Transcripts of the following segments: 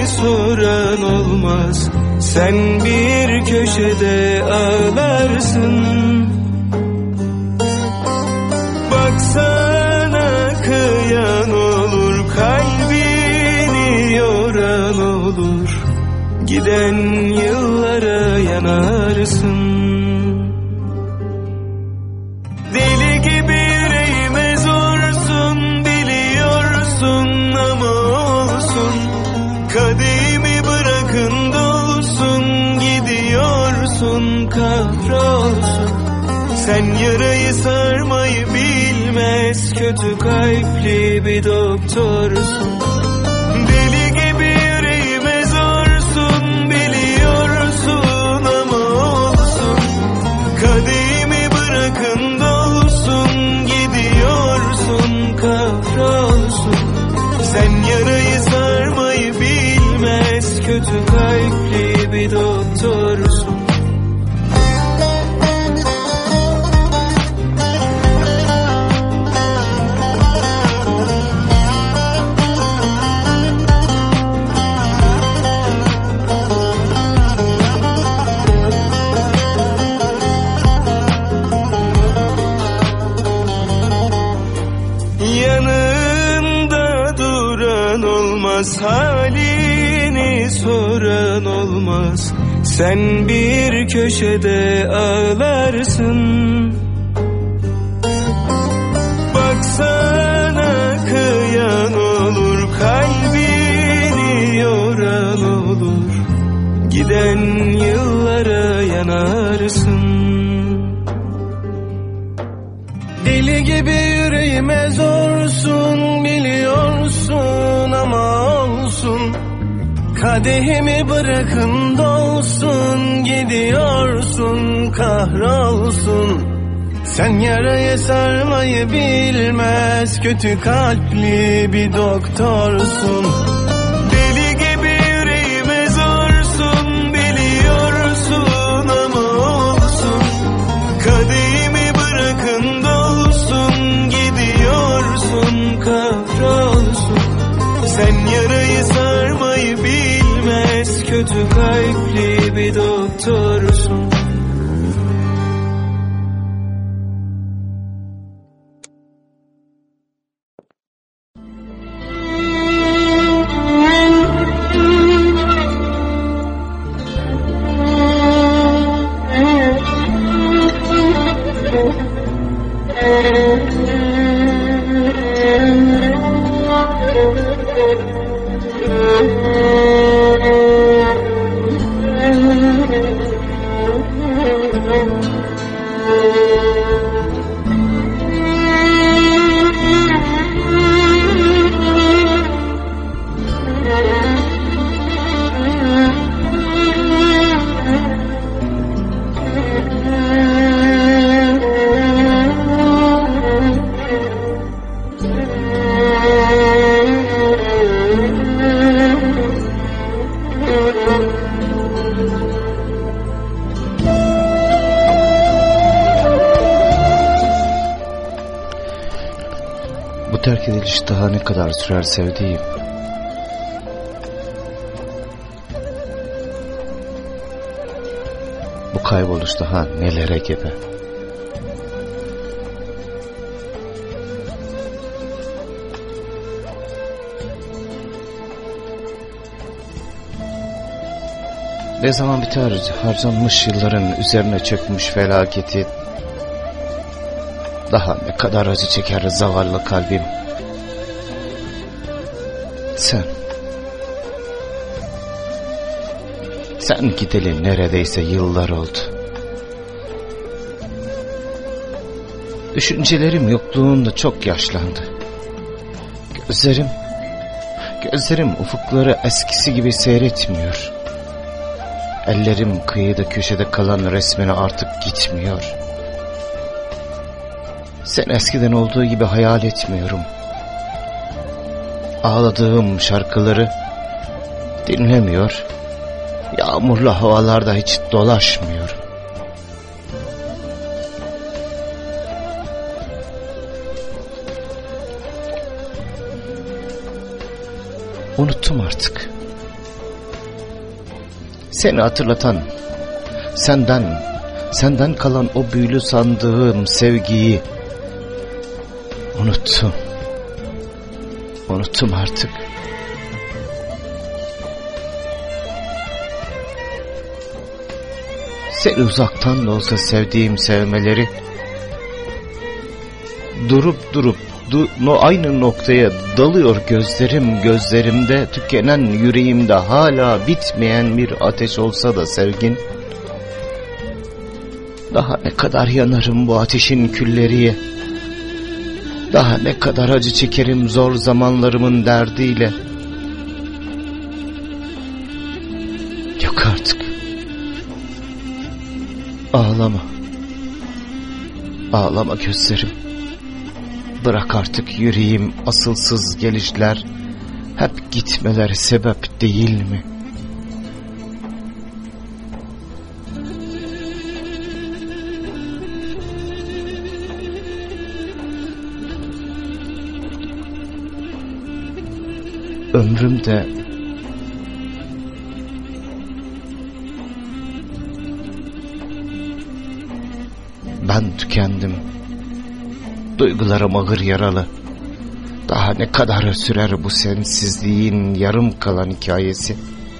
soran olmaz. Sen bir köşede ağlarsın. Baksana kıyan olur, kalbini yoran olur. Giden yıllara yanarsın. Deli gibi yüreğime zorsun, biliyorsun ama olsun. Kadehimi bırakın dolsun, gidiyorsun kahrolsun. Sen yarayı sarmayı bilmez, kötü kalpli bir doktorsun. Deli gibi yüreğime zorsun, biliyorsun ama olsun. Kadehimi bırakın dolsun, gidiyorsun kahrolsun. Sen yarayı sarmayı bilmez, kötü kalpli bir doktorsun. Yanında duran olmaz, halini soran olmaz. Sen bir köşede ağlarsın. Baksana kıyan olur, kalbini yoran olur. Giden yıllara yanarsın. Deli gibi yüreğime zorsun, biliyorsun ama olsun. Kadehimi bırakın dolsun, gidiyorsun kahrolsun. Sen yarayı sarmayı bilmez, kötü kalpli bir doktorsun. Deli gibi yüreğime zorsun, biliyorsun ama olsun. Kadehimi bırakın dolsun, gidiyorsun kahrolsun. Sen yarayı sarmayı bilmez, kötü kalpli bir doktorsun. Bu terk ediliş daha ne kadar sürer sevdiğim? Bu kayboluş daha nelere gebe? Ne zaman biter harcanmış yılların üzerine çökmüş felaketi? Daha ne kadar acı çeker zavallı kalbim. Sen gideli neredeyse yıllar oldu. Düşüncelerim yokluğunda çok yaşlandı. Gözlerim ufukları eskisi gibi seyretmiyor. Ellerim kıyıda köşede kalan resmine artık gitmiyor. Sen eskiden olduğu gibi hayal etmiyorum. Ağladığım şarkıları dinlemiyor. Yağmurlu havalarda hiç dolaşmıyorum. Unuttum artık. Seni hatırlatan, senden kalan o büyülü sandığım sevgiyi unuttum artık. Seni uzaktan da olsa sevdiğim sevmeleri, durup aynı noktaya dalıyor gözlerimde tükenen yüreğimde hala bitmeyen bir ateş olsa da sevgin. Daha ne kadar yanarım bu ateşin külleriye, daha ne kadar acı çekerim zor zamanlarımın derdiyle. Yok artık. Ağlama gözlerim. Bırak artık yüreğim asılsız gelişler, hep gitmeler sebep değil mi? Ömrümde ben tükendim. Duygularım ağır yaralı. Daha ne kadar sürer bu sensizliğin yarım kalan hikayesi?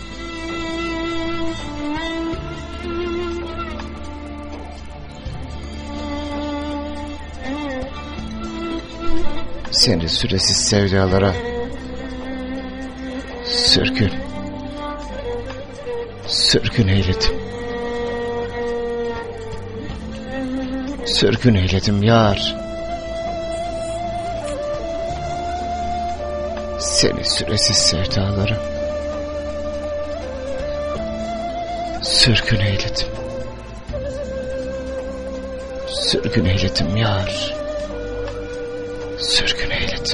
Seni süresiz sevdalara sürgün eyledim. Sürgün eyledim yar. Seni süresiz sevdalara sürgün eyledim. Sürgün eyledim yar. Sürgün eyledim.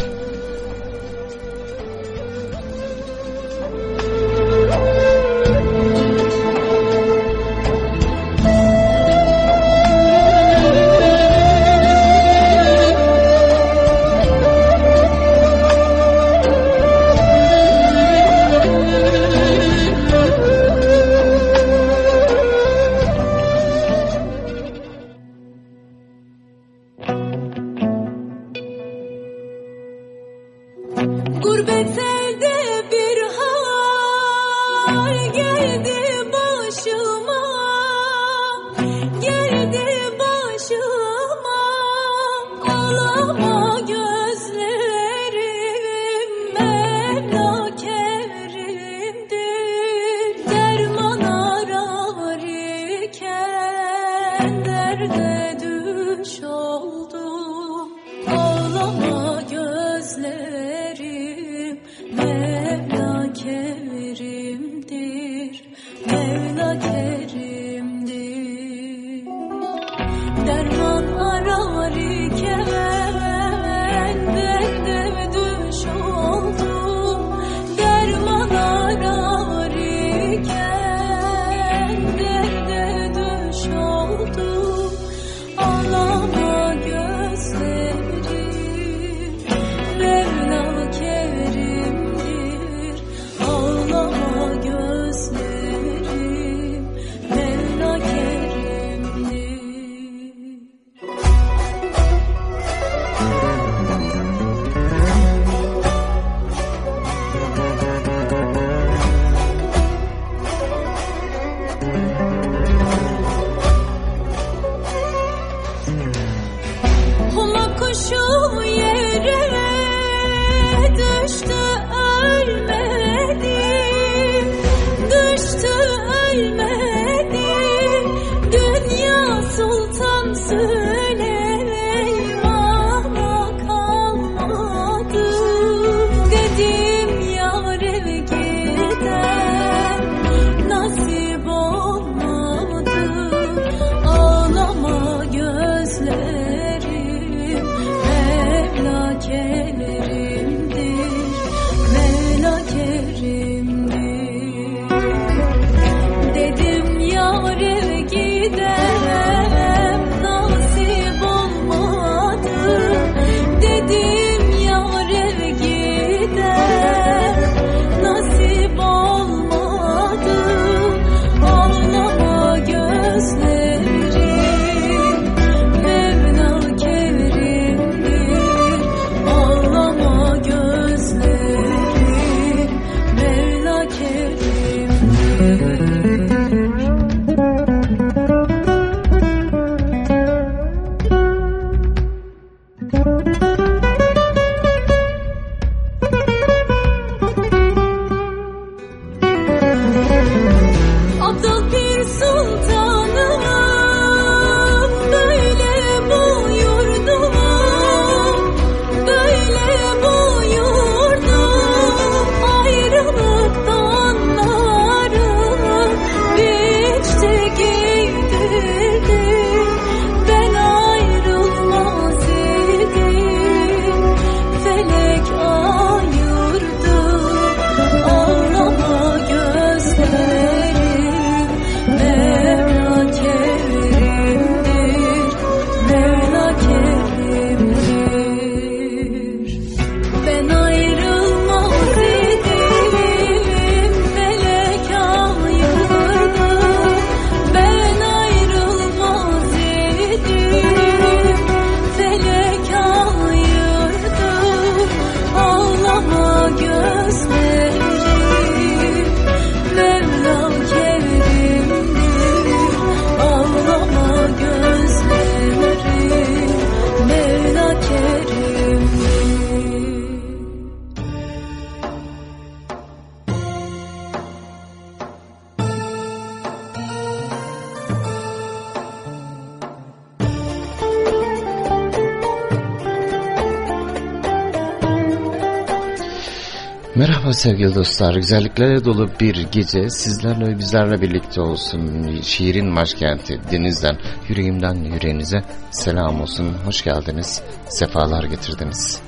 Merhaba sevgili dostlar, güzelliklere dolu bir gece sizlerle ve bizlerle birlikte olsun. Şiirin başkenti Deniz'den, yüreğimden yüreğinize selam olsun. Hoş geldiniz, sefalar getirdiniz.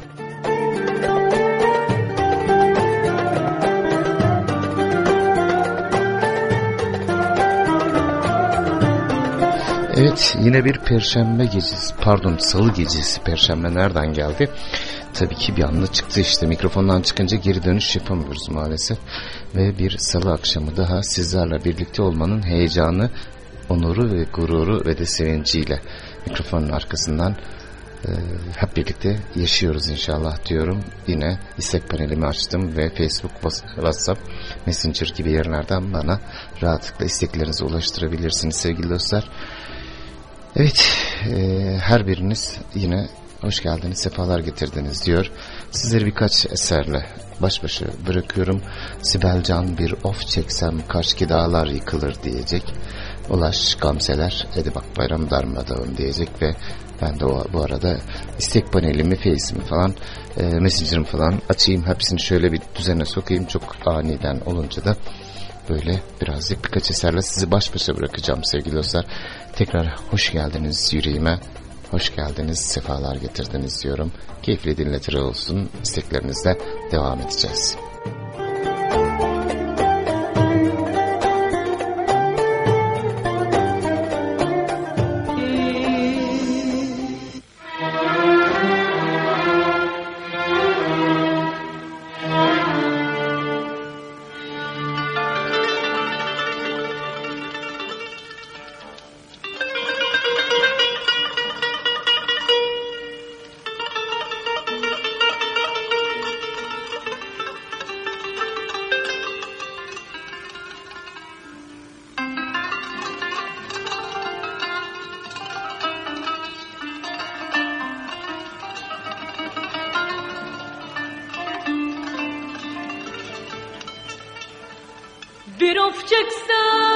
Evet, yine bir perşembe gecesi, salı gecesi. Perşembe nereden geldi? Tabii ki bir anda çıktı işte. Mikrofondan çıkınca geri dönüş yapamıyoruz maalesef. Ve bir salı akşamı daha sizlerle birlikte olmanın heyecanı, onuru ve gururu ve de sevinciyle mikrofonun arkasından hep birlikte yaşıyoruz inşallah diyorum. Yine istek panelimi açtım ve Facebook, WhatsApp, Messenger gibi yerlerden bana rahatlıkla isteklerinizi ulaştırabilirsiniz sevgili dostlar. Evet, her biriniz yine hoş geldiniz, sefalar getirdiniz diyor. Sizleri birkaç eserle baş başa bırakıyorum. Sibel Can bir of çeksem karşıki dağlar yıkılır diyecek. Ulaş Gamzeler hadi bak bayram darmadağın diyecek ve ben de bu arada istek panelimi, Face'imi falan, Messenger'ımı falan açayım. Hepsini şöyle bir düzene sokayım. Çok aniden olunca da böyle birazcık birkaç eserle sizi baş başa bırakacağım sevgili dostlar. Tekrar hoş geldiniz yüreğime. Hoş geldiniz, sefalar getirdiniz diyorum. Keyifli dinletir olsun. İsteklerinizle devam edeceğiz. Bir of çeksem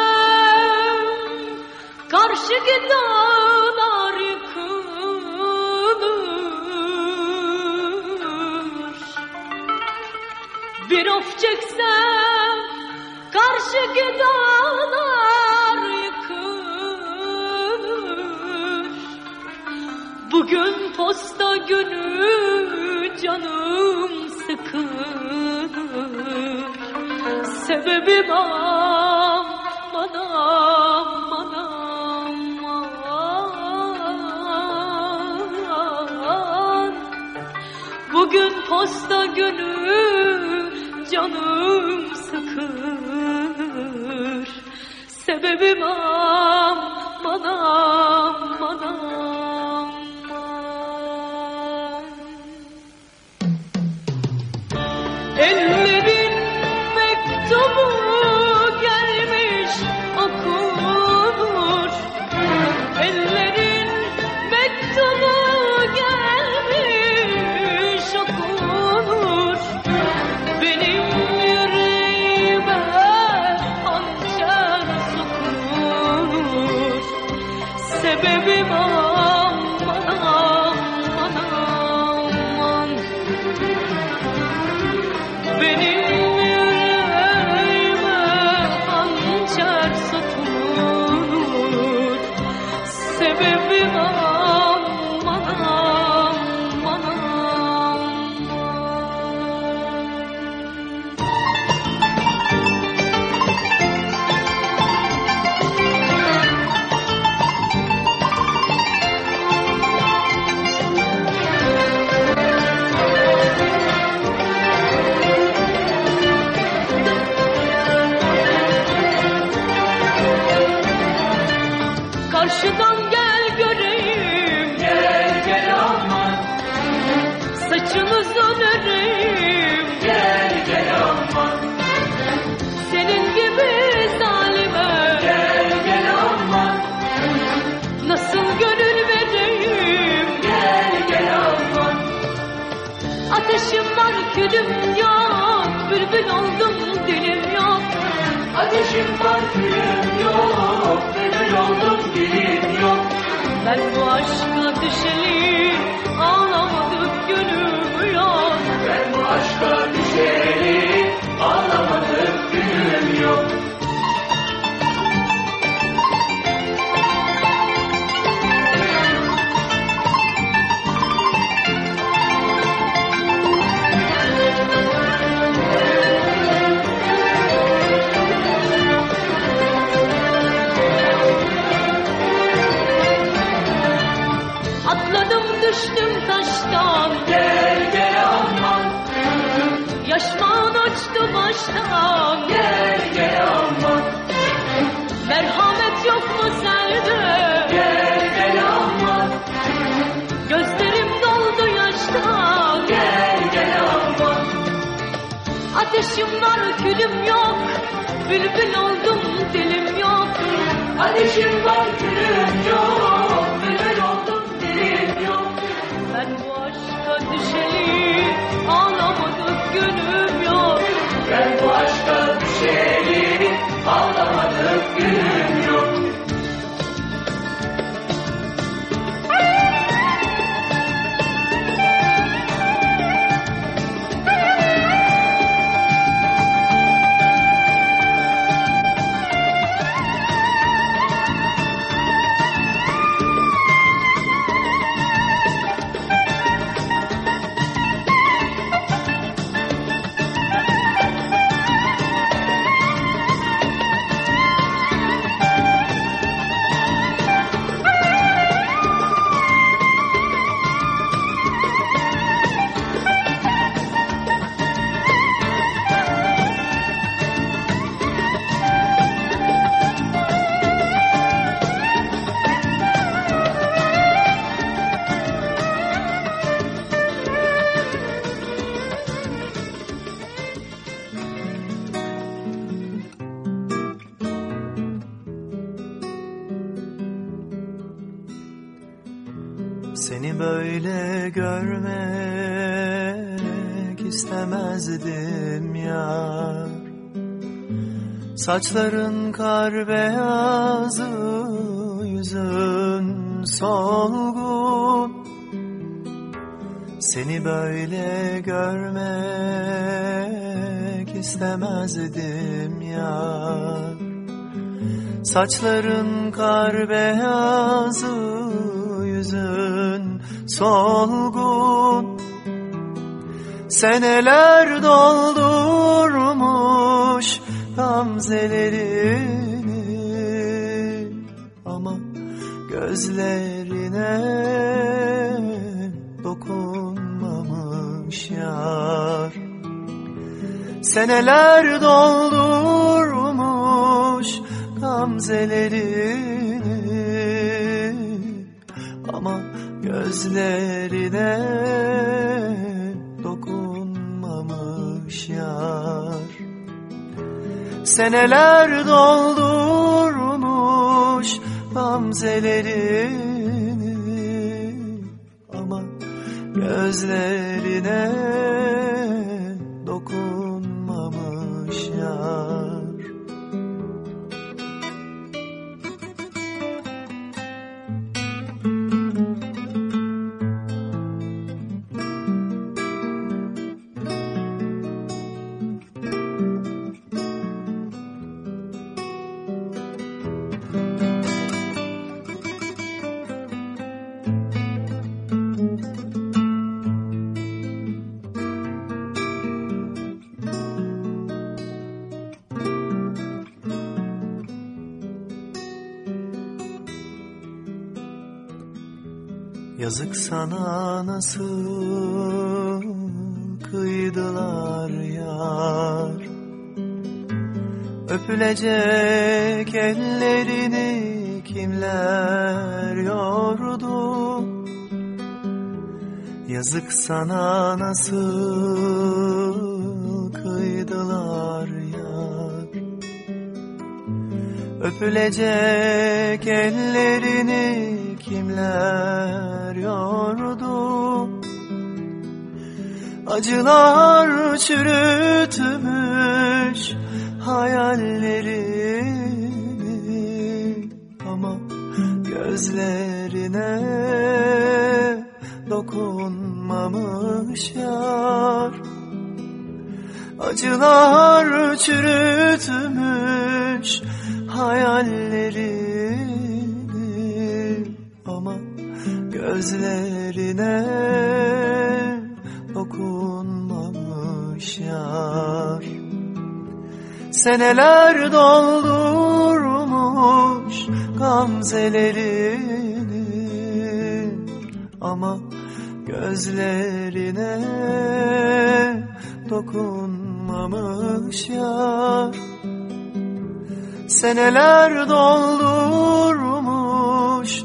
karşıki dağlar yıkılır. Bir of çeksem karşıki dağlar yıkılır. Bugün posta günü canım sıkılır. Sebebim aman aman aman. Bugün posta günü canım sıkır. Sebebim aman aman aman. Ellerin mektubu gelmiş okunur. Ellerin mektubu gelmiş okunur. Benim yüreğime hançer sokulur. Sebebim aman aman aman. Benim yüreğime hançer sokulur. Sebebim aman aman aman. Karşıdan gel göreyim, gel gel aman. Saçınızdan öreyim, gel gel aman. Senin gibi zalime, gel gel aman. Nasıl gönül vereyim, gel gel aman. Ateşim var külüm yok, bülbül oldum dilim yok. Ateşim var külüm yok, bülbül oldum dilim yok. Ben bu aşka düşeli ağlamadık gönlüm yok. Ben bu aşka düşeli aman. Gel gel aman. Merhamet yok mu sende? Gel gel aman. Gözlerim doldu yaştan. Gel gel aman. Ateşim var külüm yok. Bülbül oldum dilim yok. Ateşim var külüm yok. Bülbül oldum dilim yok. Ben bu aşka düşeli ağlamadık günüm yok. Ben bu aşka düşeli ağlamadık günüm yok. Seni böyle görmek istemezdim yar. Saçların kar beyazı, yüzün solgun. Seni böyle görmek istemezdim yar. Saçların kar beyazı, yüzün solgun. Seneler doldurmuş gamzelerini, ama gözlerine dokunmamış yar. Seneler doldurmuş gamzelerini, ama gözlerine dokunmamış yar. Seneler doldurmuş gamzelerini, ama gözlerine dokunmamış yar. Yazık sana nasıl kıydılar yar. Öpülecek ellerini kimler yordu? Yazık sana nasıl kıydılar yar. Öpülecek ellerini kimler yordu? Acılar çürütmüş hayallerini, ama gözlerine dokunmamış yar. Acılar çürütmüş hayallerini, ama gözlerine dokunmamış yar. Seneler doldurmuş gamzelerini, ama gözlerine dokunmamış dokunmamış yar. Seneler doldurmuş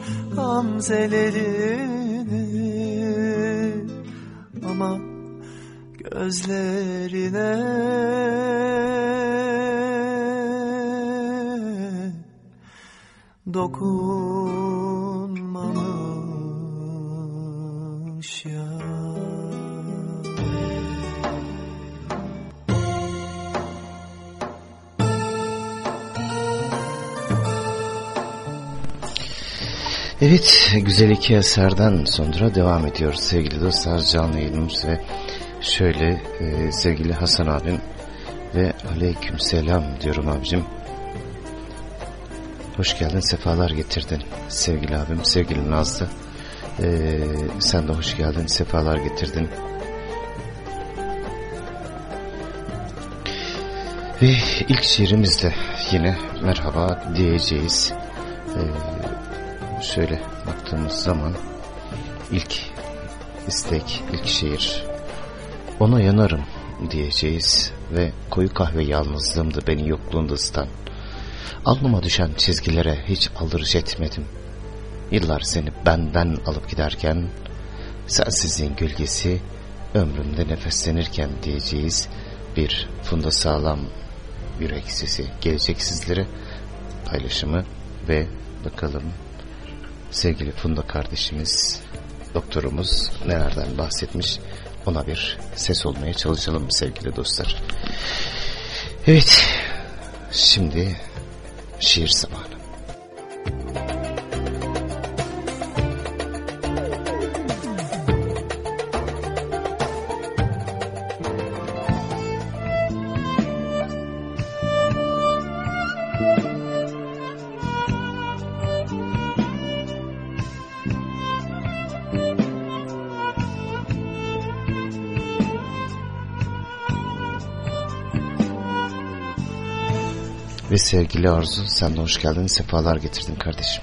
gamzelerini, ama gözlerine dokunmamış ya. Evet, güzel iki eserden sonra devam ediyoruz sevgili dostlar, canlı yayınımız ve şöyle sevgili Hasan abim ve aleykümselam diyorum abicim. Hoş geldin, sefalar getirdin sevgili abim, sevgili Nazlı. Sen de hoş geldin, sefalar getirdin. Ve ilk şiirimizde yine merhaba diyeceğiz. Şöyle baktığımız zaman ilk istek, ilk şiir, ona yanarım diyeceğiz ve koyu kahve yalnızlığımdı beni yokluğunda ısıtan. Alnıma düşen çizgilere hiç aldırış etmedim. Yıllar seni benden alıp giderken, sensizliğin gölgesi ömrümde nefeslenirken diyeceğiz. Bir Funda Sağlam yürek sesi gelecek sizlere, paylaşımı ve bakalım sevgili Funda kardeşimiz, doktorumuz nelerden bahsetmiş, ona bir ses olmaya çalışalım sevgili dostlar. Evet, şimdi şiir zamanı. Ve sevgili Arzu, sen de hoş geldin, sefalar getirdin kardeşim.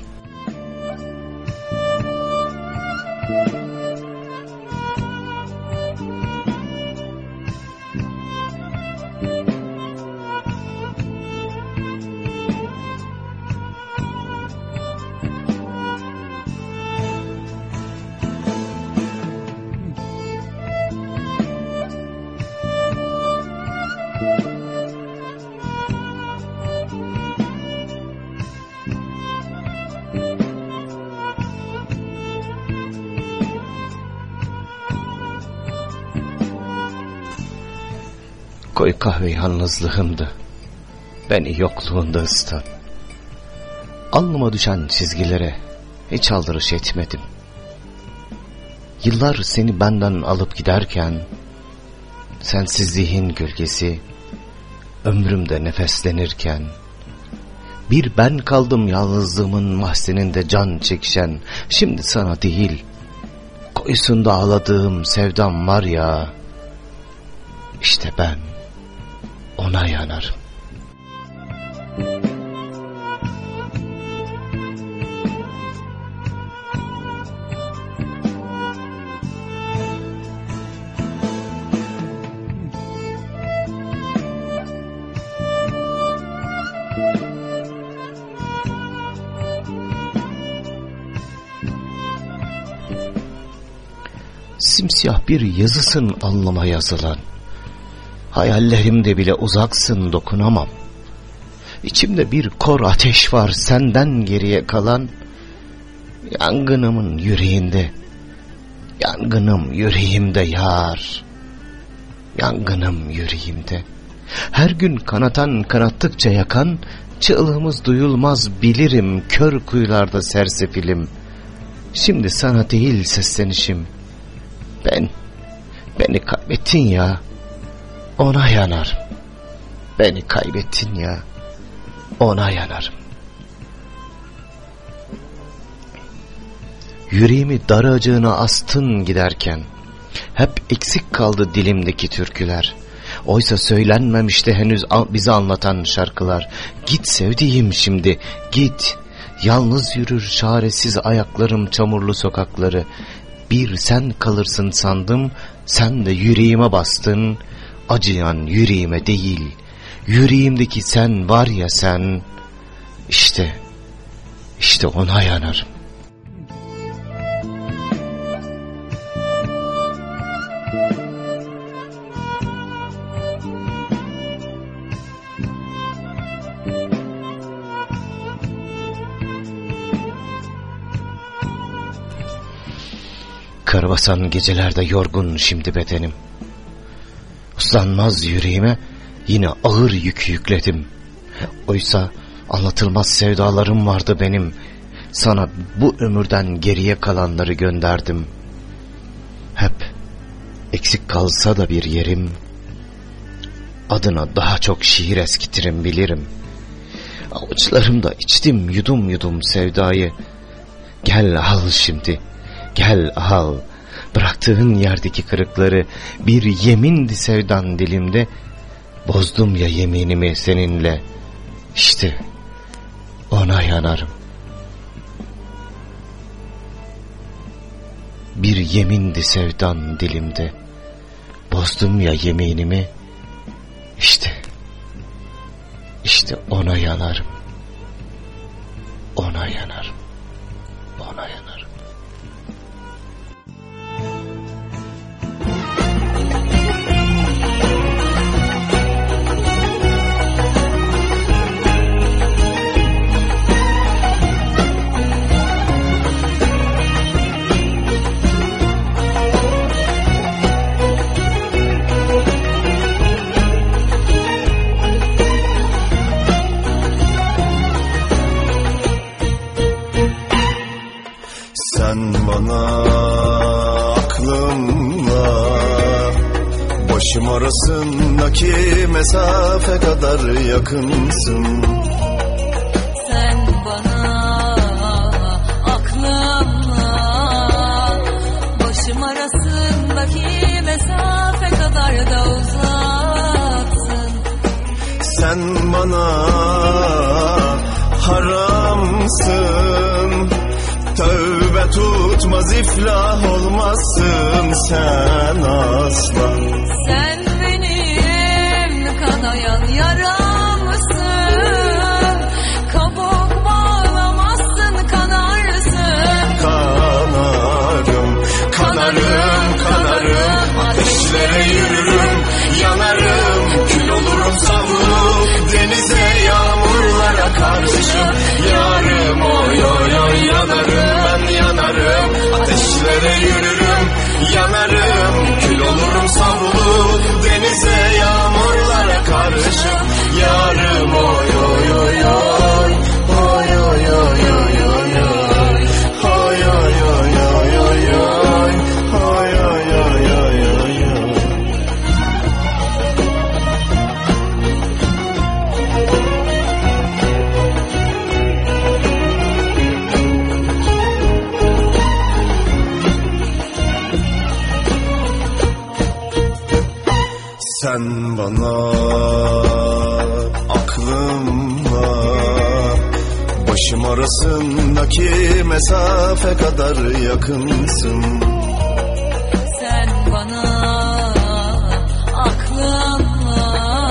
Koy kahve yalnızlığımdı beni yokluğunda ısıtan. Alnıma düşen çizgilere hiç aldırış etmedim. Yıllar seni benden alıp giderken, sensizliğin gölgesi ömrümde nefeslenirken, bir ben kaldım yalnızlığımın mahzeninde can çekişen. Şimdi sana değil, koyusunda ağladığım sevdam var ya, işte ben ona yanarım. Simsiyah bir yazısın alnıma yazılan. Hayallerimde bile uzaksın, dokunamam. İçimde bir kor ateş var senden geriye kalan. Yangınımın yüreğinde, yangınım yüreğimde yar. Yangınım yüreğimde. Her gün kanattıkça yakan, çığlığımız duyulmaz bilirim, kör kuyularda sersefilim. Şimdi sana değil seslenişim, beni kaybettin ya, ona yanarım. Beni kaybettin ya, ona yanarım. Yüreğimi daracığına astın giderken, hep eksik kaldı dilimdeki türküler. Oysa söylenmemişti henüz bize anlatan şarkılar. Git sevdiğim şimdi, git. Yalnız yürür çaresiz ayaklarım çamurlu sokakları. Bir sen kalırsın sandım, sen de yüreğime bastın. acıyan yüreğime değil, yüreğimdeki sen var ya sen, işte ona yanarım. Karabasan gecelerde yorgun şimdi bedenim. Uslanmaz yüreğime yine ağır yük yükledim. Oysa anlatılmaz sevdalarım vardı benim. Sana bu ömürden geriye kalanları gönderdim. Hep eksik kalsa da bir yerim, adına daha çok şiir eskitirim bilirim. Avuçlarımda içtim yudum yudum sevdayı. Gel al şimdi, gel al. Bıraktığın yerdeki kırıkları bir yemindi sevdan dilimde. Bozdum ya yeminimi seninle, İşte ona yanarım. Bir yemindi sevdan dilimde. Bozdum ya yeminimi, İşte ona yanarım. Ona yanarım. Ona yanarım. Sen bana aklımla başım arasındaki mesafe kadar yakınsın. Sen bana aklımla başım arasındaki mesafe kadar da uzaksın. Sen bana haramsın. Tövbe tutmaz iflah olmazsın sen asla. Sen benim kanayan yaramsın. Kabuk bağlamazsın kanarsın. Kanarım, kanarım, kanarım. Ateşlere yürürüm, yanarım. Kül olurum savrulup denize yağmurlara karşı. Yarım oy oy oy yanarım. Yanarım, ateşlere yürürüm, yanarım, kül olurum savrulup denize yağmurlara karışıp. Yarım oy oy oy oy, oy oy oy oy oy oy, oy oy oy oy oy oy, oy oy oy oy oy oy. Sen bana aklımla başım arasındaki mesafe kadar yakınsın. Sen bana aklımla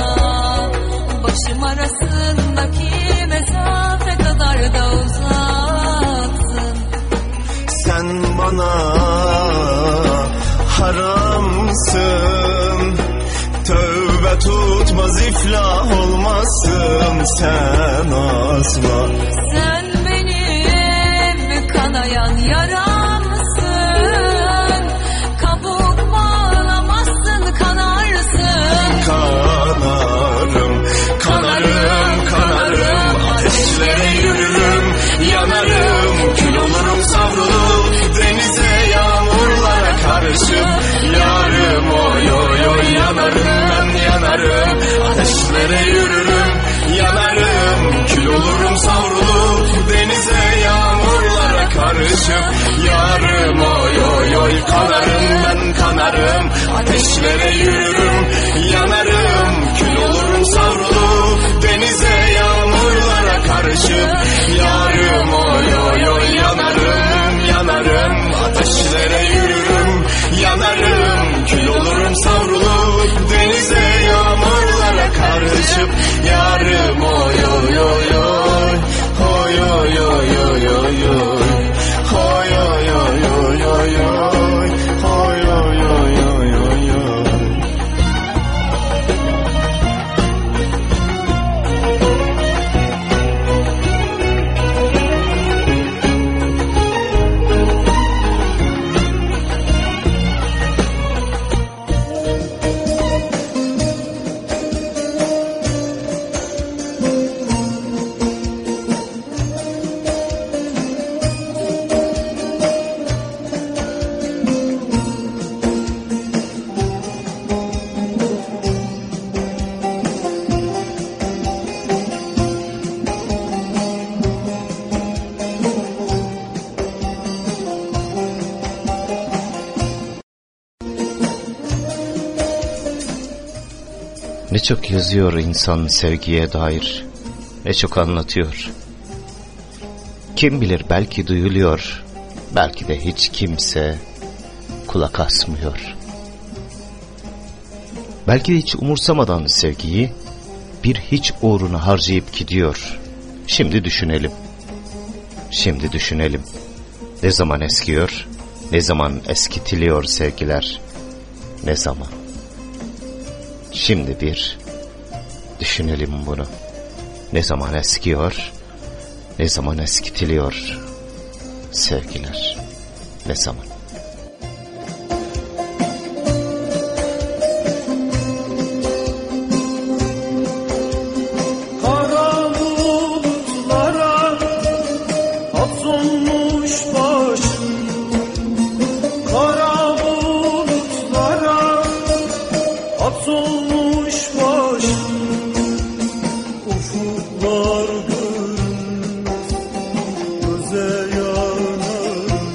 başım arasındaki mesafe kadar da uzaksın. Sen bana haramsın. Tövbe tutmaz iflah olmazsın sen asla. Sen benim kanayan yaramsın. Kabuk bağlamazsın kanarsın. Kanarım, kanarım, kanarım. Ateşlere yürürüm, yanarım. Kül olurum savrulup denize yağmurlara karışıp. Yarım oy oy oy yanarım. Yanarım, ateşlere yürürüm, yanarım, kül olurum savrulup denize yağmurlara karışıp. Yarım oy oy oy kanarım, ben kanarım, ateşlere yürürüm, yanarım, kül olurum savrulup denize yağmurlara karışıp. Yarım oy oy oy yanarım, yanarım, ateşlere yürürüm, yanarım, kül olurum savrulup denize yanarım oy oy oy oy. Oy oy oy oy oy oy. Oy oy oy oy oy oy. Oy oy oy oy oy oy. Ne çok yazıyor insan sevgiye dair, ne çok anlatıyor. Kim bilir belki duyuluyor, belki de hiç kimse kulak asmıyor. Belki de hiç umursamadan sevgiyi bir hiç uğruna harcayıp gidiyor. Şimdi düşünelim, şimdi düşünelim. Ne zaman eskiyor, ne zaman eskitiliyor sevgiler, ne zaman? Şimdi bir düşünelim bunu. Ne zaman eskiyor, ne zaman eskitiliyor sevgiler, ne zaman? Kara bulutlara hapsolmuş başım, kara bulutlara hapsolmuş başım, ufuklar görünmez göze yanarım,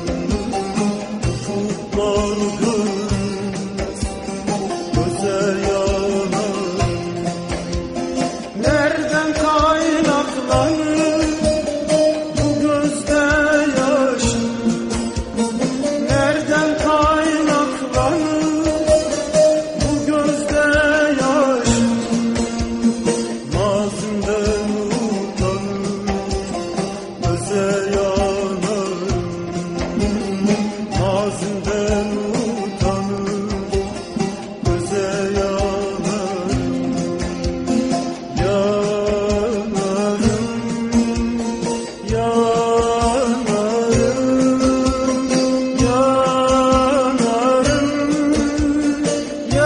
ufuklar görünmez göze yanarım. Nereden kaynaklanır bu gözde yaşım? Nereden kaynaklanır bu gözde yaşım? Mazimden utanır, göze yanarım. Mazimden utanır, göze yanarım. Yanarım, yanarım, yanarım,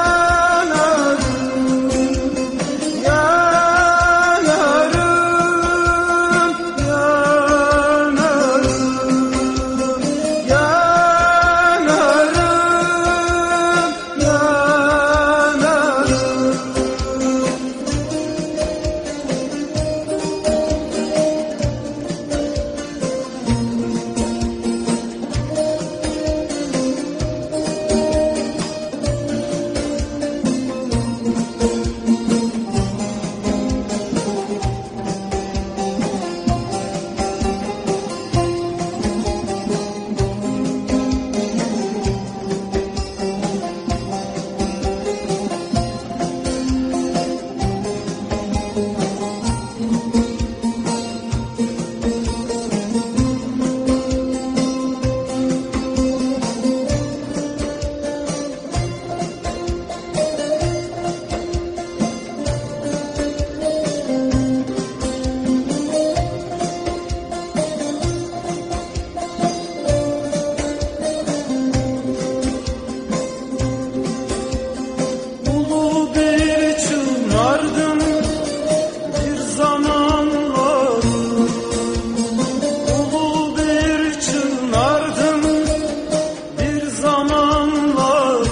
Ulu bir çınardım bir zamanlar, ulu bir çınardım bir zamanlar,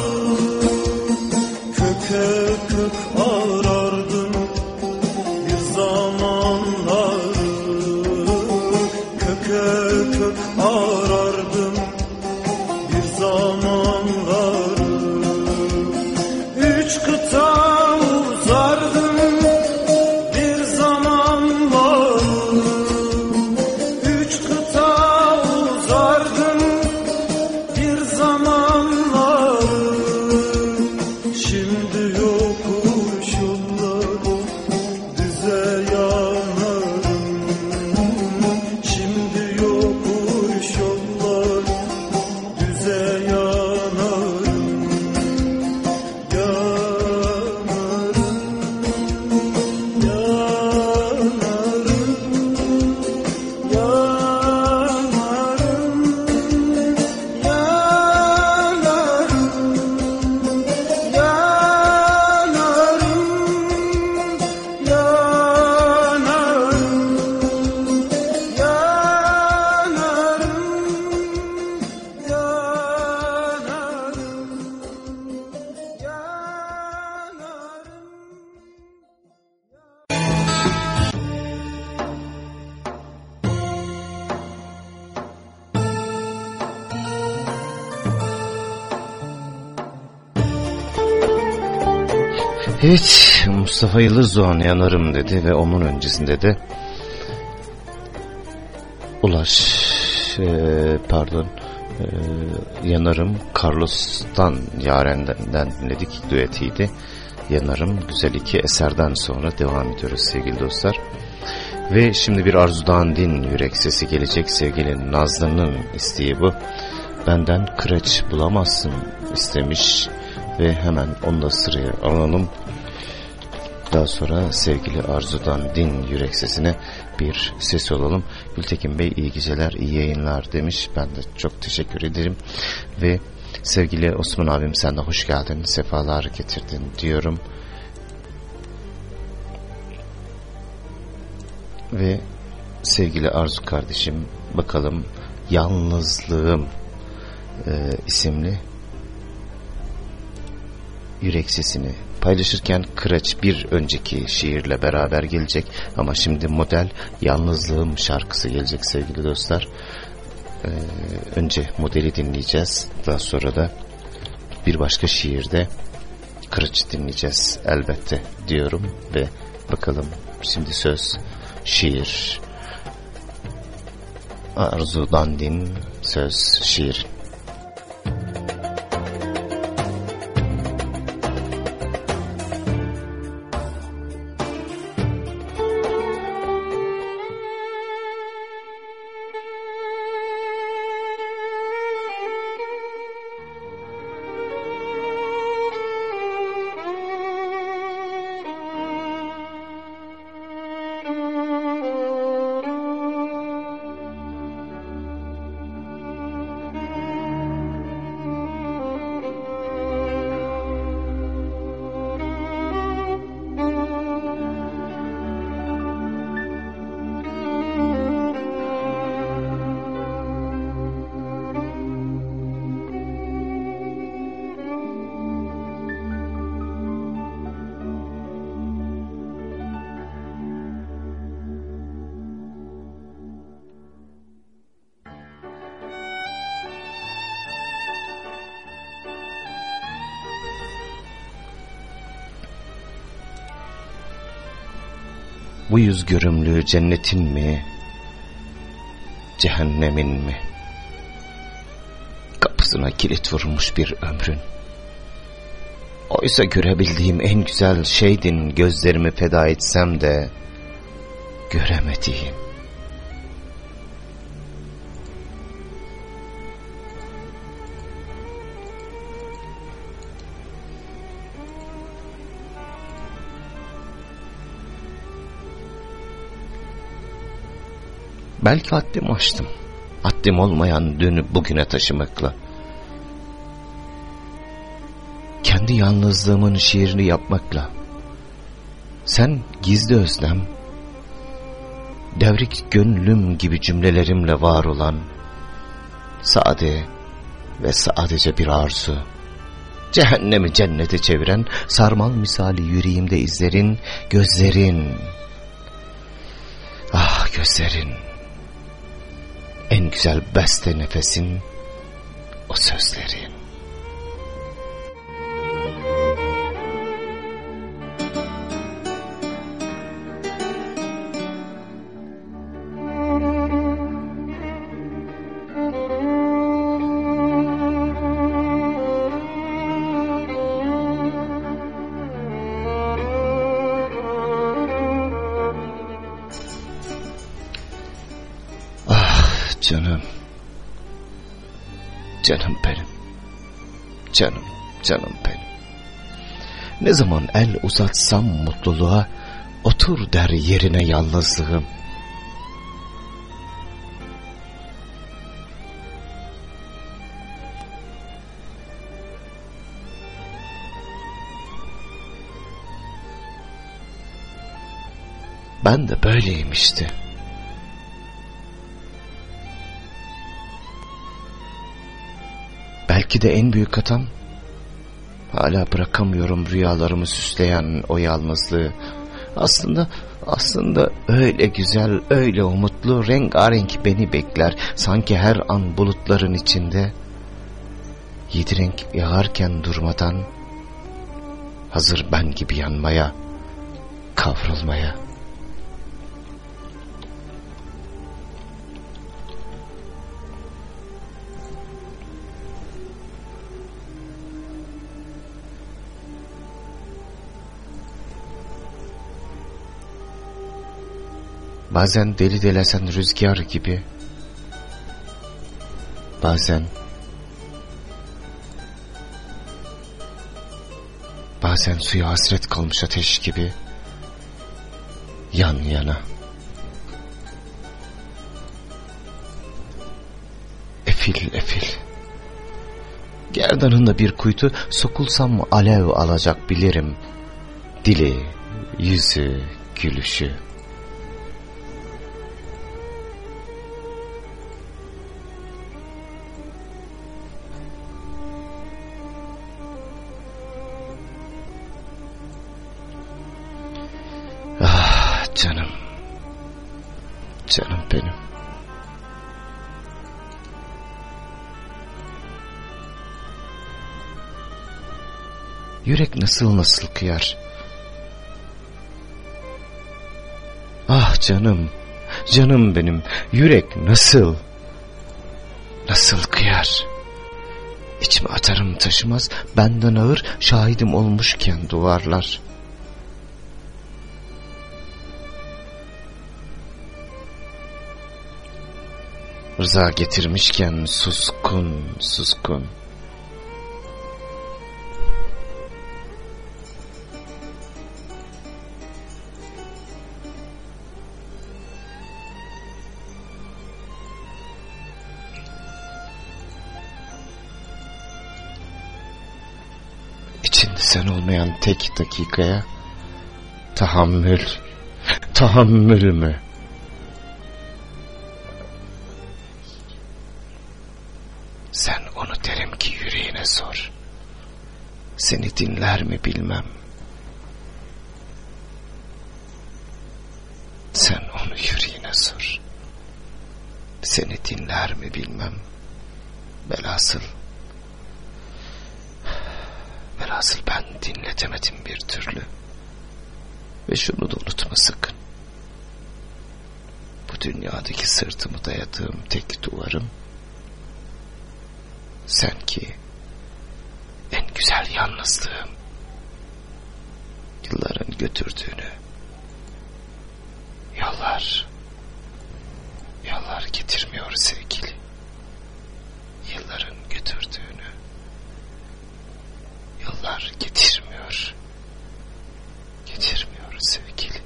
köke kök arardım bir zamanlar, köke kök arardım bir zamanlar. Üç kıta uzardım bir zamanlar, üç kıta uzardım bir zamanlar. Şimdi yokuş yollar Evet, Mustafa Yıldızdoğan yanarım dedi ve onun öncesinde de Yanarım Carlos'tan Yaren'den dinledik, düetiydi. Yanarım güzel iki eserden sonra devam ediyoruz sevgili dostlar. Ve şimdi bir Arzudan Din yürek sesi gelecek, sevgili Nazlı'nın isteği bu. Benden kıraç bulamazsın istemiş ve hemen onu da sıraya alalım. Daha sonra sevgili Arzudan Din yürek sesine bir ses olalım. Gültekin Bey iyi geceler, iyi yayınlar demiş. Ben de çok teşekkür ederim. Ve sevgili Osman abim sen de hoş geldin, sefalar getirdin diyorum. Ve sevgili Arzu kardeşim, bakalım Yalnızlığım isimli yürek sesini paylaşırken kıraç bir önceki şiirle beraber gelecek ama şimdi model Yalnızlığım şarkısı gelecek sevgili dostlar. Önce modeli dinleyeceğiz, daha sonra da bir başka şiirde kıraç dinleyeceğiz elbette diyorum ve bakalım şimdi söz şiir. Arzudan Din, söz şiir. Bu yüz görümlü cennetin mi, cehennemin mi? Kapısına kilit vurmuş bir ömrün. Oysa görebildiğim en güzel şeydin, gözlerimi feda etsem de göremediğim. Belki haddimi aştım. Haddim olmayan dünü bugüne taşımakla. Kendi yalnızlığımın şiirini yapmakla. Sen gizli özlem, devrik gönlüm gibi cümlelerimle var olan, sade ve sadece bir arzu. Cehennemi cennete çeviren sarmal misali yüreğimde izlerin, gözlerin. Ah gözlerin. En güzel beste nefesin, o sözlerin. Canım, canım benim, canım benim. Ne zaman el uzatsam mutluluğa, otur der yerine yalnızlığım. Ben de böyleyim işte. Belki de en büyük hatam, hala bırakamıyorum rüyalarımı süsleyen o yalnızlığı. Aslında öyle güzel, öyle umutlu, rengarenk beni bekler. Sanki her an bulutların içinde, 7 renk yağarken durmadan, hazır ben gibi yanmaya, kavrulmaya. Bazen deli delesen rüzgar gibi, bazen suya hasret kalmış ateş gibi yan yana. Efil efil, gerdanında bir kuytu, sokulsam alev alacak bilirim. Dili, yüzü, gülüşü. Canım, canım benim. Yürek nasıl kıyar. Ah canım, canım benim. Yürek nasıl kıyar. İçime atarım taşımaz, benden ağır şahidim olmuşken duvarlar. Rıza getirmişken suskun. İçinde sen olmayan tek dakikaya tahammül mü? Sen onu derim ki yüreğine sor. Seni dinler mi bilmem. Sen onu yüreğine sor. Seni dinler mi bilmem. Velhasıl ben dinletemedim bir türlü. Ve şunu da unutma sakın. Bu dünyadaki sırtımı dayadığım tek duvarım sen ki en güzel yalnızlığım, yılların götürdüğünü yollar getirmiyor sevgili. Yılların götürdüğünü yollar getirmiyor sevgili.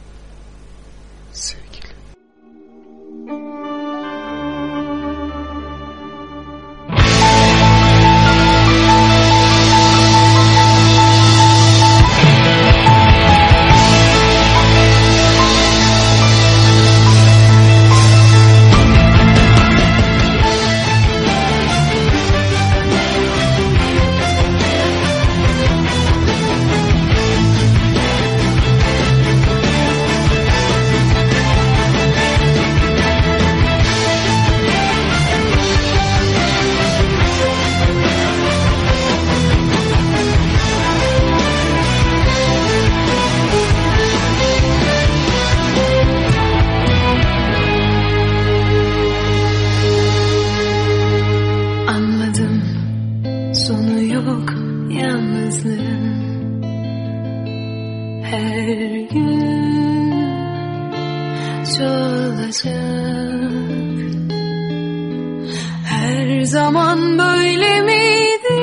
Her zaman böyle miydi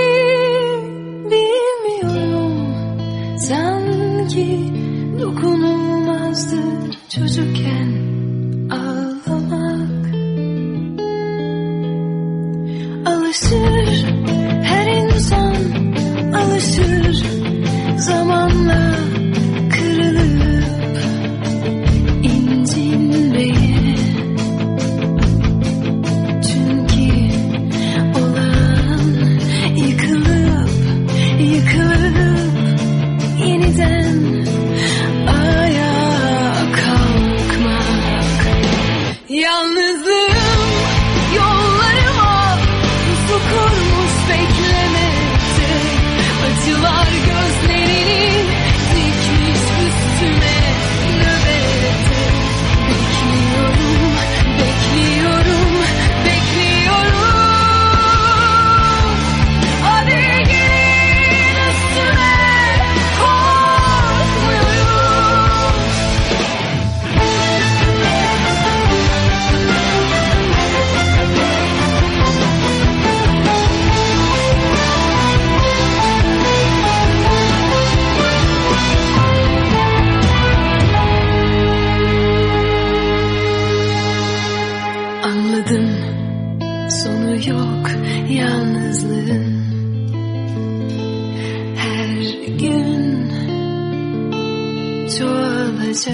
bilmiyorum. Sanki dokunulmazdı çocukken ağlamak. Alışır her insan, alışır zamanla kırılıp incinmeye. Çünkü olan yıkılıp yeniden ayağa kalkmaz.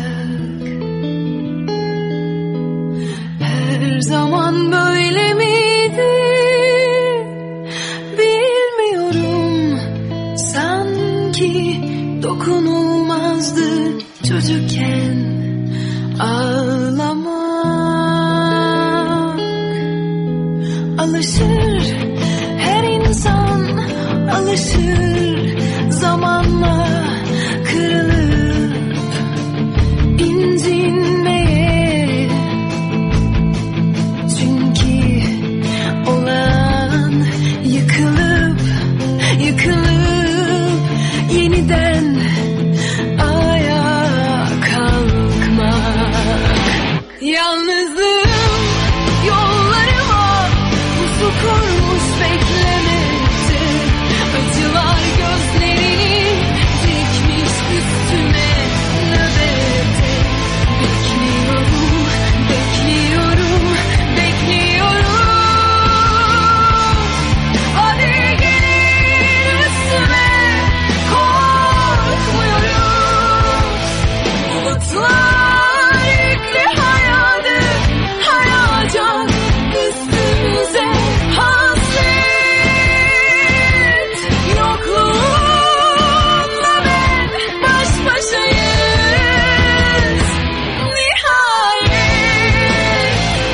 Her zaman böyle miydi? Bilmiyorum. Sanki dokunulmazdı çocukken ağlamak. Alışır her insan, alışır zamanla kırılıp incinmeye. Çünkü olan yıkılıp yıkılıp yeniden ayağa kalkmak. Yalnızlığım yollarıma pusu kurmuş beklemekte. Acılar gözlerini dikmiş üstüme nöbette. Bekliyorum, bekliyorum, bekliyorum. Hadi gelin üstüme, korkmuyoruz. Umutlar yüklü hayatı hayacak üstümüze hasret. Yokluğunla ben baş başayız nihayet.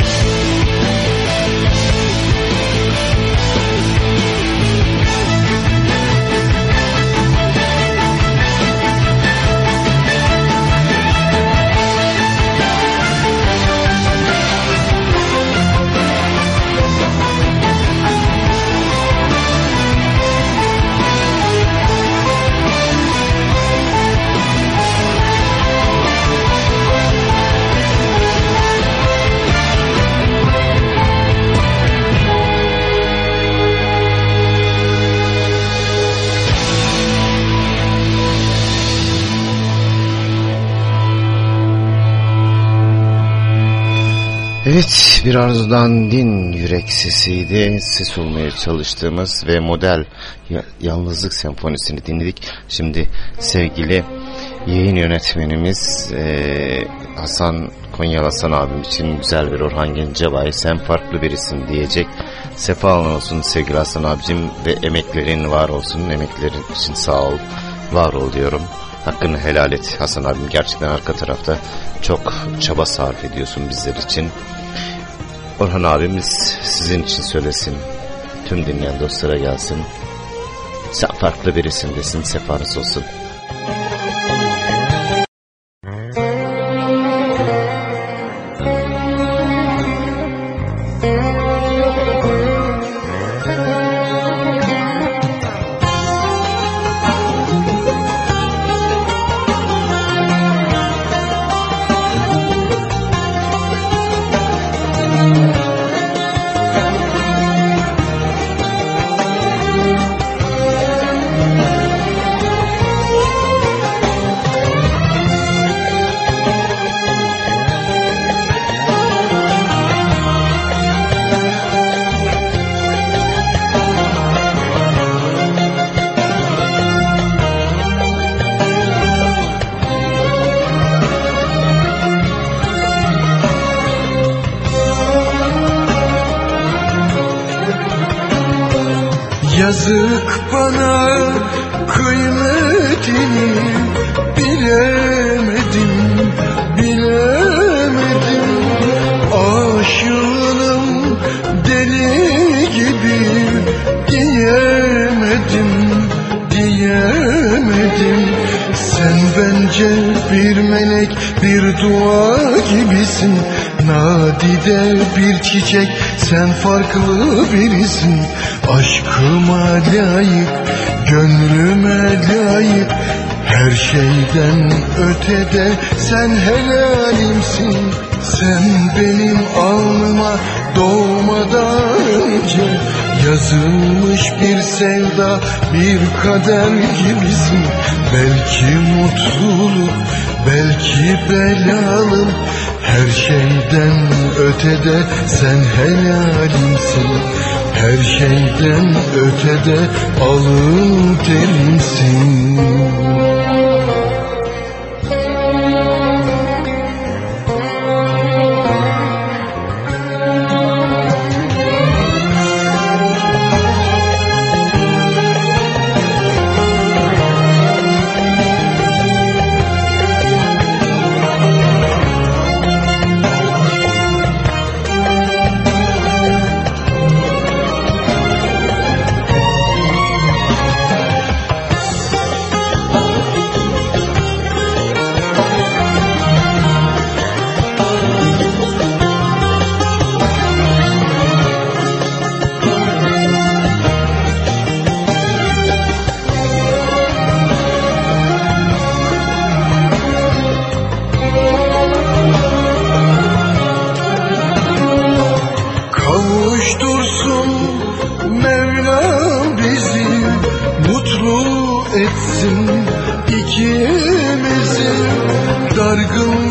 Evet, bir arzudan din yürek sesiydi. Ses olmaya çalıştığımız ve model Yalnızlık Senfonisi'ni dinledik. Şimdi sevgili yayın yönetmenimiz Konyalı Hasan abim için güzel bir Orhan Gencebay, sen farklı birisin diyecek. Sefalar olsun sevgili Hasan abicim ve emeklerin var olsun. Emeklerin için sağ ol, var ol diyorum. Hakkını helal et Hasan abim, gerçekten arka tarafta çok çaba sarf ediyorsun bizler için. Orhan abimiz sizin için söylesin, tüm dinleyen dostlara gelsin. Sen farklı birisin desin, sefanız olsun. Yazık bana, kıymetini bilemedim, bilemedim. Aşığım deli gibi diyemedim, diyemedim. Sen bence bir melek, bir dua gibisin. Nadide bir çiçek, sen farklı birisin. Aşkıma layık, gönlüme layık, her şeyden ötede sen helalimsin. Sen benim alnıma doğmadan önce yazılmış bir sevda, bir kader gibisin. Belki mutluluk, belki belalım, her şeyden ötede sen helalimsin. Her şeyden ötede alın terimsin.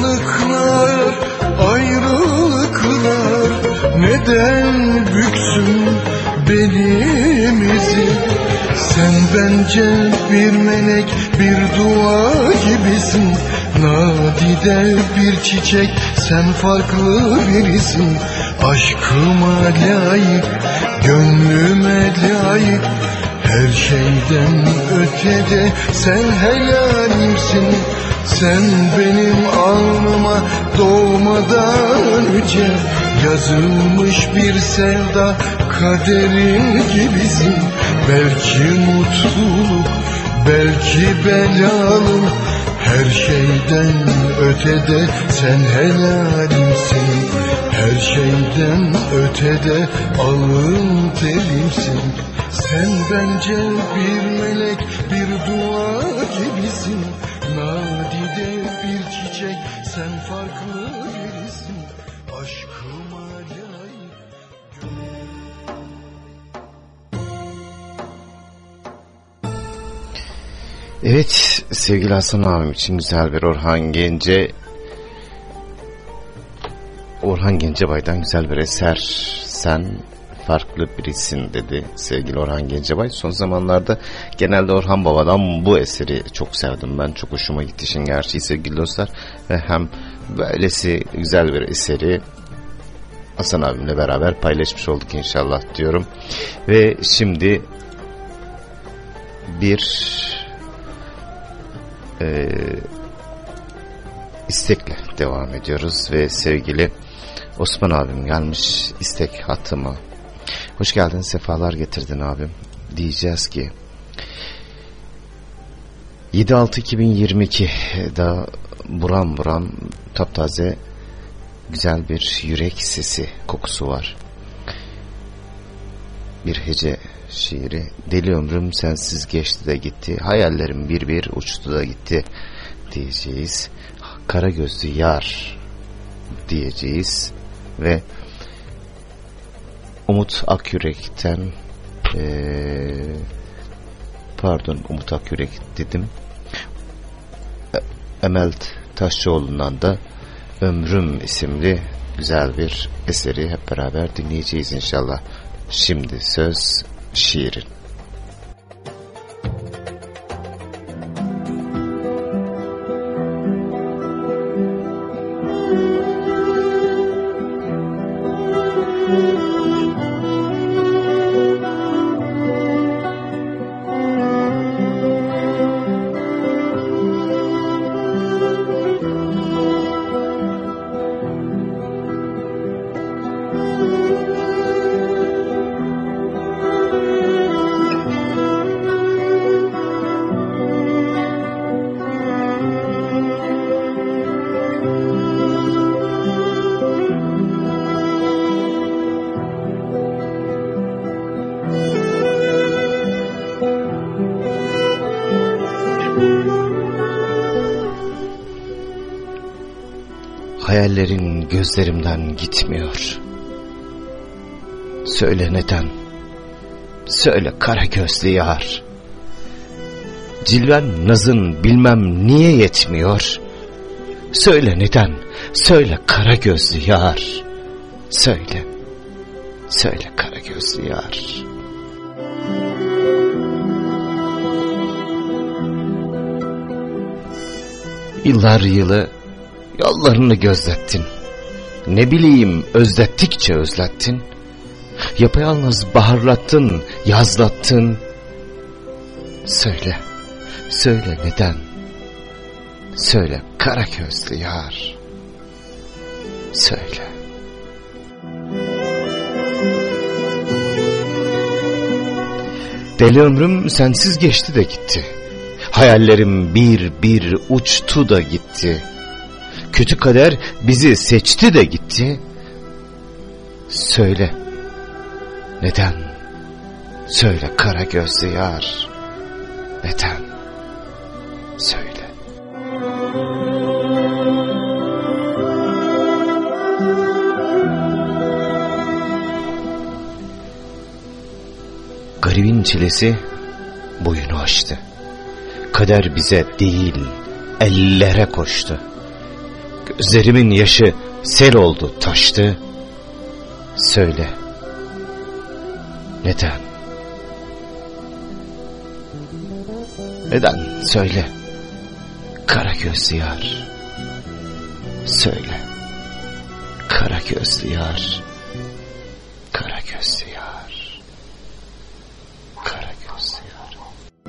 Ayrılıklar, ayrılıklar neden büksün belimizi? Sen bence bir melek, bir dua gibisin. Nadide bir çiçek, sen farklı birisin. Aşkıma layık, gönlüme layık, her şeyden ötede sen helalimsin. Sen benim alnıma doğmadan önce yazılmış bir sevda kaderin gibisin. Belki mutluluk, belki belalı, her şeyden ötede sen helalimsin. Her şeyden ötede alın terimsin. Sen bence bir melek, bir dua gibisin. Nadide bir çiçek, sen farklı birisin. Aşkıma layık. Evet sevgili Hasan abim için güzel bir Orhan Gencebay'dan güzel bir eser. Sen farklı birisin dedi sevgili Orhan Gencebay. Son zamanlarda genelde Orhan Baba'dan bu eseri çok sevdim ben. Çok hoşuma gitti işin gerçeği sevgili dostlar. Ve hem böylesi güzel bir eseri Hasan abimle beraber paylaşmış olduk inşallah diyorum. Ve şimdi bir istekle devam ediyoruz ve sevgili Osman abim gelmiş istek hattıma. Hoş geldin, sefalar getirdin abim. Diyeceğiz ki 7-6-2022 daha buram buram taptaze güzel bir yürek sesi kokusu var. Bir hece şiiri. Deli ömrüm sensiz geçti de gitti, hayallerim bir bir uçtu da gitti diyeceğiz. Kara gözlü yar diyeceğiz ve Umut Akyürek'ten Umut Akyürek dedim. Emel Taşçıoğlu'ndan da Ömrüm isimli güzel bir eseri hep beraber dinleyeceğiz inşallah. Şimdi söz şiirin. Hayallerin gözlerimden gitmiyor. Söyle neden? Söyle kara gözlü yar. Cilven nazın bilmem niye yetmiyor. Söyle neden? Söyle kara gözlü yar. Söyle. Söyle kara gözlü yar. Yıllar yılı yollarını gözlettin. Ne bileyim özlettikçe özlettin. Yapayalnız baharlattın, yazlattın. Söyle, söyle neden? Söyle kara gözlü yar. Söyle. Deli ömrüm sensiz geçti de gitti. Hayallerim bir bir uçtu da gitti. Kötü kader bizi seçti de gitti. Söyle. Neden? Söyle kara gözlü yar. Neden? Söyle. Garibin çilesi boyunu aştı. Kader bize değil ellere koştu. Gözlerimin yaşı sel oldu, taştı. Söyle, neden? Neden? Söyle, kara gözlü yar. Söyle, kara gözlü yar. Kara gözlü yar. Kara gözlü yar.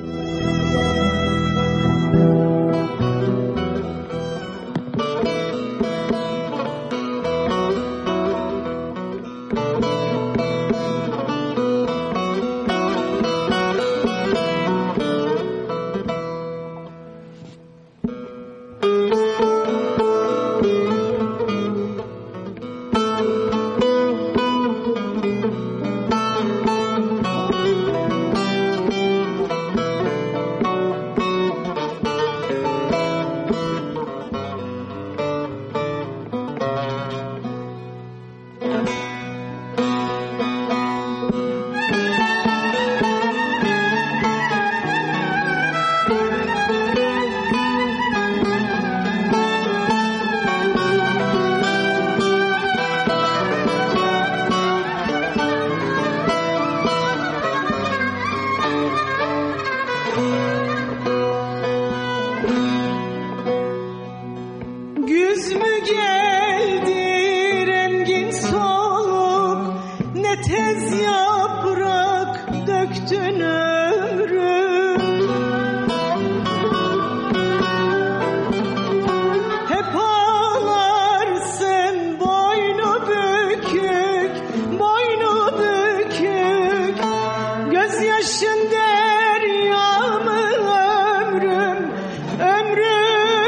Güz mü geldi rengin soluk, ne tez yaprak döktün ömrüm. Hep ağlarsın boynu bükük, boynu bükük. Gözyaşın deryamı ömrüm, ömrüm.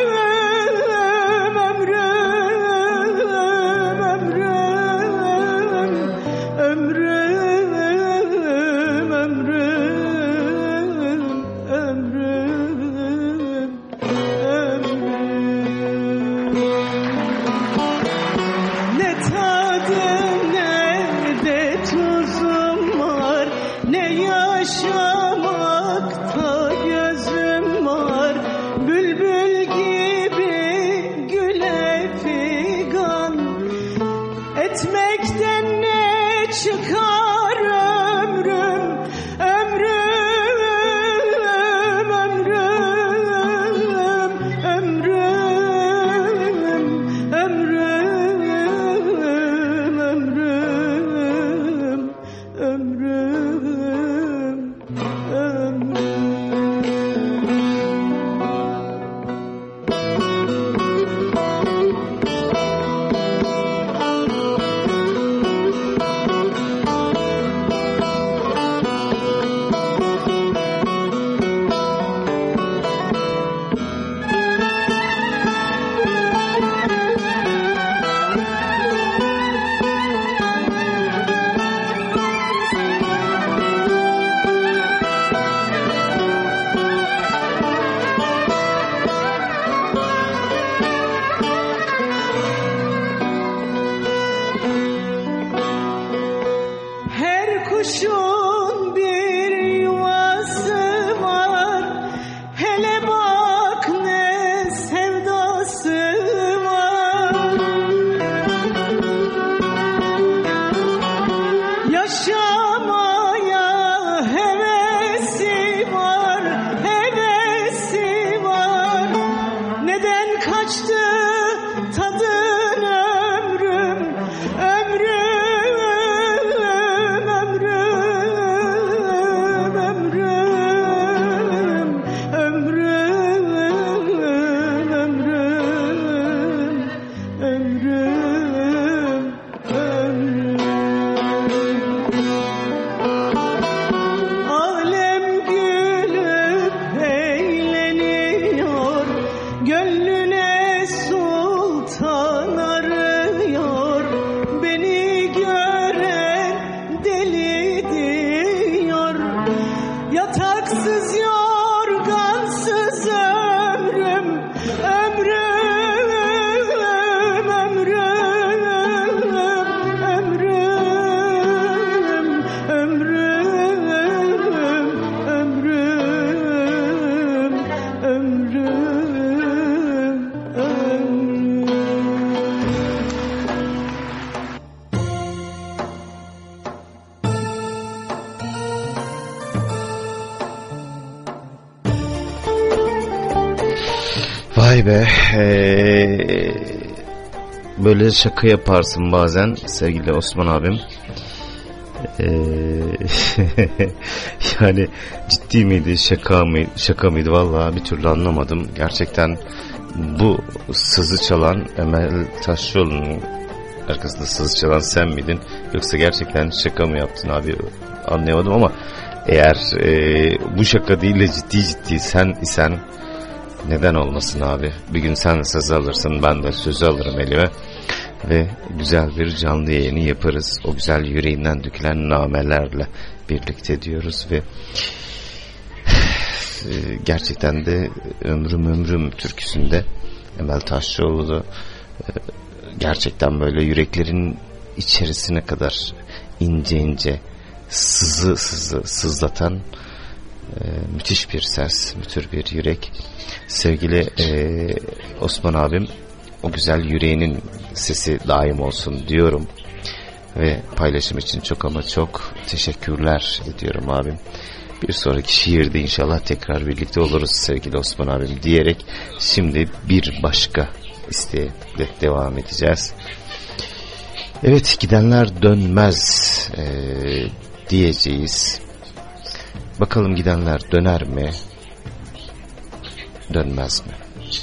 Yaşamakta gözüm var, bülbül gibi güle figan. Etmekten ne çıkar ömrüm, ömrüm, ömrüm, ömrüm, ömrüm, ömrüm, ömrüm. Kuşun bir yuvası var, hele bak ne sevdası var. Yaşamaya hevesi var, hevesi var. Neden kaçtı tadın ömrüm, ömrüm. Gönlüne sultan arıyor, beni gören deli diyor. Yataksız yorgansız ömrüm, ömrüm, ömrüm, Vay be. Böyle şaka yaparsın bazen sevgili Osman abim. Yani ciddi miydi, şaka mıydı vallahi bir türlü anlamadım. Gerçekten bu sızı çalan Emel Taşyolu'nun arkasında sızı çalan sen miydin? Yoksa gerçekten şaka mı yaptın abi, anlayamadım ama eğer bu şaka değil de ciddi sen isen neden olmasın abi? Bir gün sen de söz alırsın, ben de sözü alırım elime ve güzel bir canlı yayını yaparız. O güzel yüreğinden dökülen namelerle birlikte diyoruz ve gerçekten de ömrüm türküsünde Emel Taşçıoğlu da gerçekten böyle yüreklerin içerisine kadar ince sızlatan müthiş bir ses, müthiş bir yürek. Sevgili Osman abim, o güzel yüreğinin sesi daim olsun diyorum ve paylaşım için çok ama çok teşekkürler ediyorum abim. Bir sonraki şiirde inşallah tekrar birlikte oluruz sevgili Osman abim diyerek şimdi bir başka isteğe devam edeceğiz. Evet, gidenler dönmez diyeceğiz. Bakalım gidenler döner mi? Dönmez mi?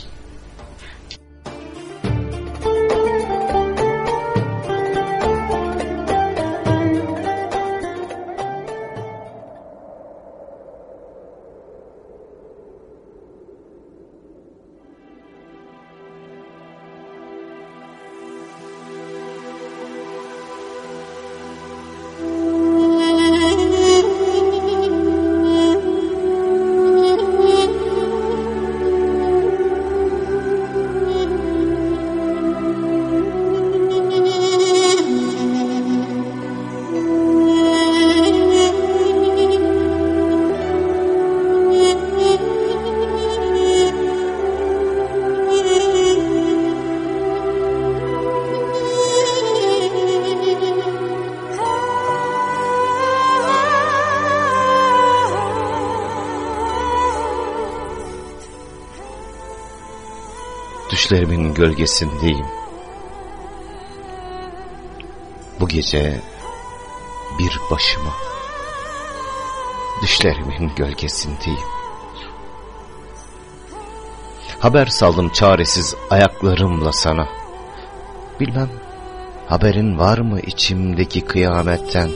Düşlerimin gölgesindeyim. Bu gece bir başıma. Düşlerimin gölgesindeyim. Haber saldım çaresiz ayaklarımla sana. Bilmem haberin var mı içimdeki kıyametten?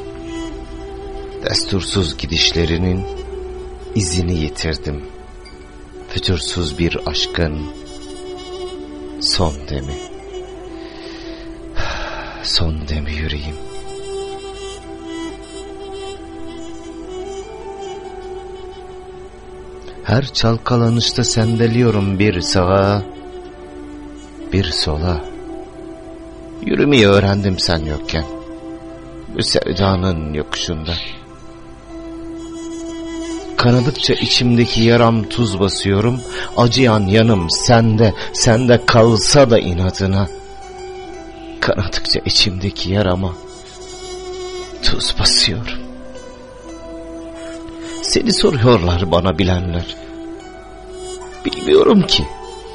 Destursuz gidişlerinin izini yitirdim. Fütursuz bir aşkın son demi yüreğim. Her çalkalanışta sendeliyorum bir sağa, bir sola. Yürümeyi öğrendim sen yokken, bu sevdanın yokuşunda. Kanadıkça içimdeki yaram tuz basıyorum. Acıyan yanım sende kalsa da inadına. Kanadıkça içimdeki yarama tuz basıyorum. Seni soruyorlar bana bilenler. Bilmiyorum ki.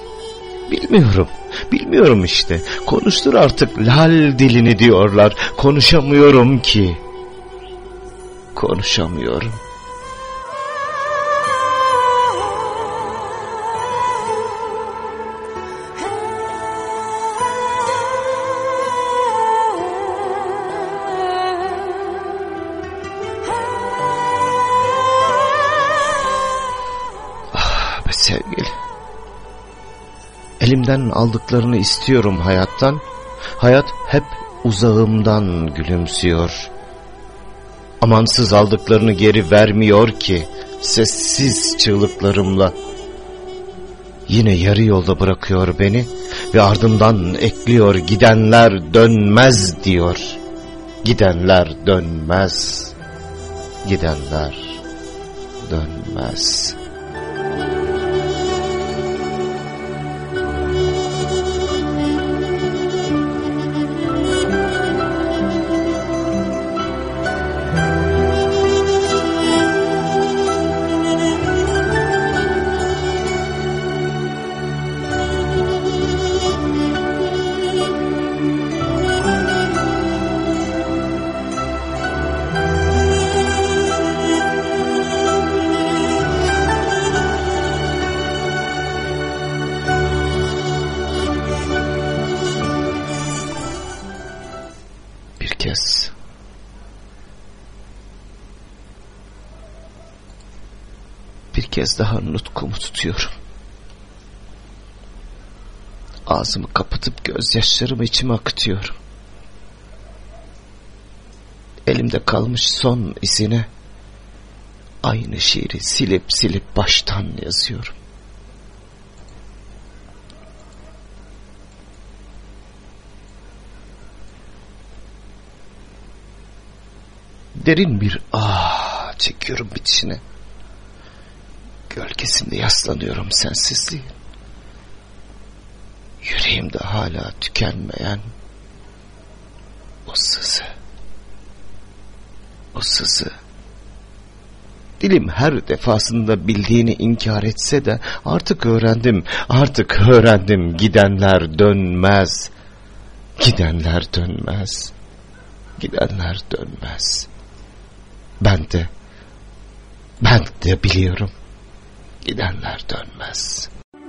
Bilmiyorum işte. Konuştur artık lal dilini diyorlar. Konuşamıyorum ki. Konuşamıyorum. Sevgili, elimden aldıklarını istiyorum hayattan. Hayat hep uzağımdan gülümsüyor. Amansız aldıklarını geri vermiyor ki sessiz çığlıklarımla. Yine yarı yolda bırakıyor beni ve ardından ekliyor, gidenler dönmez diyor. Gidenler dönmez. Gidenler dönmez. kez daha nutkumu tutuyorum. Ağzımı kapatıp gözyaşlarımı içime akıtıyorum. Elimde kalmış son izine aynı şiiri silip silip baştan yazıyorum. Derin bir ah çekiyorum bitişine. Gölgesinde yaslanıyorum sensizliğin. Yüreğimde hala tükenmeyen o sızı. O sızı. Dilim her defasında bildiğini inkar etse de artık öğrendim. Gidenler dönmez. Gidenler dönmez. Gidenler dönmez. Ben de biliyorum. Gidenler dönmez.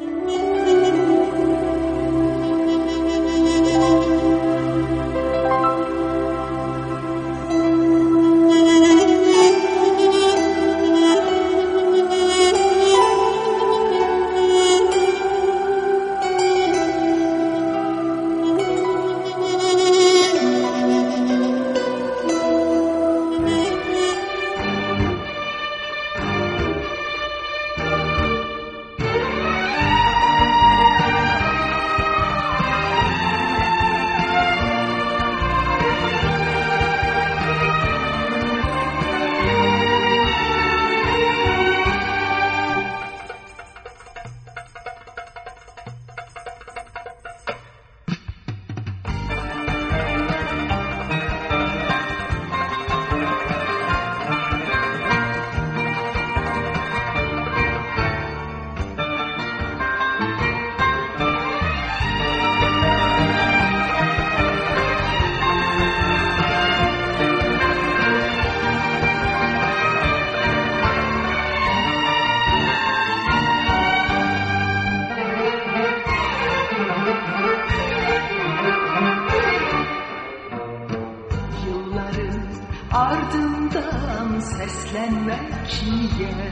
Ardından seslenmek niye?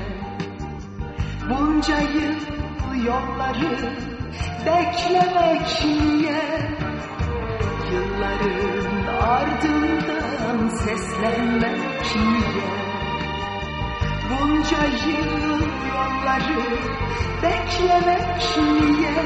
Bunca yıl yolları beklemek niye? Yılların ardından seslenmek niye? Bunca yıl yolları beklemek niye?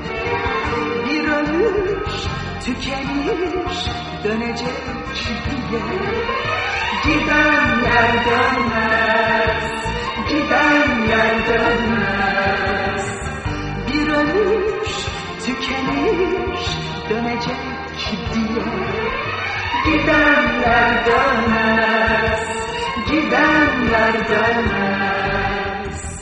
Bir ömür tükenir dönecek diye. Gidenler dönmez, gidenler dönmez. Bir ömür tükenir dönecek diye. Gidenler dönmez, gidenler dönmez.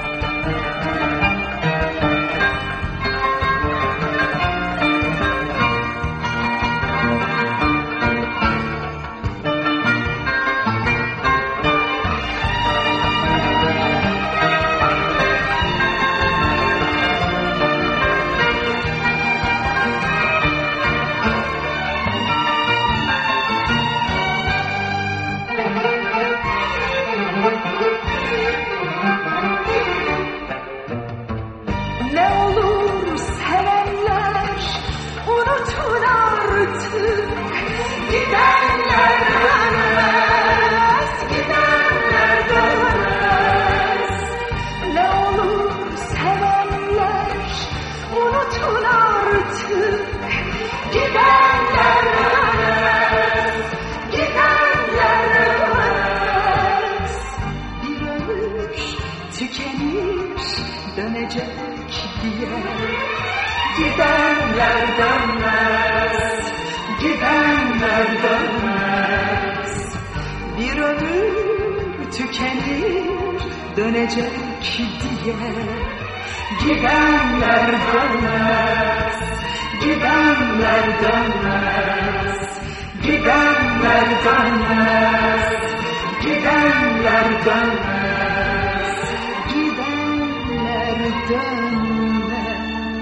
Gidenler dönmez, gidenler dönmez. Bir ömür tükenir dönecek diye. Gidenler dönmez, gidenler dönmez. Gidenler dönmez, gidenler dönmez. Gidenler dönmez.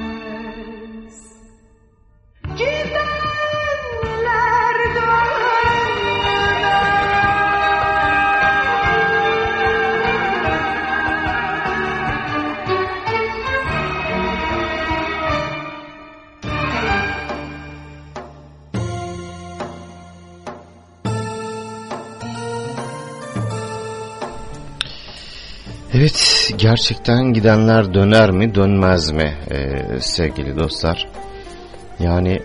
Gidenler dönmez. Evet, gerçekten gidenler döner mi dönmez mi sevgili dostlar? Yani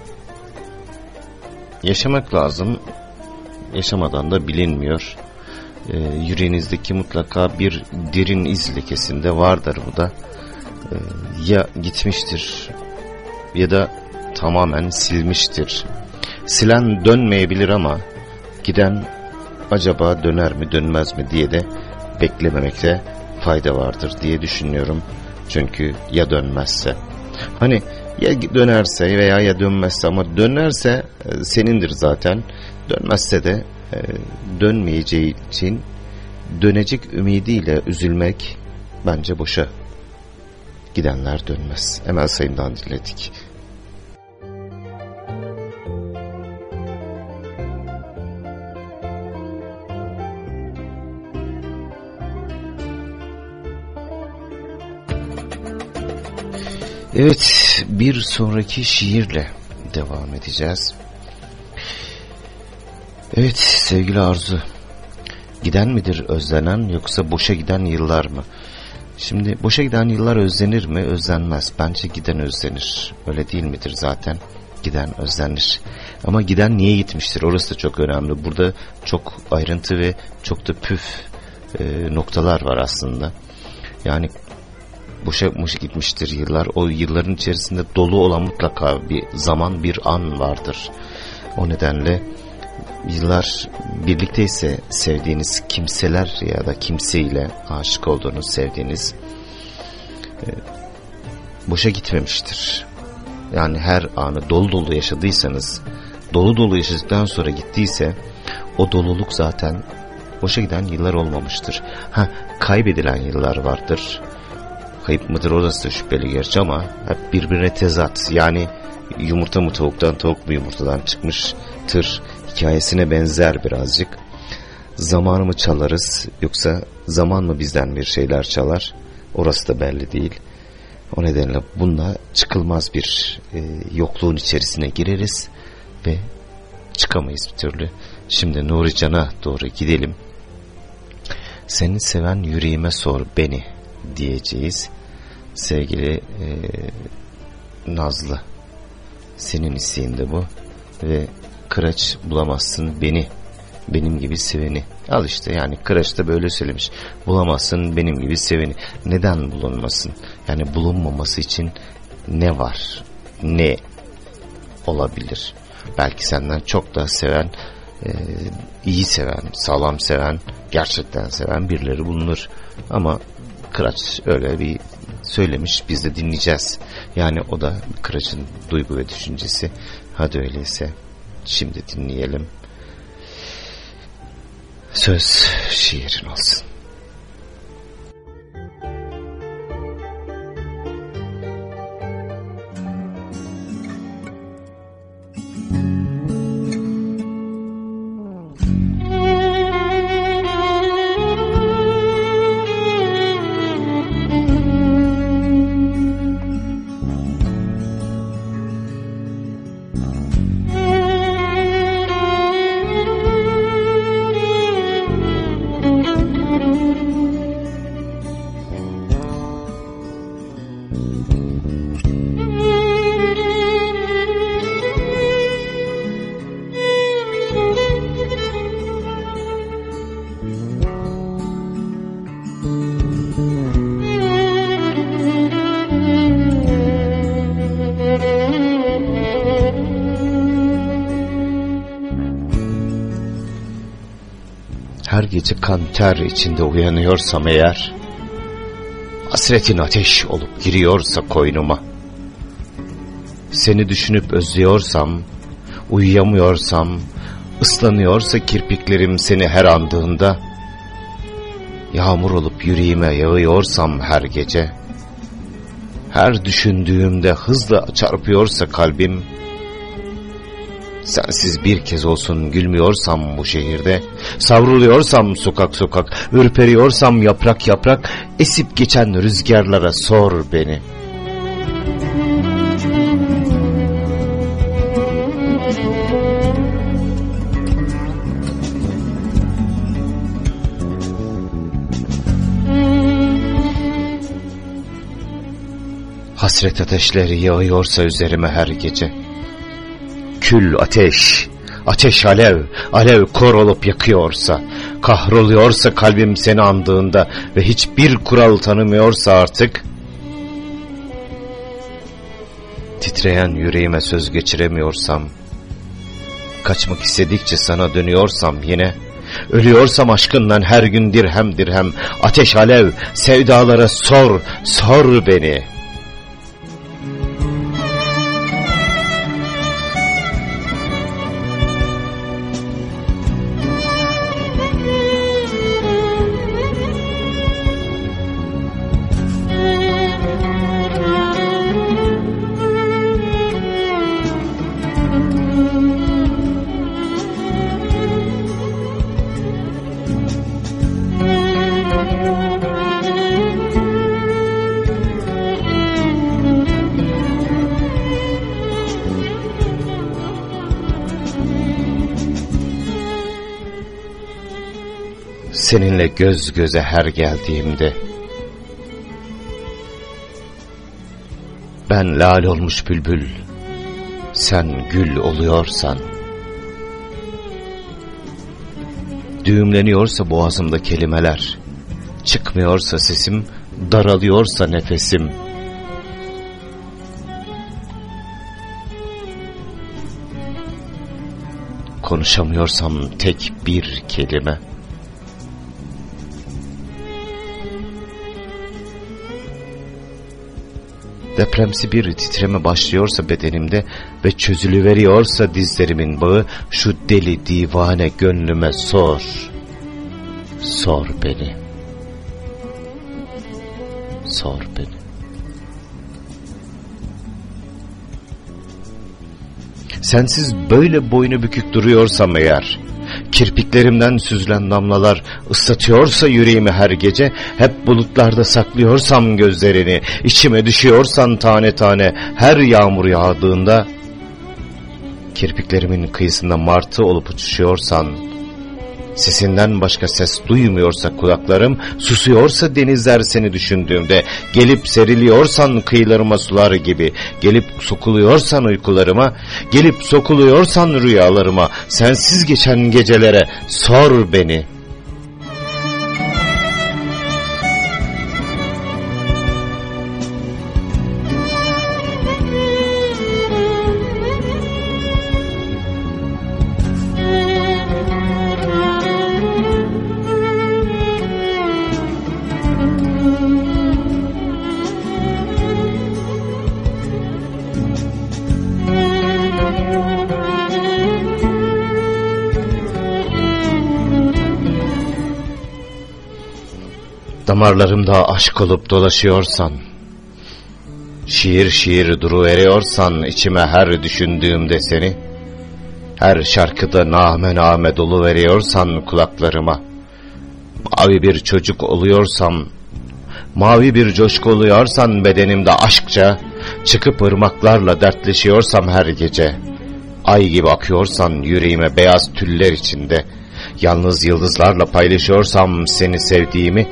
yaşamak lazım, yaşamadan da bilinmiyor. Yüreğinizdeki mutlaka bir derin iz lekesinde vardır bu da. Ya gitmiştir ya da tamamen silmiştir. Silen dönmeyebilir ama giden acaba döner mi dönmez mi diye de beklememekte fayda vardır diye düşünüyorum. Çünkü ya dönmezse, hani ya dönerse veya ya dönmezse, ama dönerse senindir zaten. Dönmezse de dönmeyeceği için dönecek ümidiyle üzülmek bence boşa. Gidenler dönmez. Emel Sayın'dan dinledik. Evet, bir sonraki şiirle devam edeceğiz. Evet sevgili Arzu, giden midir özlenen yoksa boşa giden yıllar mı? Şimdi boşa giden yıllar özlenir mi? Özlenmez. Bence giden özlenir. Öyle değil midir zaten? Giden özlenir. Ama giden niye gitmiştir? Orası da çok önemli. Burada çok ayrıntı ve çok da püf noktalar var aslında. Yani boşa gitmiştir yıllar. O yılların içerisinde dolu olan mutlaka bir zaman, bir an vardır. O nedenle yıllar birlikteyse sevdiğiniz kimseler ya da kimseyle aşık olduğunuz, sevdiğiniz boşa gitmemiştir. Yani her anı dolu dolu yaşadıysanız, dolu dolu yaşadıktan sonra gittiyse o doluluk zaten boşa giden yıllar olmamıştır. Kaybedilen yıllar vardır. Kayıp mıdır orası da şüpheli gerçi ama hep birbirine tezat. Yani yumurta mı tavuktan, tavuk mu yumurtadan çıkmıştır hikayesine benzer birazcık. Zamanı mı çalarız yoksa zaman mı bizden bir şeyler çalar? Orası da belli değil. O nedenle bununla çıkılmaz bir yokluğun içerisine gireriz ve çıkamayız bir türlü. Şimdi Nuri Can'a doğru gidelim. Seni seven yüreğime sor beni diyeceğiz. Sevgili Nazlı, senin isteğinde bu ve kıraç bulamazsın beni, benim gibi seveni. Al işte, yani kıraç da böyle söylemiş. Bulamazsın benim gibi seveni. Neden bulunmasın? Yani bulunmaması için ne var? Ne olabilir? Belki senden çok daha seven, iyi seven, sağlam seven, gerçekten seven birileri bulunur. Ama kıraç öyle bir söylemiş, biz de dinleyeceğiz. Yani o da kıraçın duygu ve düşüncesi. Hadi öyleyse şimdi dinleyelim. Söz şiirin olsun. Her gece kan ter içinde uyanıyorsam eğer, hasretin ateş olup giriyorsa koynuma, seni düşünüp özlüyorsam, uyuyamıyorsam, ıslanıyorsa kirpiklerim seni her andığında, yağmur olup yüreğime yağıyorsam her gece, her düşündüğümde hızla çarpıyorsa kalbim, sensiz bir kez olsun gülmüyorsam bu şehirde, savruluyorsam sokak sokak, ürperiyorsam yaprak yaprak, esip geçen rüzgarlara sor beni. Hasret ateşleri yağıyorsa üzerime her gece. Kül ateş, ateş alev, alev kor olup yakıyorsa, kahroluyorsa kalbim seni andığında ve hiçbir kural tanımıyorsa artık, titreyen yüreğime söz geçiremiyorsam, kaçmak istedikçe sana dönüyorsam yine, ölüyorsam aşkından her gün dirhem dirhem, ateş alev sevdalara sor, sor beni. Seninle göz göze her geldiğimde, ben lal olmuş bülbül, sen gül oluyorsan, düğümleniyorsa boğazımda kelimeler, çıkmıyorsa sesim, daralıyorsa nefesim, konuşamıyorsam tek bir kelime, depremsi bir titreme başlıyorsa bedenimde ve çözülüveriyorsa dizlerimin bağı, şu deli divane gönlüme sor, sor beni, sor beni. Sensiz böyle boynu bükük duruyorsam eğer, kirpiklerimden süzülen damlalar ıslatıyorsa yüreğimi her gece, hep bulutlarda saklıyorsam gözlerini, içime düşüyorsan tane tane her yağmur yağdığında, kirpiklerimin kıyısında martı olup uçuşuyorsan, sesinden başka ses duymuyorsa kulaklarım, susuyorsa denizler seni düşündüğümde, gelip seriliyorsan kıyılarıma sular gibi, gelip sokuluyorsan uykularıma, gelip sokuluyorsan rüyalarıma, sensiz geçen gecelere sor beni. Damarlarımda aşk olup dolaşıyorsan, şiir şiir duruveriyorsan içime her düşündüğümde seni, her şarkıda nağme nağme dolu veriyorsan kulaklarıma, mavi bir çocuk oluyorsam, mavi bir coşku oluyorsan bedenimde aşkça, çıkıp ırmaklarla dertleşiyorsam her gece, ay gibi akıyorsan yüreğime beyaz tüller içinde, yalnız yıldızlarla paylaşıyorsam seni sevdiğimi,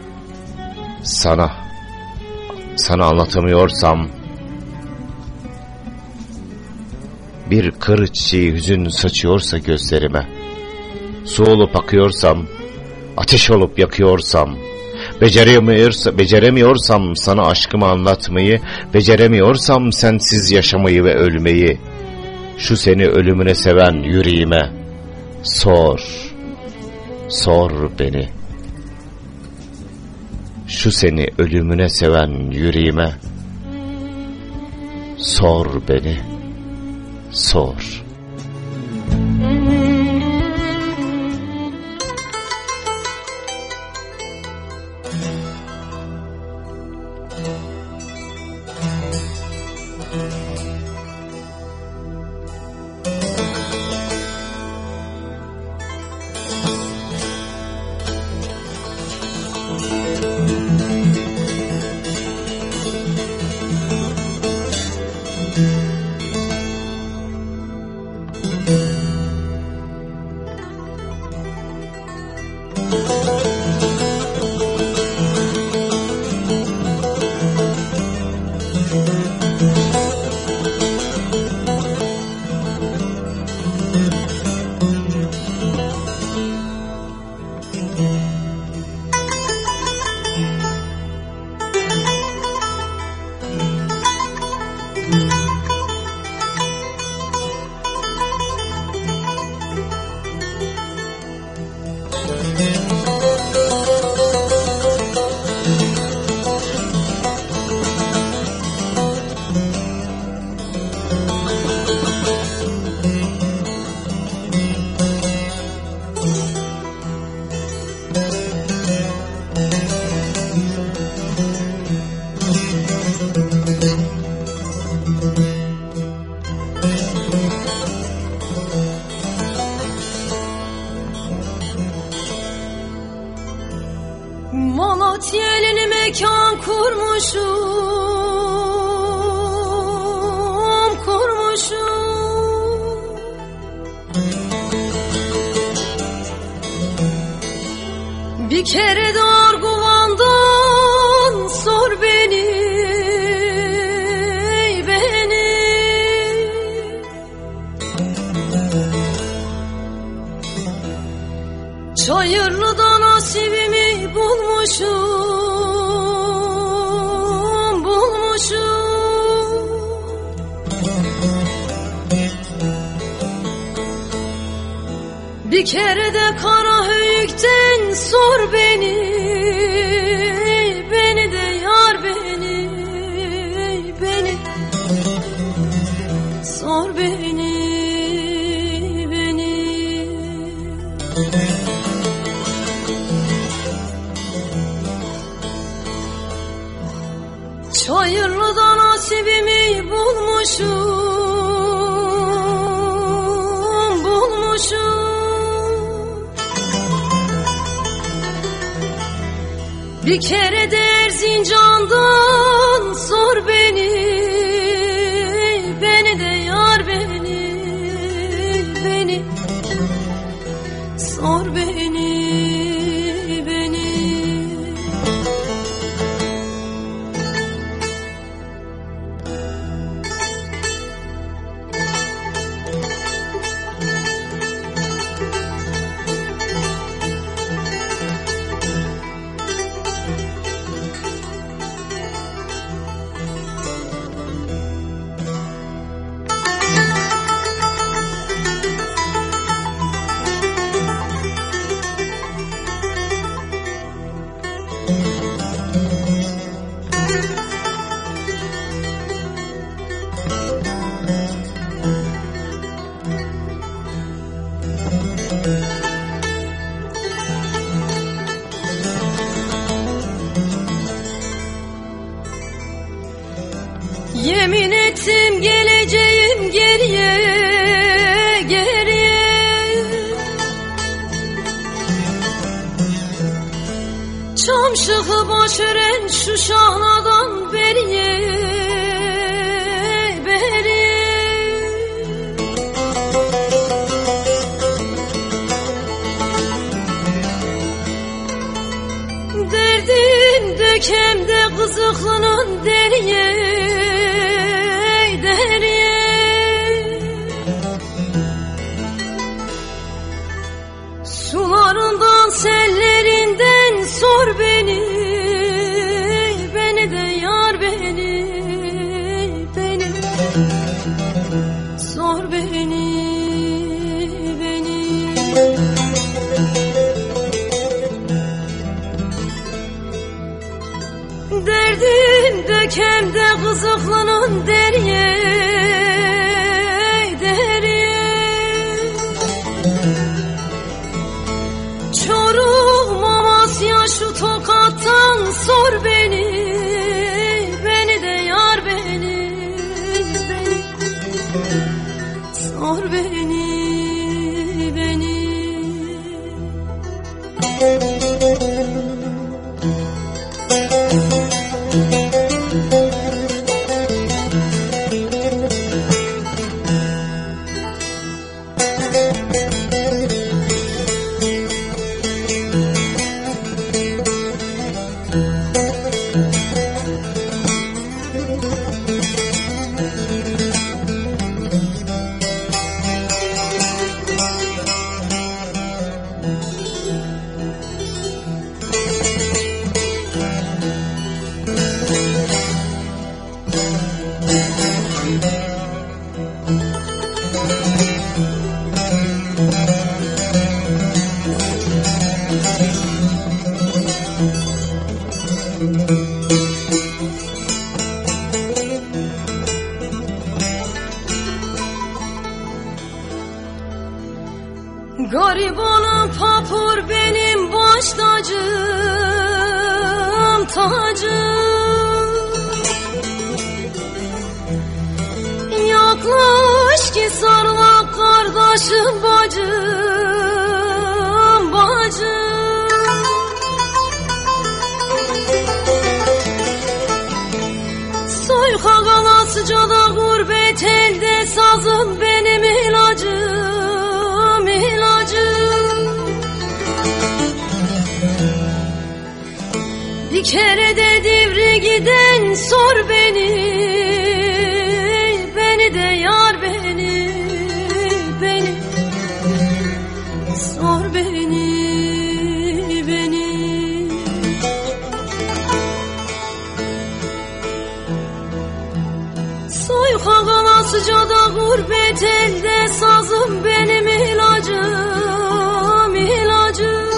sana anlatamıyorsam, bir kır çiçeği hüzün saçıyorsa gözlerime, su olup akıyorsam, ateş olup yakıyorsam, beceremiyorsam sana aşkımı anlatmayı, beceremiyorsam sensiz yaşamayı ve ölmeyi, şu seni ölümüne seven yüreğime sor, sor beni. Şu seni ölümüne seven yüreğime sor beni, sor. Malatya'lı mekan kurmuşum. Bir kere de Arguvan'dan sor beni. Çayırlı'da nasibimi bulmuşum. Bir kere de Karahöyük'ten sor beni. Beni de yar beni. Sor beni. Çayırlı'da nasibimi bulmuşum. Bir kere de Erzincan'dan sor beni. Beni de yar beni. Sor beni. Yemin ettim geleceğim geriye. Çamşıkı boşören şu şahnadan beriye. Derdim dökemde Kızıklı'nın deriye. Sularından sellerinden sor beni. Beni de yar beni. Sor beni. Derdim dökemde Kızıklı'nın deriye. Çoruh Mamasya şu Tokat'tan sor beni. Beni de yar beni. Sor beni. Garibanım papur benim baş tacım, tacım. Yaklaş ki sarılak kardeşim, bacım, bacım. Soyka kalasıcada gurbet elde sazım benim ilacım, ilacım. Bir kere de divri giden sor beni, beni de yar beni, beni sor beni, beni. Soyka kalasıcada gurbet elde sazım benim ilacım, ilacım.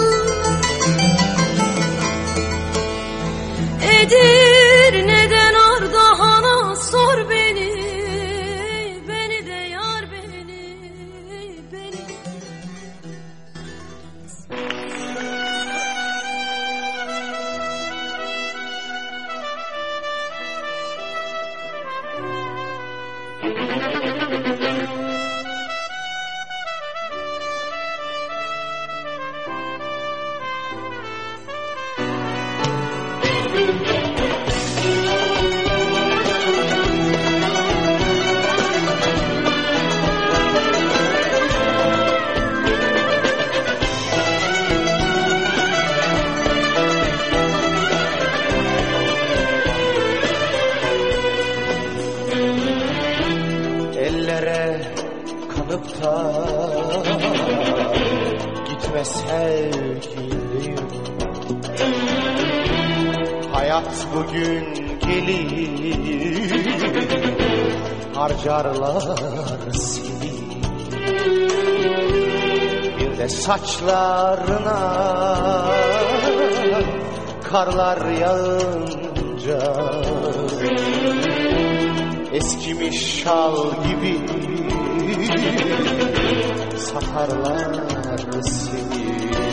Edirne'den Ardahan'a sor beni, beni de yar beni, beni. Ellere kanıp da gitme sevgilim. Hayat bugün gelir, harcarlar seni. Bir de saçlarına karlar yağınca eskimiş şal gibi satarlar seni.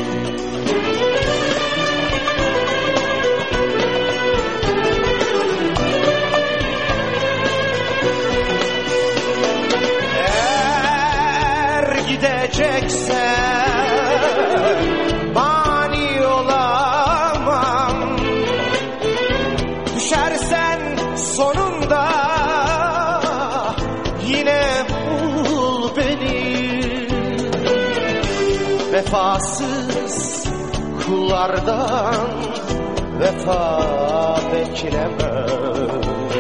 Eğer gideceksen mani olamam. Düşersen sonunda yine bul beni. Vefasız kullardan vefa beklemem.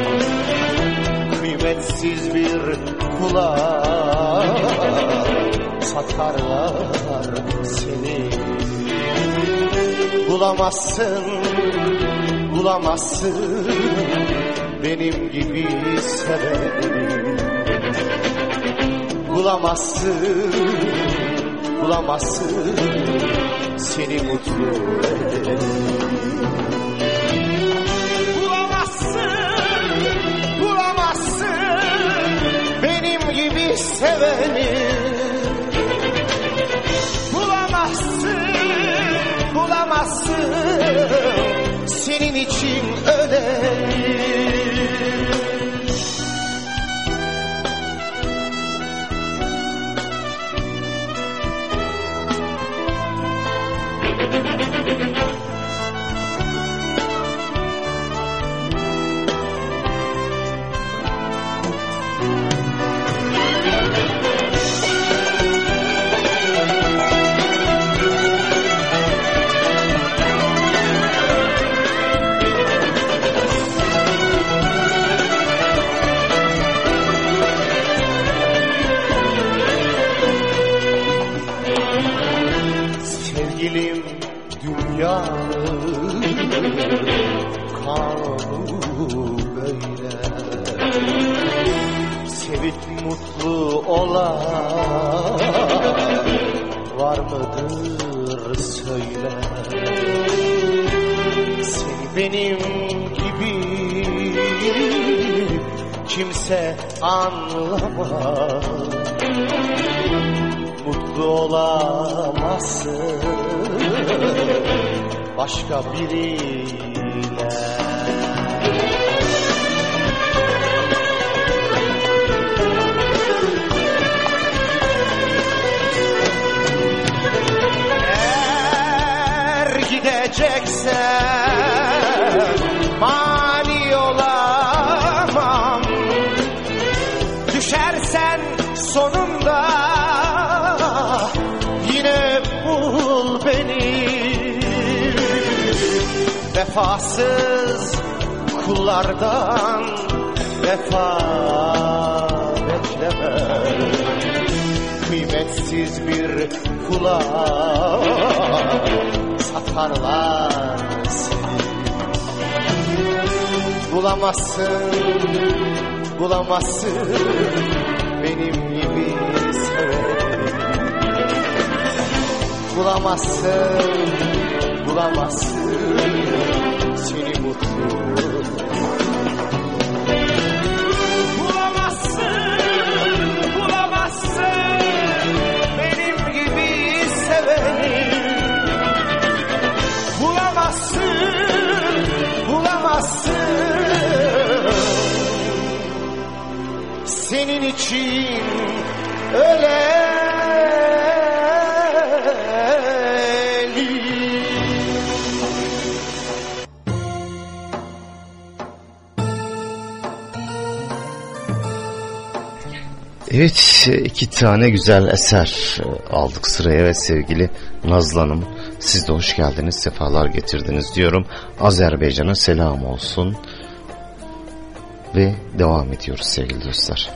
Kıymetsiz bir kula satarlar seni. Bulamazsın, bulamazsın benim gibi seveni. Bulamazsın, bulamazsın seni mutlu edeni. Bulamazsın, bulamazsın benim gibi seveni. Bulamazsın, bulamazsın senin için öleni. Sevgilim dünyanın kanunu böyle. Sevip mutlu olan var mıdır söyle. Seni benim gibi kimse anlamaz. mutlu olamazsın başka biriyle. Eğer gideceksen mani olamam, düşersen sonunda yine bul beni. Vefasız kullardan vefa bekleme, kıymetsiz bir kula satarlar seni. Bulamazsın benim gibi seveni. Bulamazsın seni mutlu. Bulamazsın benim gibi seveni. Bulamazsın senin için öleni. Evet, 2 tane güzel eser aldık sıraya ve sevgili Nazlı Hanım, siz de hoş geldiniz, sefalar getirdiniz diyorum. Azerbaycan'a selam olsun ve devam ediyoruz sevgili dostlar.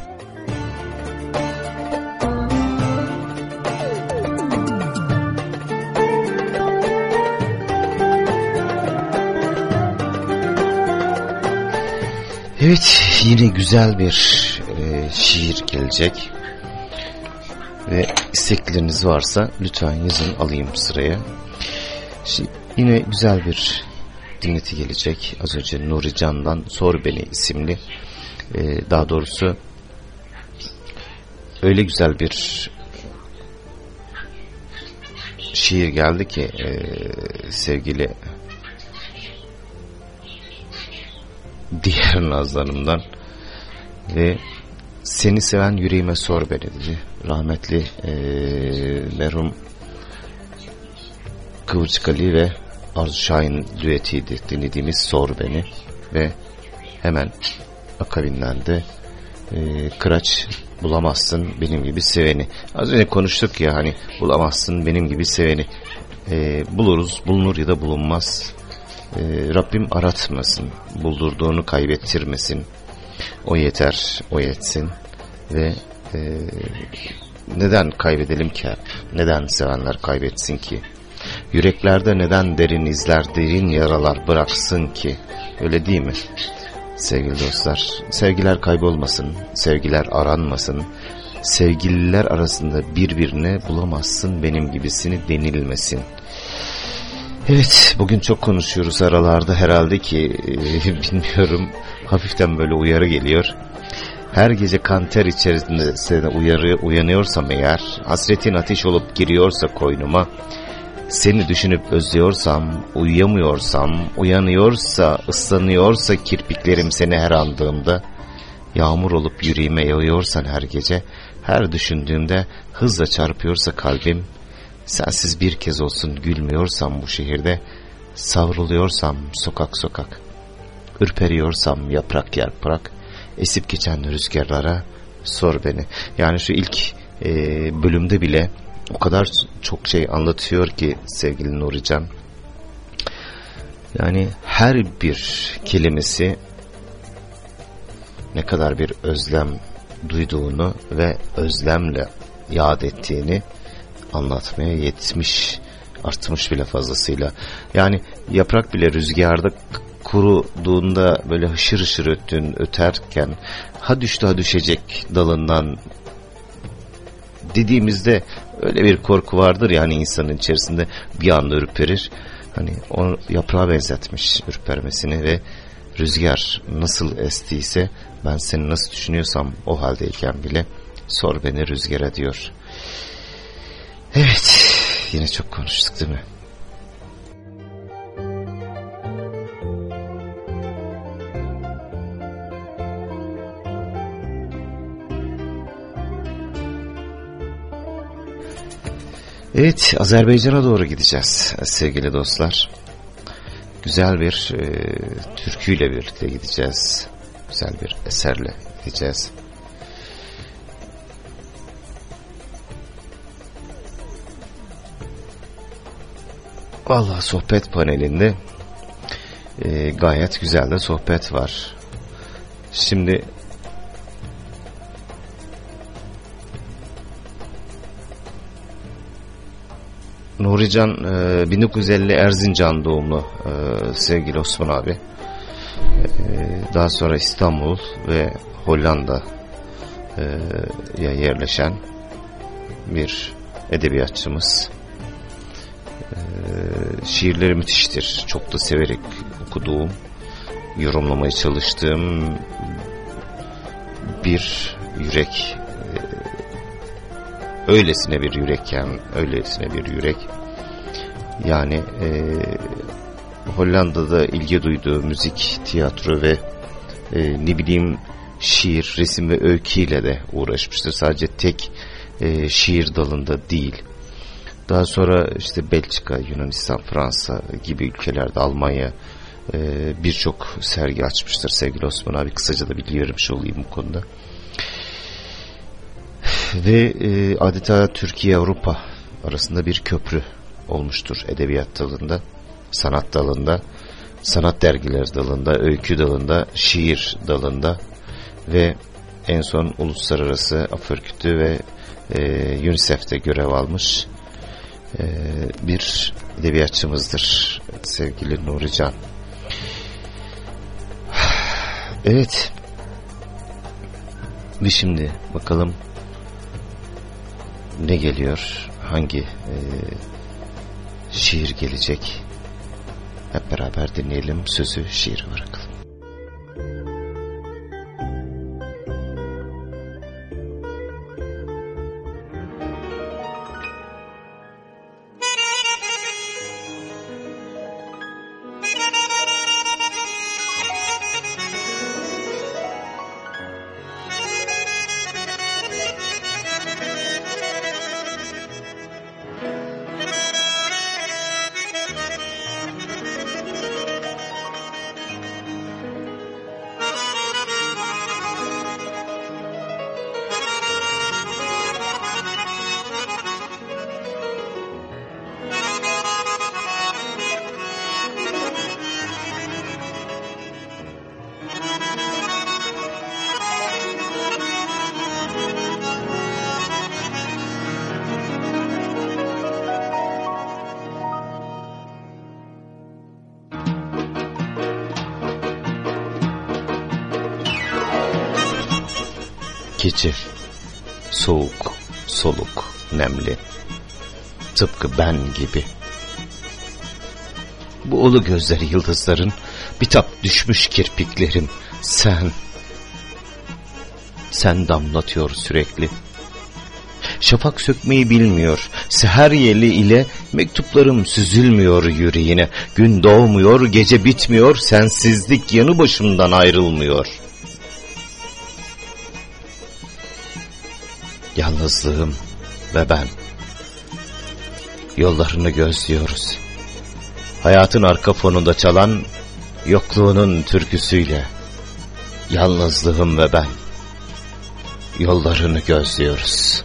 Evet, yine güzel bir şiir gelecek ve istekleriniz varsa lütfen yazın, alayım sıraya. Yine güzel bir dinleti gelecek. Az önce Nuri Can'dan Sor Beni isimli, daha doğrusu öyle güzel bir şiir geldi ki sevgili diğer Nazlı Hanım'dan. Ve seni seven yüreğime sor beni dedi. Rahmetli merhum Kıvırcık Ali ve Arzu Şahin düetiydi dinlediğimiz Sor Beni. Ve hemen akabinden de Kıraç bulamazsın benim gibi seveni. Az önce konuştuk ya, hani bulamazsın benim gibi seveni. Buluruz, bulunur ya da bulunmaz. Rabbim aratmasın, buldurduğunu kaybettirmesin. O yeter, o yetsin. Ve neden kaybedelim ki? Neden sevenler kaybetsin ki? Yüreklerde neden derin izler, derin yaralar bıraksın ki? Öyle değil mi? Sevgili dostlar, sevgiler kaybolmasın, sevgiler aranmasın. Sevgililer arasında birbirine bulamazsın benim gibisini denilmesin. Evet, bugün çok konuşuyoruz aralarda herhalde ki bilmiyorum, hafiften böyle uyarı geliyor. Her gece kanter içerisinde uyanıyorsam eğer, hasretin ateş olup giriyorsa koynuma, seni düşünüp özlüyorsam, uyuyamıyorsam, uyanıyorsa, ıslanıyorsa kirpiklerim seni her andığımda, yağmur olup yüreğime yağıyorsan her gece, her düşündüğümde hızla çarpıyorsa kalbim, sensiz bir kez olsun gülmüyorsam bu şehirde, savruluyorsam sokak sokak, ürperiyorsam yaprak yaprak, esip geçen rüzgarlara sor beni. Yani şu ilk bölümde bile o kadar çok şey anlatıyor ki sevgili Nuri Can. Yani her bir kelimesi ne kadar bir özlem duyduğunu ve özlemle yad ettiğini anlatmaya yetmiş, artmış bile fazlasıyla. Yani yaprak bile rüzgarda kuruduğunda böyle hışır hışır öterken ha düştü ha düşecek dalından dediğimizde öyle bir korku vardır yani insanın içerisinde, bir anda ürperir. Hani o yaprağa benzetmiş ürpermesini ve rüzgar nasıl estiyse ben seni nasıl düşünüyorsam o haldeyken bile sor beni rüzgara diyor. Evet, yine çok konuştuk değil mi? Evet, Azerbaycan'a doğru gideceğiz sevgili dostlar. Güzel bir türküyle birlikte gideceğiz. Güzel bir eserle gideceğiz. Vallahi sohbet panelinde gayet güzel de sohbet var. Şimdi Nurican 1950 Erzincan doğumlu sevgili Osman abi. Daha sonra İstanbul ve Hollanda'ya yerleşen bir edebiyatçımız. Şiirleri müthiştir. Çok da severek okuduğum, yorumlamaya çalıştığım bir yürek. Öylesine bir yürekken, öylesine bir yürek. Yani Hollanda'da ilgi duyduğu müzik, tiyatro ve ne bileyim şiir, resim ve öyküyle de uğraşmıştır. Sadece tek şiir dalında değil. Daha sonra işte Belçika, Yunanistan, Fransa gibi ülkelerde, Almanya birçok sergi açmıştır sevgili Osman abi. Kısaca da bilgi vermiş olayım bu konuda. Ve adeta Türkiye-Avrupa arasında bir köprü olmuştur edebiyat dalında, sanat dalında, sanat dergileri dalında, öykü dalında, şiir dalında ve en son Uluslararası Af Örgütü ve UNICEF'te görev almış bir edebiyatçımızdır sevgili Nurican. Evet. Ve şimdi bakalım ne geliyor? Hangi şiir gelecek? Hep beraber dinleyelim. Sözü şiire bırakalım. Gece, soğuk, soluk, nemli, tıpkı ben gibi. Bu ulu gözleri yıldızların, bitap düşmüş kirpiklerim, sen damlatıyor sürekli. Şafak sökmeyi bilmiyor, seher yeli ile mektuplarım süzülmüyor yüreğine. Gün doğmuyor, gece bitmiyor, sensizlik yanı başımdan ayrılmıyor. Yalnızlığım ve ben yollarını gözlüyoruz. Hayatın arka fonunda çalan yokluğunun türküsüyle yalnızlığım ve ben yollarını gözlüyoruz.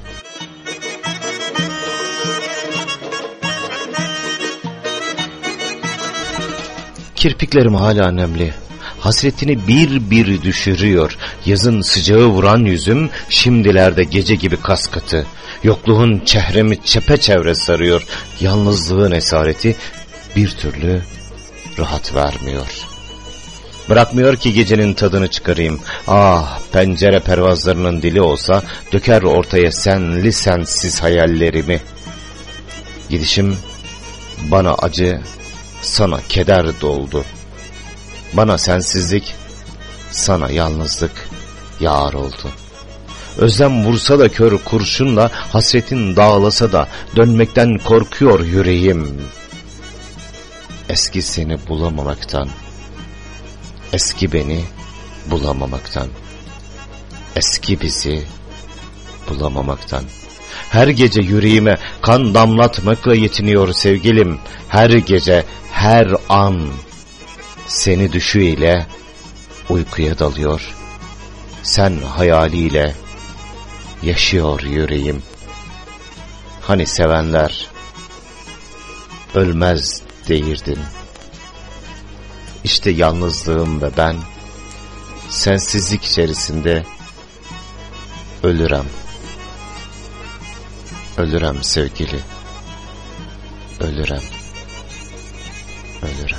Kirpiklerim hala nemli. Hasretini bir bir düşürüyor. Yazın sıcağı vuran yüzüm şimdilerde gece gibi kas katı. Yokluğun çehremi çepeçevre sarıyor. Yalnızlığın esareti bir türlü rahat vermiyor. Bırakmıyor ki gecenin tadını çıkarayım. Ah, pencere pervazlarının dili olsa döker ortaya senli sensiz hayallerimi. Gidişim bana acı, sana keder doldu. Bana sensizlik, sana yalnızlık yar oldu. Özlem vursa da kör kurşunla, hasretin dağlasa da dönmekten korkuyor yüreğim. Eski seni bulamamaktan, eski beni bulamamaktan, eski bizi bulamamaktan. Her gece yüreğime kan damlatmakla yetiniyor sevgilim. Her gece, her an seni düşüyle uykuya dalıyor. Sen hayaliyle yaşıyor yüreğim. Hani sevenler ölmez değirdin. İşte yalnızlığım ve ben sensizlik içerisinde ölürüm. Ölürüm sevgili. Ölürüm. Ölürüm.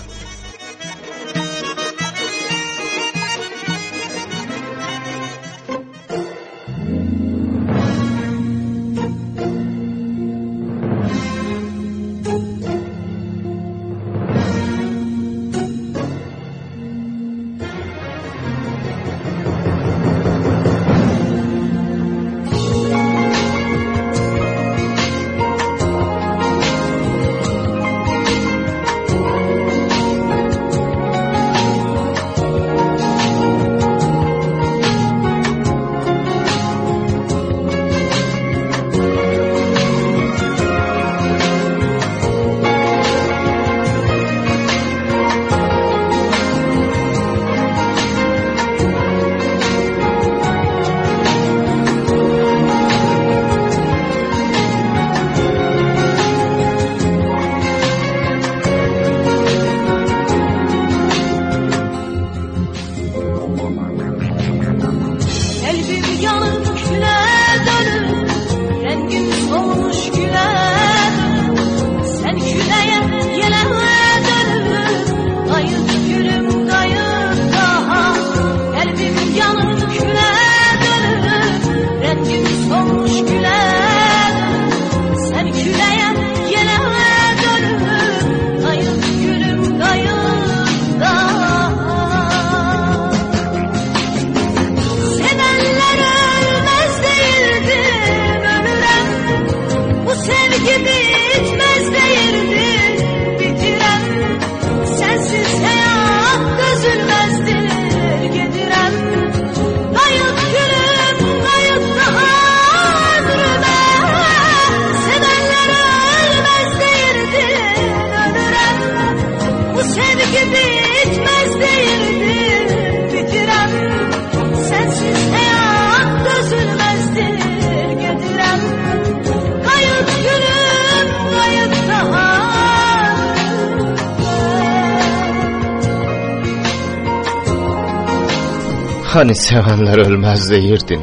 Hani sevenler ölmez değirdin.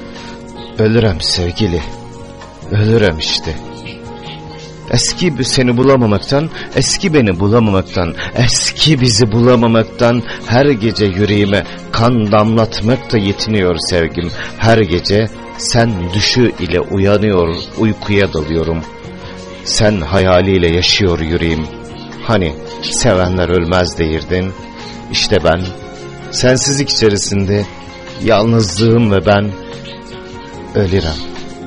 Ölürüm sevgili. Ölürüm işte. Eski seni bulamamaktan, eski beni bulamamaktan, eski bizi bulamamaktan her gece yüreğime kan damlatmakla yetiniyor sevgim. Her gece sen düşü ile uyanıyor, uykuya dalıyorum. Sen hayaliyle yaşıyor yüreğim. Hani sevenler ölmez değirdin. İşte ben sensizlik içerisinde yalnızlığım ve ben ölürüm.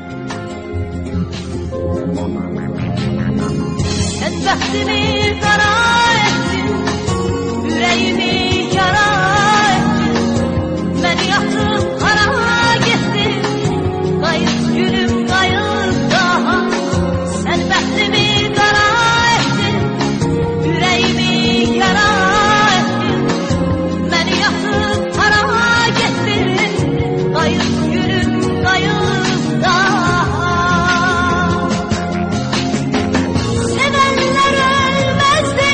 Sen bəxtimi qara ettin, ürəyimi yara ettin. Mən yatıb hara getdim, qayıt gülüm qayıt daha. Sen bəxtimi qara ettin, ürəyimi yara ettin. Mən yatıb hara getdim, qayıt gülüm qayıt daha. Sevenler ölmez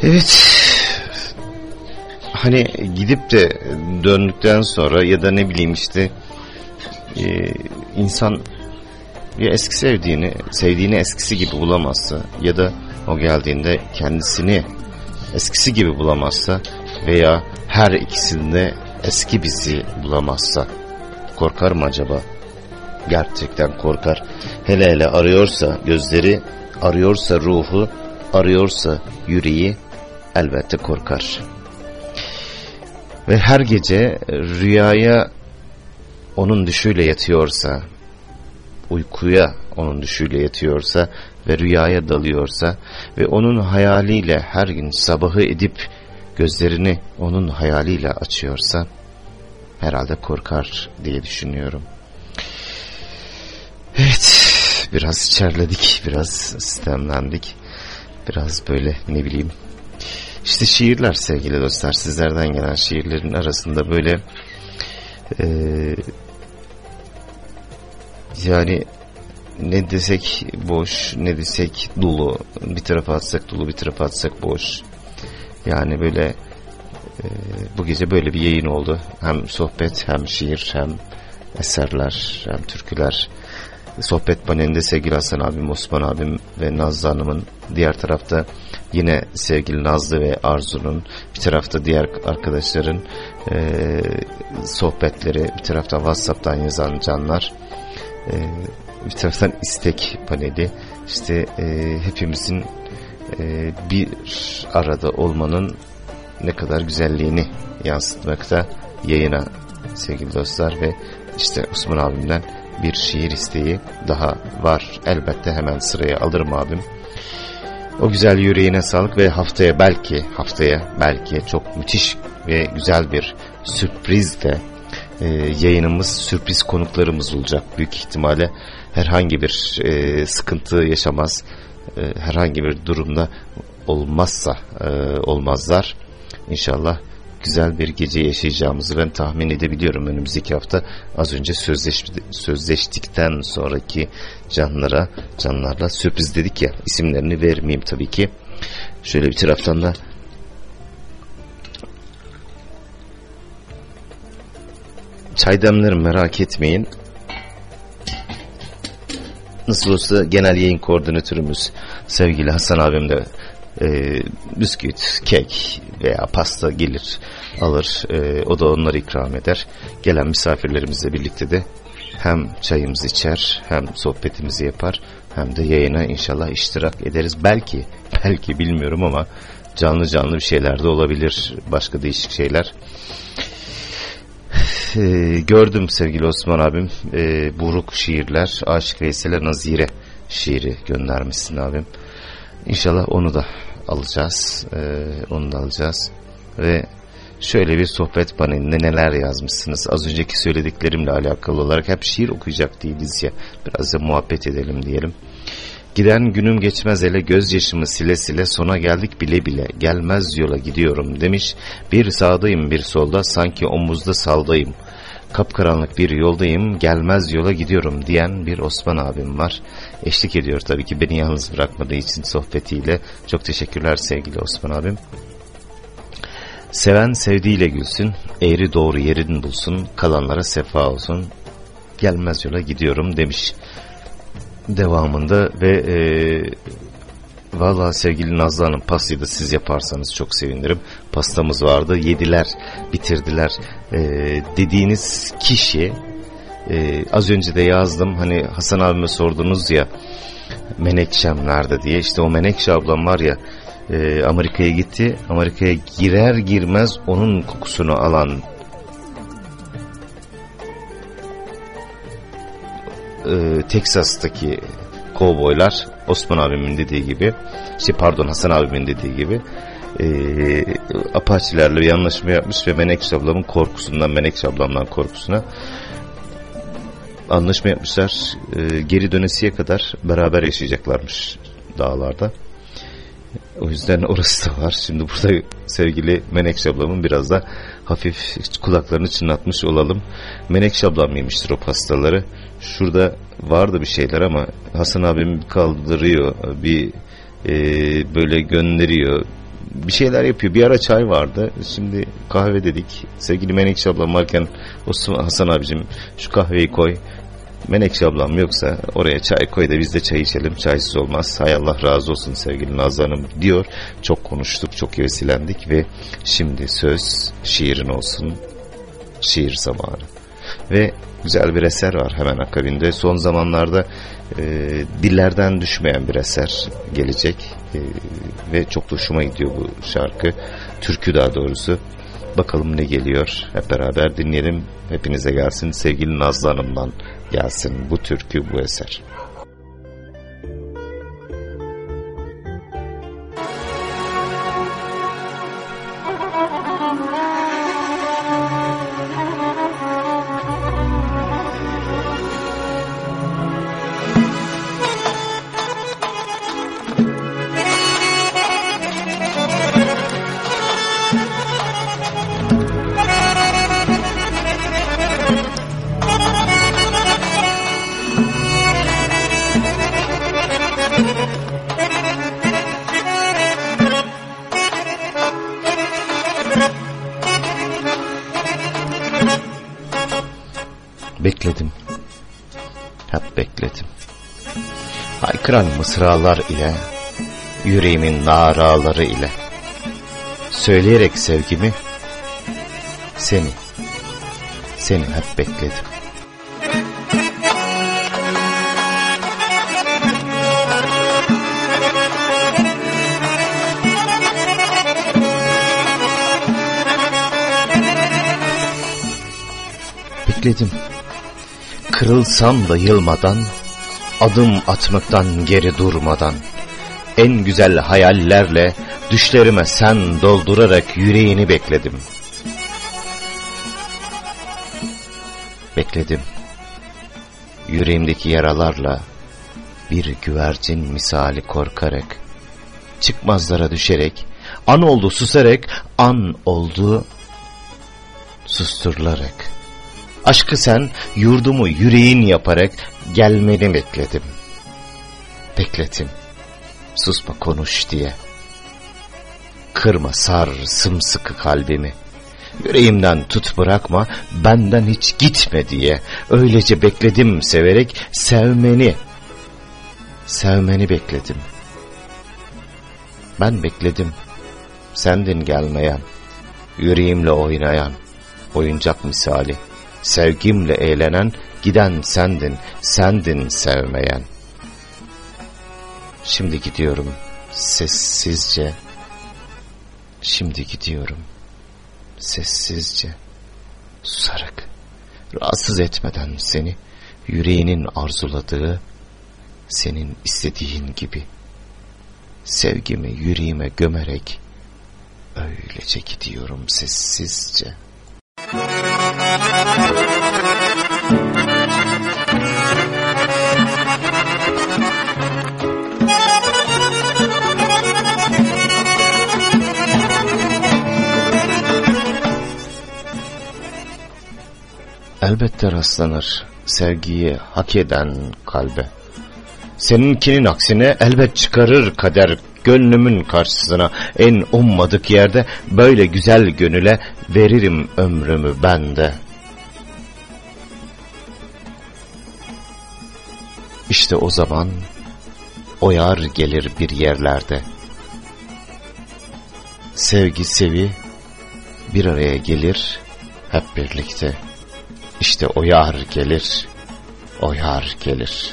Evet, hani gidip de döndükten sonra ya da ne bileyim işte insan ya eski sevdiğini eskisi gibi bulamazsa ya da o geldiğinde kendisini eskisi gibi bulamazsa veya her ikisinde eski bizi bulamazsa korkar mı acaba? Gerçekten korkar. Hele hele arıyorsa gözleri, arıyorsa ruhu, arıyorsa yüreği elbette korkar. Ve her gece rüyaya onun düşüyle yatıyorsa, uykuya onun düşüyle yatıyorsa ve rüyaya dalıyorsa ve onun hayaliyle her gün sabahı edip gözlerini onun hayaliyle açıyorsa herhalde korkar diye düşünüyorum. Evet, biraz içerledik, biraz sistemlendik, biraz böyle ne bileyim. İşte şiirler sevgili dostlar, sizlerden gelen şiirlerin arasında böyle yani ne desek boş, ne desek dolu, bir tarafa atsak dolu, bir tarafa atsak boş. Yani böyle bu gece böyle bir yayın oldu. Hem sohbet, hem şiir, hem eserler, hem türküler. Sohbet panelinde sevgili Hasan abim, Osman abim ve Nazlı Hanım'ın, diğer tarafta yine sevgili Nazlı ve Arzu'nun, bir tarafta diğer arkadaşların sohbetleri, bir tarafta WhatsApp'tan yazan canlar, bir taraftan istek paneli, işte hepimizin bir arada olmanın ne kadar güzelliğini yansıtmakta yayına sevgili dostlar. Ve işte Osman abimden bir şiir isteği daha var. Elbette hemen sıraya alırım abim. O güzel yüreğine sağlık ve haftaya belki çok müthiş ve güzel bir sürpriz de yayınımız, sürpriz konuklarımız olacak. Büyük ihtimalle herhangi bir sıkıntı yaşamaz, herhangi bir durumda olmazsa olmazlar. İnşallah güzel bir gece yaşayacağımızı ben tahmin edebiliyorum önümüzdeki hafta. Az önce sözleştikten sonraki canlarla sürpriz dedik ya, isimlerini vermeyeyim tabii ki. Şöyle bir taraftan da çay demlerim, merak etmeyin. Nasıl olsa genel yayın koordinatörümüz sevgili Hasan abim de bisküvit, kek veya pasta gelir alır, o da onları ikram eder. Gelen misafirlerimizle birlikte de hem çayımızı içer, hem sohbetimizi yapar, hem de yayına inşallah iştirak ederiz. Belki bilmiyorum ama canlı bir şeyler de olabilir, başka değişik şeyler. Gördüm sevgili Osman abim, buruk şiirler, Aşık Veysel'e Nazire şiiri göndermişsin abim. İnşallah onu da alacağız, ve şöyle bir sohbet panelinde neler yazmışsınız. Az önceki söylediklerimle alakalı olarak hep şiir okuyacak değiliz ya, biraz da muhabbet edelim diyelim. Giden günüm geçmez ele, gözyaşımı sile sile, sona geldik bile bile, gelmez yola gidiyorum demiş. Bir sağdayım bir solda, sanki omuzda saldayım, kapkaranlık bir yoldayım, gelmez yola gidiyorum diyen bir Osman abim var. Eşlik ediyor tabii ki, beni yalnız bırakmadığı için sohbetiyle. Çok teşekkürler sevgili Osman abim. Seven sevdiğiyle gülsün, eğri doğru yerini bulsun, kalanlara sefa olsun, gelmez yola gidiyorum demiş devamında. Ve vallahi sevgili Nazlı Hanım, pastayı da siz yaparsanız çok sevinirim. Pastamız vardı, yediler, bitirdiler dediğiniz kişi, az önce de yazdım, hani Hasan abime sordunuz ya Menekşem nerede diye. İşte o Menekşe ablam var ya, Amerika'ya gitti. Amerika'ya girer girmez onun kokusunu alan Teksas'taki kovboylar, Osman abimin dediği gibi, Hasan abimin dediği gibi Apache'lerle bir anlaşma yapmış ve Menekşe ablamdan korkusuna anlaşma yapmışlar. Geri dönesiye kadar beraber yaşayacaklarmış dağlarda. O yüzden orası da var. Şimdi burada sevgili Menekşe ablamın biraz da hafif kulaklarını çınlatmış olalım. Menekşe ablam yemiştir o pastaları. Şurada vardı bir şeyler ama Hasan abim kaldırıyor, bir böyle gönderiyor. bir şeyler yapıyor. Bir ara çay vardı. Şimdi kahve dedik. Sevgili Menekşe ablam varken Hasan abicim şu kahveyi koy. Menekşe ablam yoksa oraya çay koy da biz de çay içelim. Çaysız olmaz. Hay Allah razı olsun sevgili Nazlı Hanım diyor. Çok konuştuk, çok heveslendik ve şimdi söz şiirin olsun. Şiir zamanı. Ve güzel bir eser var hemen akabinde. Son zamanlarda dillerden düşmeyen bir eser gelecek. Ve çok da hoşuma gidiyor bu şarkı. Türkü daha doğrusu. Bakalım ne geliyor. Hep beraber dinleyelim. Hepinize gelsin. Sevgili Nazlı Hanım'dan gelsin bu türkü, bu eser. Bekledim, hep bekledim. Haykıran mısralar ile, yüreğimin naraları ile, söyleyerek sevgimi, seni hep bekledim. Bekledim. Kırılsam da yılmadan, adım atmaktan geri durmadan, en güzel hayallerle düşlerime sen doldurarak yüreğini bekledim. Bekledim. Yüreğimdeki yaralarla bir güvercin misali korkarak, çıkmazlara düşerek, an oldu susarak, an oldu susturularak. Aşkı sen yurdumu yüreğin yaparak gelmeni bekledim. Bekledim. Susma konuş diye. Kırma sar sımsıkı kalbimi. Yüreğimden tut bırakma, benden hiç gitme diye. Öylece bekledim severek sevmeni bekledim. Ben bekledim. Sendin gelmeyen, yüreğimle oynayan, oyuncak misali. Sevgimle eğlenen, giden sendin sevmeyen. Şimdi gidiyorum sessizce, şimdi gidiyorum sessizce, susarak, rahatsız etmeden seni, yüreğinin arzuladığı, senin istediğin gibi, sevgimi yüreğime gömerek, öylece gidiyorum sessizce. Elbette rastlanır sevgiyi hak eden kalbe. Seninkinin aksine elbet çıkarır kader gönlümün karşısına. En ummadık yerde böyle güzel gönüle veririm ömrümü ben de. İşte o zaman o yar gelir bir yerlerde. Sevgi sevi bir araya gelir hep birlikte. İşte o yar gelir, o yar gelir.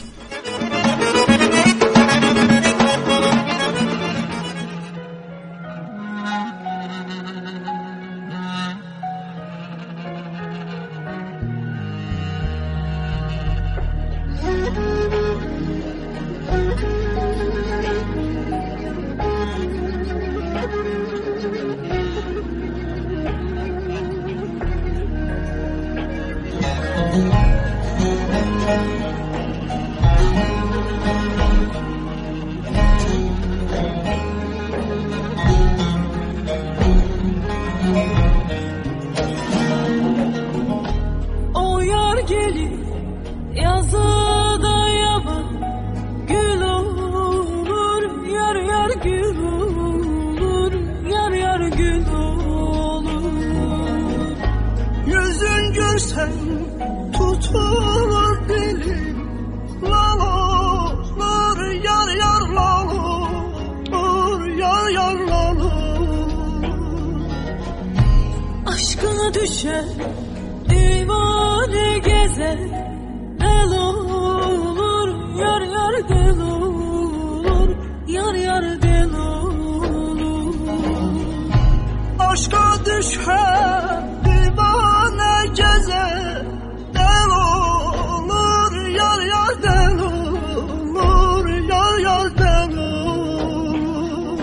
düşer divane gezer del olur yar yar del olur yar yar del olur Aşka düşer divane gezer del olur yar yar del olur yar yar del olur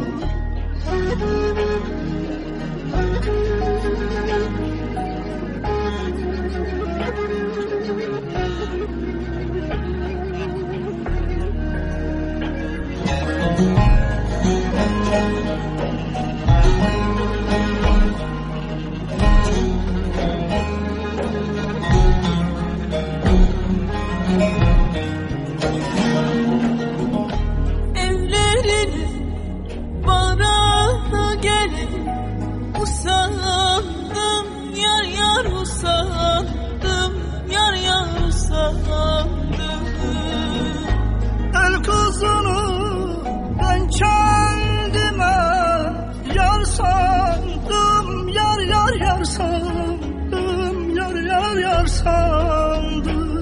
Usandım yar yar usandım yar yar usandım El kızını ben kendime yar sandım yar yar yar sandım yar yar yar sandım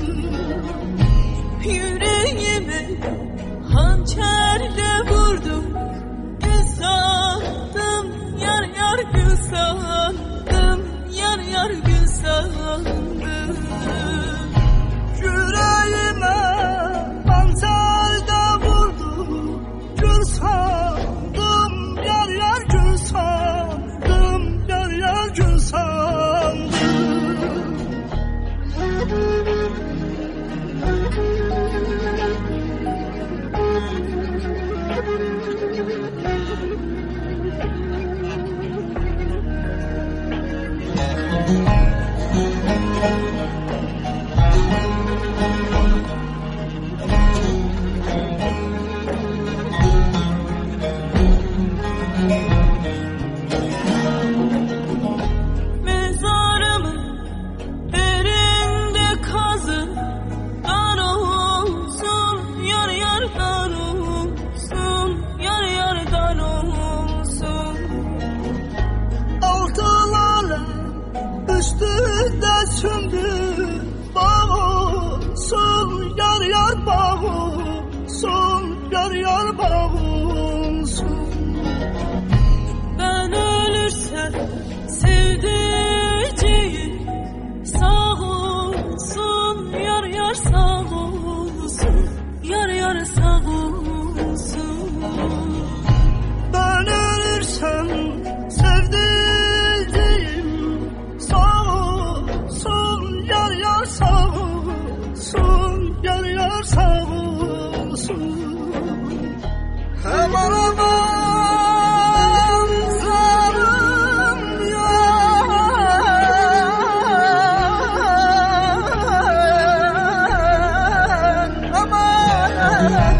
yüreğimi hançerle vurdum gül sandım yar yar gül sandım yar yar gül sandım Yüreğime panzerde vurdu gül sandım yar yar gül sandım yar yar gül sandım Mezarımın derinde kazın dar olsun yar yar dar olsun yar yar dar olsun Altılarla üstünde sümbü bağ olsun yar yar bağ olsun yar yar bağ olsun ben ölürsem sevdiceğim sağ olsun yar yar sağ olsun yar yar sağ olsun Ben ölürsem sevdiğim sağ olsun yar yar sağ olsun yar yar sağ olsun Aman aman zalim yar aman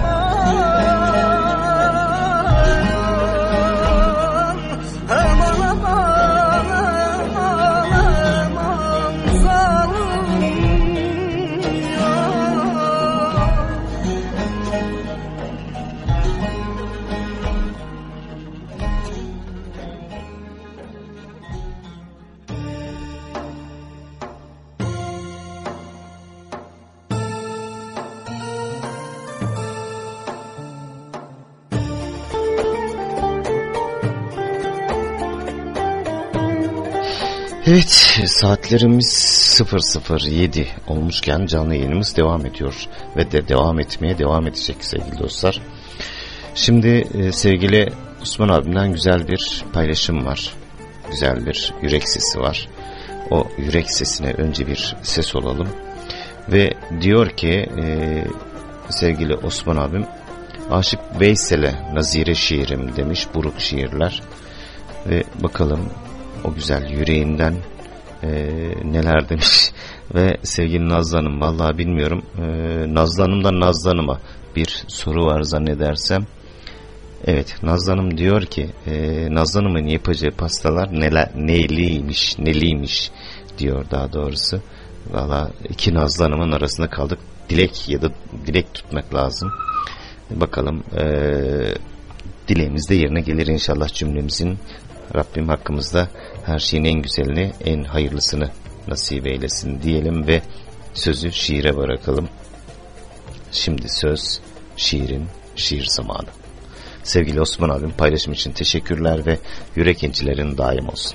Evet, saatlerimiz 00:07 olmuşken canlı yayınımız devam ediyor ve de devam etmeye devam edecek sevgili dostlar. Şimdi sevgili Osman abimden güzel bir paylaşım var, güzel bir yürek sesi var. O yürek sesine önce bir ses olalım ve diyor ki sevgili Osman abim, Aşık Veysel'e nazire şiirim demiş, buruk şiirler. Ve bakalım o güzel yüreğinden neler demiş. Ve sevgili Nazlı Hanım, vallahi bilmiyorum, Nazlı Hanım'dan Nazlı Hanım'a bir soru var zannedersem. Evet, Nazlı Hanım diyor ki Nazlı Hanım'ın yapacağı pastalar neliymiş diyor daha doğrusu. Vallahi iki Nazlı Hanım'ın arasında kaldık. Dilek ya da dilek tutmak lazım. Bakalım dileğimiz de yerine gelir inşallah cümlemizin. Rabbim hakkımızda her şeyin en güzelini, en hayırlısını nasip eylesin diyelim ve sözü şiire bırakalım. Şimdi söz şiirin şiir zamanı. Sevgili Osman abim, paylaşım için teşekkürler ve yürek incilerin daim olsun.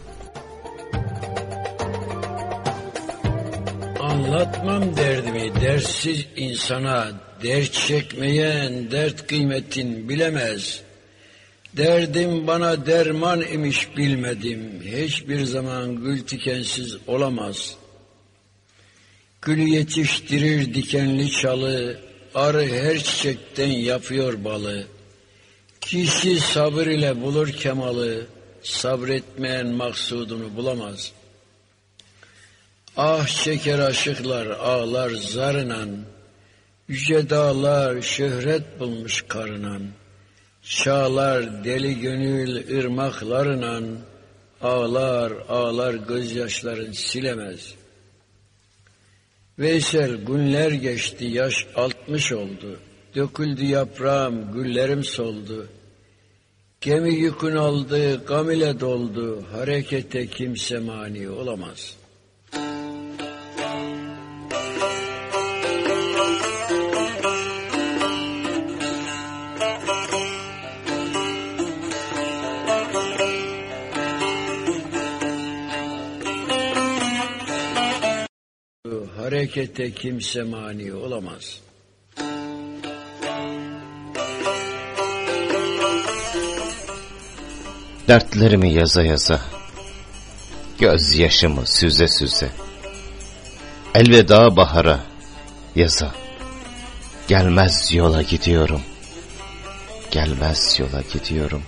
Anlatmam derdimi dertsiz insana, dert çekmeyen dert kıymetin bilemez. Derdim bana derman imiş bilmedim, hiçbir zaman gül tikensiz olamaz. Gülü yetiştirir dikenli çalı, arı her çiçekten yapıyor balı. Kişi sabır ile bulur kemalı, sabretmeyen maksudunu bulamaz. Ah çeker aşıklar ağlar zarınan, yüce dağlar şöhret bulmuş karınan. Çağlar deli gönül ırmaklarınan, ağlar ağlar gözyaşların silemez. Veysel günler geçti, yaş 60 oldu. Döküldü yaprağım, güllerim soldu. Gemi yükün aldı, gam ile doldu. Harekete kimse mani olamaz. Harekete kimse mani olamaz. Dertlerimi yaza yaza, gözyaşımı süze süze, elveda bahara yaza, gelmez yola gidiyorum, gelmez yola gidiyorum.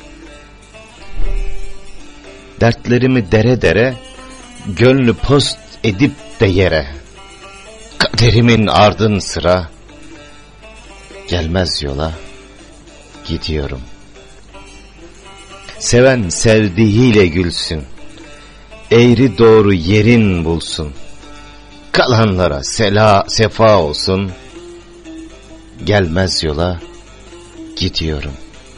Dertlerimi dere dere, gönlü post edip de yere, kaderimin ardın sıra, gelmez yola gidiyorum. Seven sevdiğiyle gülsün, eğri doğru yerin bulsun, kalanlara sefa olsun, gelmez yola gidiyorum.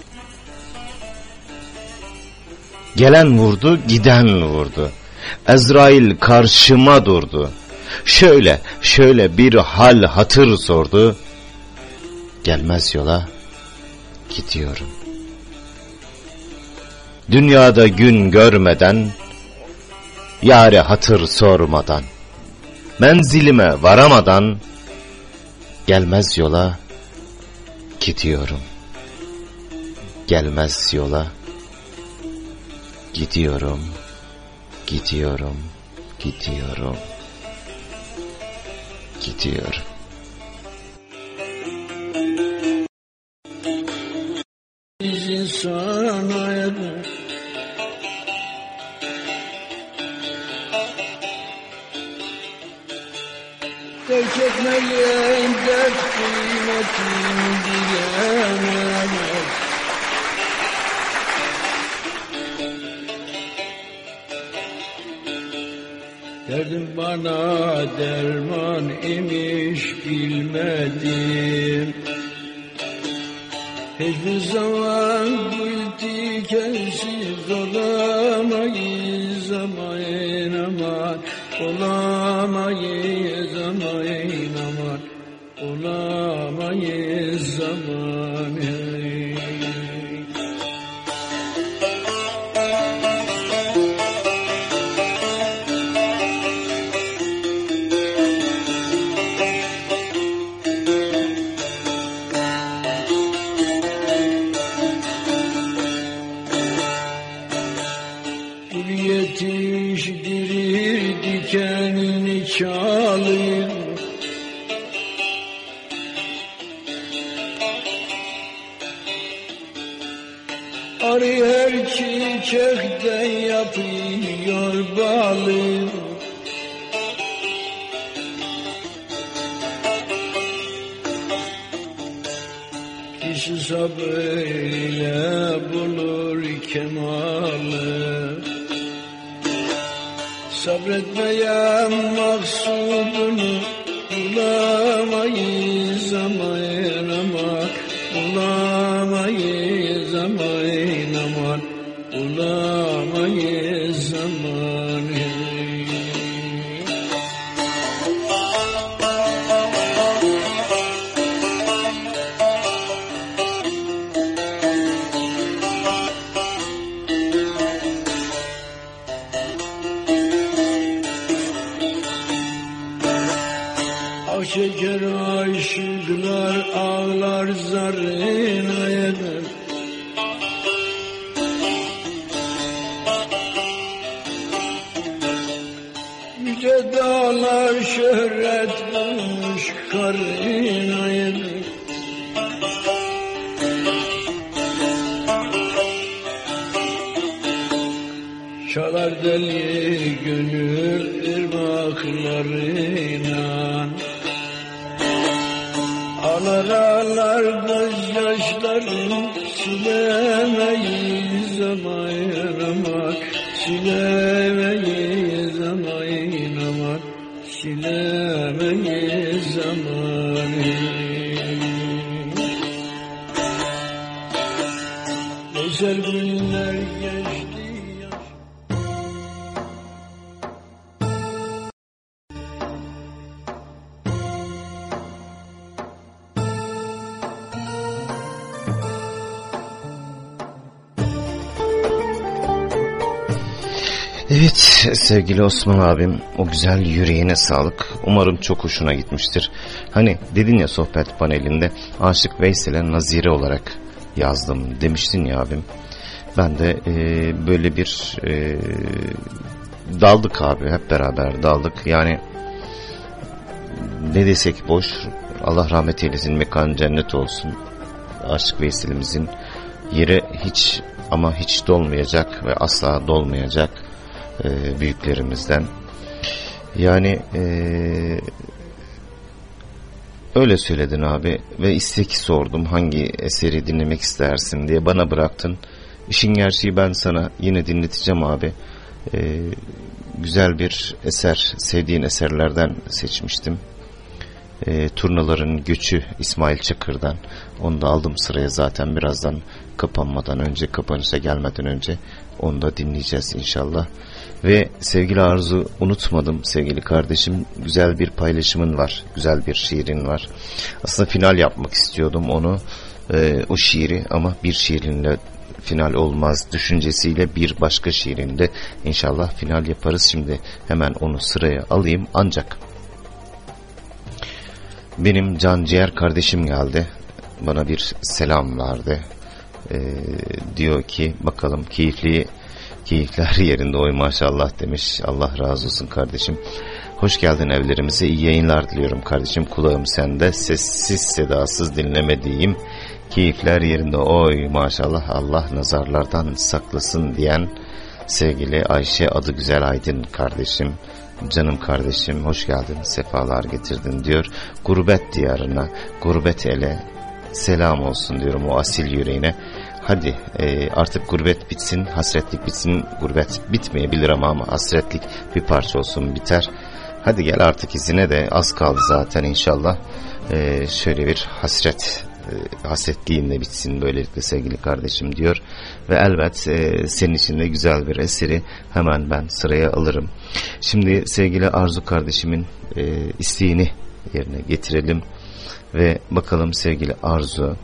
Gelen vurdu, giden vurdu, Ezrail karşıma durdu, şöyle bir hal hatır sordu, gelmez yola gidiyorum. Dünyada gün görmeden, yâre hatır sormadan, menzilime varamadan, gelmez yola gidiyorum. Gelmez yola gidiyorum, gidiyorum, gidiyorum, gidiyorum. Bizim sana terk etmeyen dert kıymetini bilemez. Derdim bana derman imiş bilmedim. Hiçbir zaman gül tikensiz olamayız aman aman, olamayız aman aman, olamayız aman. Yetiştirir dikenini çalır, arı her çiçekten yapıyor balı. Kişi sabırla bulur kemalı, sabretmeyen maksudunu bulamayız aman aman, bulamayız aman aman, bulamayız çeker aşıklar, ağlar zarına eder. Yüce dağlar şöhret bulmuş karına eder. Çalar deli gönül ırmaklarına, ağlar ağlar gözyaşlarım, silemeyiz amaynamak, silemeyiz amaynamak, silemeyiz amaynamak. Güzel günler geçti. Evet sevgili Osman abim, o güzel yüreğine sağlık. Umarım çok hoşuna gitmiştir. Hani dedin ya sohbet panelinde, Aşık Veysel'e nazire olarak yazdım demiştin ya abim. Ben de böyle bir daldık abi, hep beraber daldık. Yani ne desek boş. Allah rahmet eylesin, mekan cennet olsun. Aşık Veysel'imizin yeri hiç ama hiç dolmayacak ve asla dolmayacak büyüklerimizden. Yani öyle söyledin abi ve istek sordum, hangi eseri dinlemek istersin diye, bana bıraktın. İşin gerçeği ben sana yine dinleteceğim abi. Güzel bir eser, sevdiğin eserlerden seçmiştim. Turnaların Göçü İsmail Çakır'dan. Onu da aldım sıraya, zaten birazdan kapanmadan önce, kapanışa gelmeden önce onu da dinleyeceğiz inşallah. Ve sevgili Arzu, unutmadım sevgili kardeşim, güzel bir paylaşımın var, güzel bir şiirin var. Aslında final yapmak istiyordum onu, o şiiri, ama bir şiirinle final olmaz düşüncesiyle bir başka şiirinde inşallah final yaparız. Şimdi hemen onu sıraya alayım. Ancak benim canciğer kardeşim geldi, bana bir selam verdi. Diyor ki bakalım keyifler yerinde oy maşallah demiş. Allah razı olsun kardeşim. Hoş geldin evlerimize, iyi yayınlar diliyorum kardeşim. Kulağım sende, sessiz sedasız dinlemediğim keyifler yerinde oy maşallah, Allah nazarlardan saklasın diyen sevgili Ayşe adı güzel Aydın kardeşim. Canım kardeşim, hoş geldin, sefalar getirdin diyor. Gurbet diyarına, gurbet ele selam olsun diyorum o asil yüreğine. Hadi artık gurbet bitsin, hasretlik bitsin. Gurbet bitmeyebilir ama hasretlik bir parça olsun biter. Hadi gel artık izine de, az kaldı zaten inşallah. Şöyle bir hasretliğin de bitsin böylelikle sevgili kardeşim diyor. Ve elbet senin için de güzel bir eseri hemen ben sıraya alırım. Şimdi sevgili Arzu kardeşimin isteğini yerine getirelim. Ve bakalım sevgili Arzu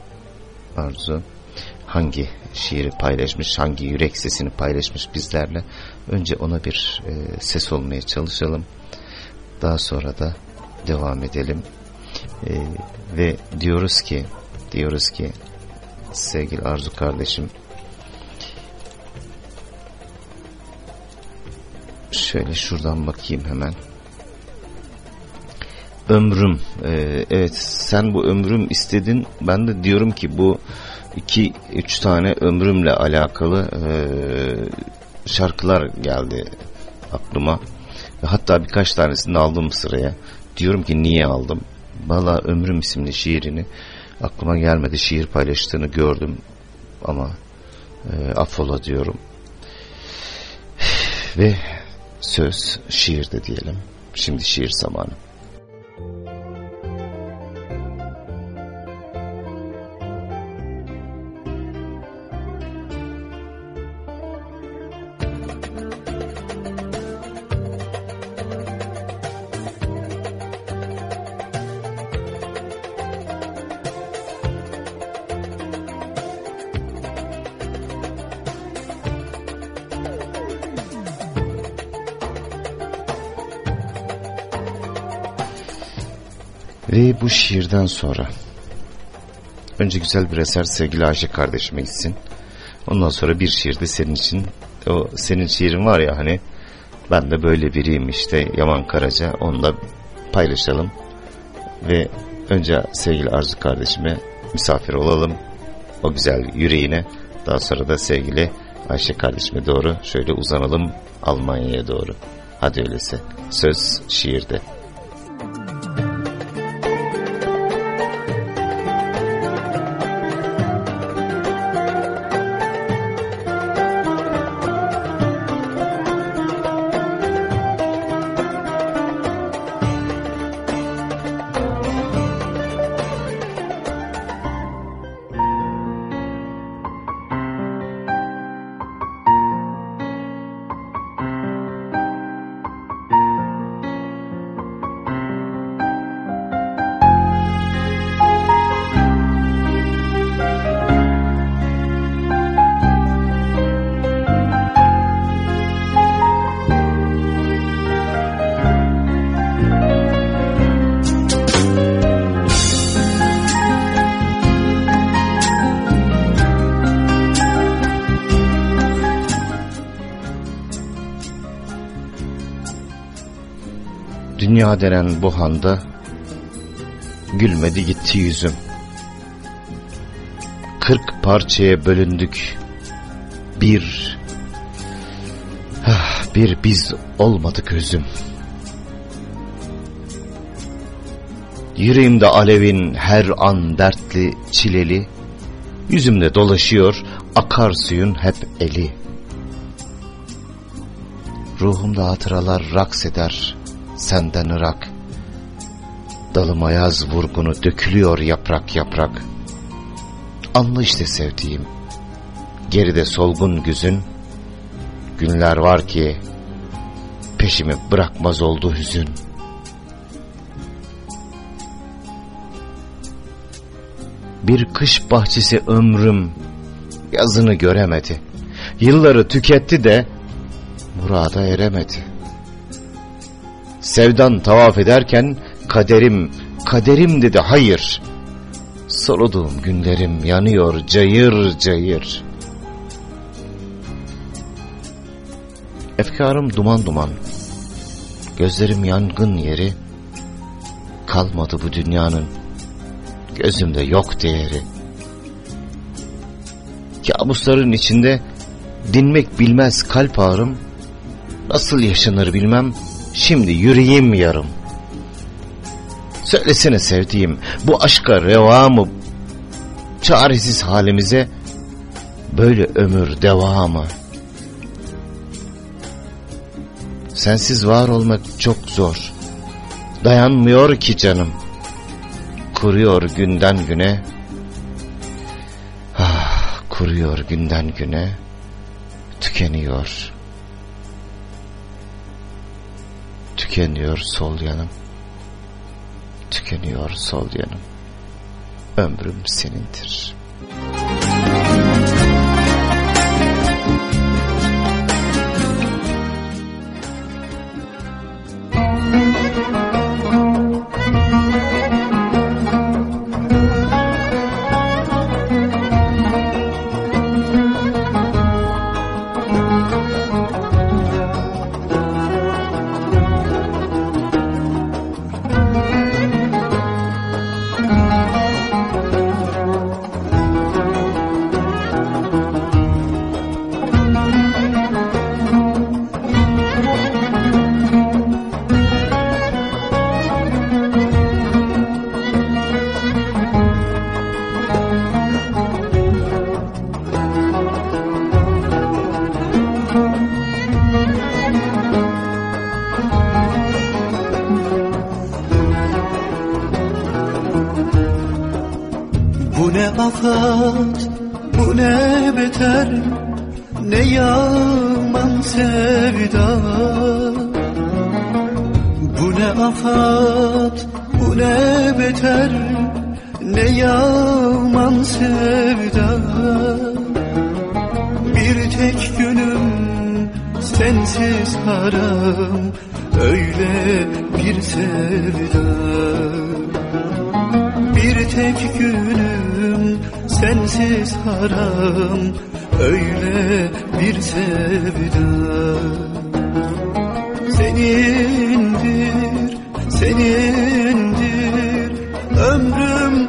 hangi şiiri paylaşmış, hangi yürek sesini paylaşmış bizlerle. Önce ona bir ses olmaya çalışalım. Daha sonra da devam edelim. Ve diyoruz ki sevgili Arzu kardeşim, şöyle şuradan bakayım hemen. Ömrüm, evet sen bu ömrüm istedin, ben de diyorum ki bu 2-3 tane ömrümle alakalı şarkılar geldi aklıma. Hatta birkaç tanesini aldım sıraya. Diyorum ki niye aldım? Valla Ömrüm isimli şiirini aklıma gelmedi. Şiir paylaştığını gördüm ama affola diyorum. Ve söz şiirde diyelim. Şimdi şiir zamanı. Ve bu şiirden sonra önce güzel bir eser sevgili Ayşe kardeşime gitsin. Ondan sonra bir şiir de senin için. O senin şiirin var ya hani, ben de böyle biriyim işte, Yaman Karaca, onu da paylaşalım. Ve önce sevgili Arzu kardeşime misafir olalım, o güzel yüreğine. Daha sonra da sevgili Ayşe kardeşime doğru şöyle uzanalım, Almanya'ya doğru. Hadi öyleyse, söz şiirde. Dünya denen bu handa gülmedi gitti yüzüm. 40 parçaya bölündük. Bir biz olmadık özüm. Yüreğimde alevin her an dertli çileli, yüzümde dolaşıyor akarsuyun hep eli. Ruhumda hatıralar raks eder senden ırak. Dalıma yaz vurgunu dökülüyor yaprak yaprak. Anla işte sevdiğim, geride solgun güzün. Günler var ki peşimi bırakmaz oldu hüzün. Bir kış bahçesi ömrüm yazını göremedi. Yılları tüketti de murada eremedi. Sevdan tavaf ederken kaderim dedi hayır. Soluduğum günlerim yanıyor cayır cayır. Efkarım duman duman, gözlerim yangın yeri. Kalmadı bu dünyanın gözümde yok değeri. Kabusların içinde dinmek bilmez kalp ağrım. Nasıl yaşanır bilmem, şimdi yüreğim yarım. Söylesene sevdiğim, bu aşka reva mı? Çaresiz halimize böyle ömür devamı. Sensiz var olmak çok zor. Dayanmıyor ki canım. Kuruyor günden güne. Kuruyor günden güne. Tükeniyor. Tükeniyor sol yanım. Tükeniyor sol yanım. Ömrüm senindir. Bu ne afat, bu ne beter, ne yaman sevda. Bu ne afat, bu ne beter, ne yaman sevda. Bir tek günüm sensiz haram, öyle bir sevda. Bir tek günüm sensiz haram, öyle bir sevda. Senindir, senindir, ömrüm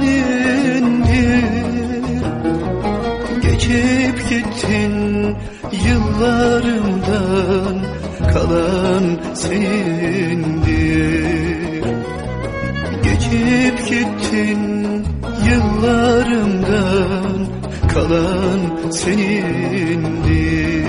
senindir. Geçip gittin yıllarımdan, kalan senindir. Geçip gittin yıllarımdan, kalan senindir.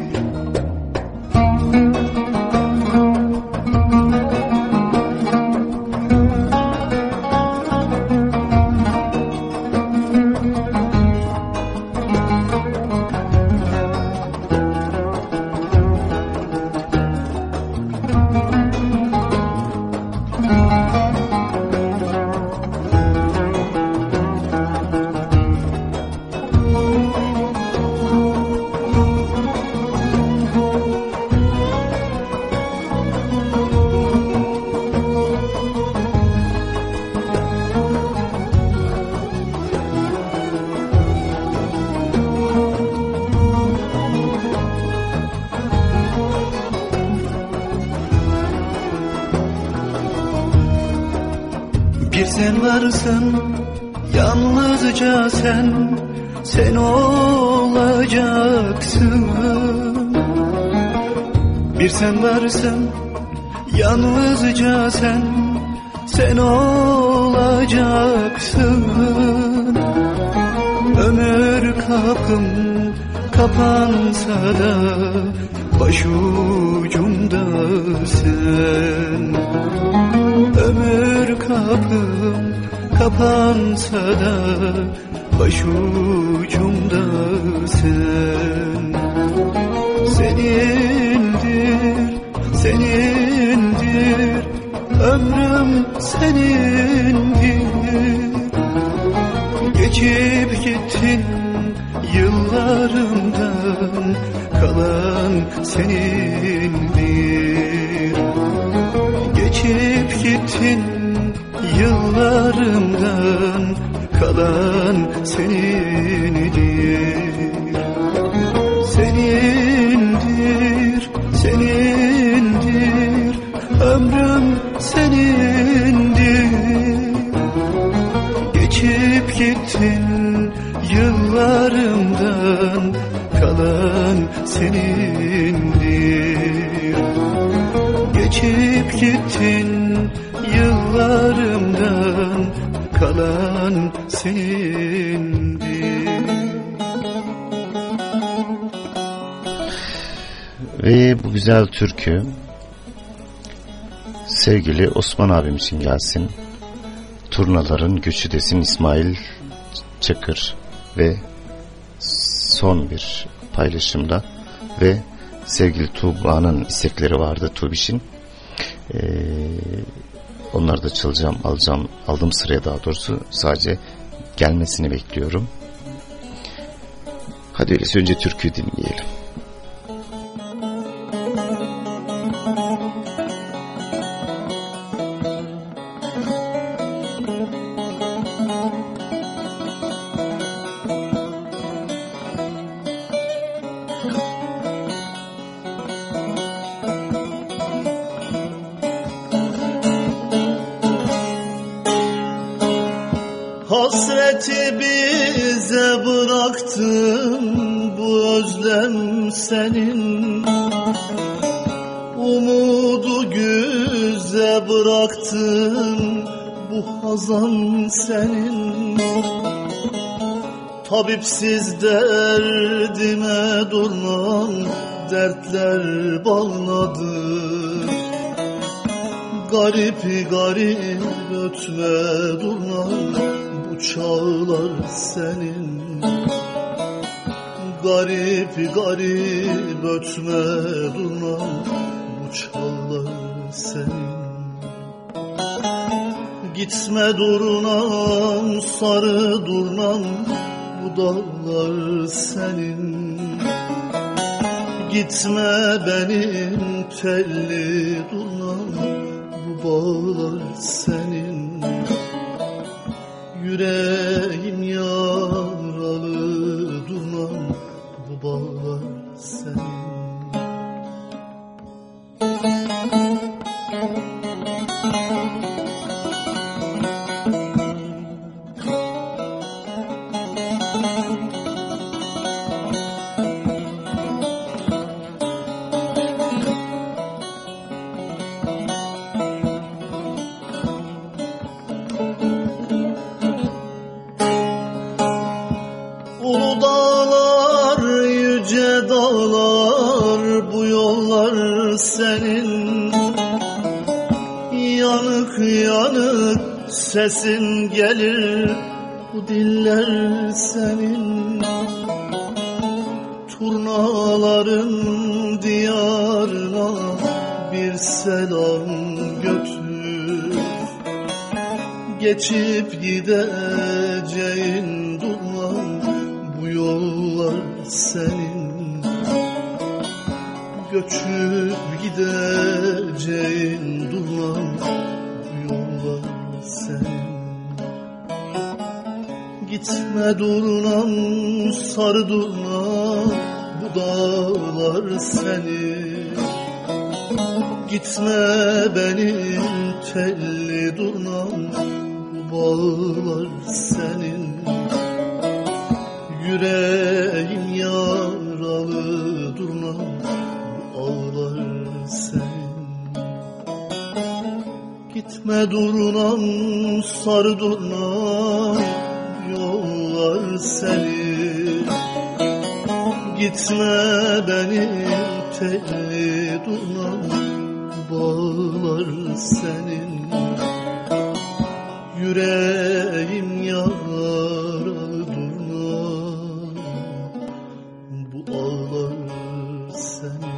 Bir sen varsın, yalnızca sen, sen olacaksın. Bir sen varsın, yalnızca sen, sen olacaksın. Ömür kapım kapansa da, başucumdasın. Ömür kapım kapansa da, başucumdasın. Senindir, senindir, ömrüm senindir. Geçip gittin yıllarımdan, kalan senindir. Geçip gittin yıllarımdan, kalan senindir. Senindir, senindir, ömrüm senindir. Geçip gittin yıllarımdan, kalan senindir. Geçip gittin yıllarımdan, kalan senindir. Ve bu güzel türkü sevgili Osman abim için gelsin. Turnaların göçü desin İsmail Çakır ve son bir paylaşımda ve sevgili Tuğba'nın istekleri vardı Tuğbiş'in. Onları da çalacağım, aldım sıraya, daha doğrusu sadece gelmesini bekliyorum. Hadi öyleyse önce türküyü dinleyelim. Hasreti bize bıraktın, bu özlem senin. Umudu güze bıraktın, bu hazan senin. Tabipsiz derdime durmam, dertler bağladı. Garip garip ötme durmam, bu çağlar senin. Garip garip ötme durmam, bu çağlar senin. Gitme durnam, sarı durnam, bu dağlar senin. Gitme benim telli durnam, bu bağlar senin. Yüreğim yaralı durmam, bu bağlar senin. Sesin gelir, bu diller senin. Turnaların diyarına bir selam götür. Geçip gideceğin durmam, bu yollar senin. Göçüp gideceğin durmam, bu yollar senin. Gitme durnam, sarı durnam, bu dağlar senin. Gitme benim telli durnam, bu bağlar senin. Yüreğim yaralı durnam, bu ağlar senin. Gitme durnam, sarı durnam, yollar senin. Gitme benim telli durnam, bağlar senin. Yüreğim yaralı durnam, bu ağlar senin.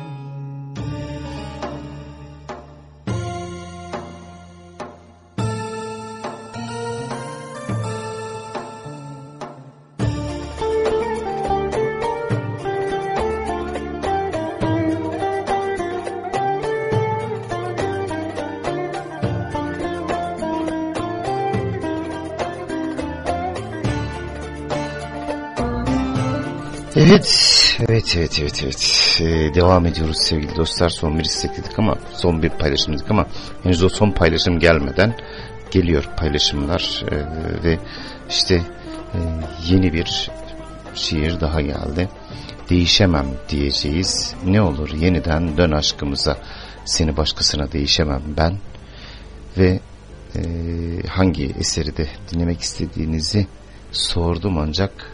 Evet. Devam ediyoruz sevgili dostlar. Son bir istek dedik ama, son bir paylaşım dedik ama henüz o son paylaşım gelmeden geliyor paylaşımlar ve işte yeni bir şiir daha geldi. Değişemem diyeceğiz. Ne olur yeniden dön aşkımıza. Seni başkasına değişemem ben. Ve hangi eseri de dinlemek istediğinizi sordum ancak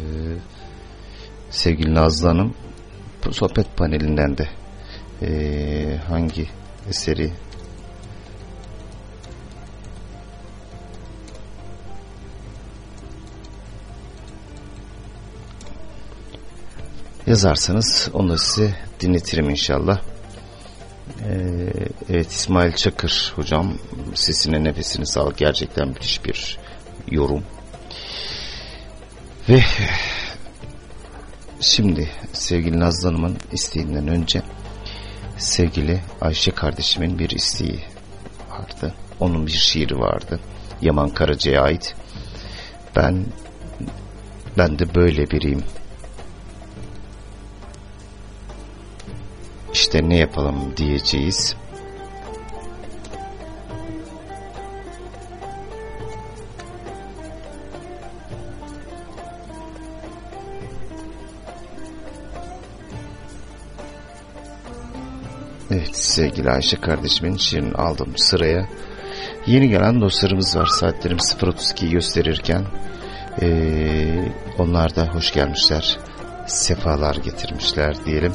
sevgili Nazlı Hanım bu sohbet panelinden de hangi eseri yazarsanız onu da size dinletirim inşallah. Evet, İsmail Çakır hocam, sesine nefesine sağlık, gerçekten müthiş bir yorum. Ve şimdi sevgili Nazlı Hanım'ın isteğinden önce sevgili Ayşe kardeşimin bir isteği vardı. Onun bir şiiri vardı, Yaman Karaca'ya ait. Ben de böyle biriyim. İşte ne yapalım diyeceğiz. Evet, sevgili Ayşe kardeşimin şiirini aldım sıraya. Yeni gelen dostlarımız var. Saatlerim 0.32'yi gösterirken onlar da hoş gelmişler, sefalar getirmişler diyelim.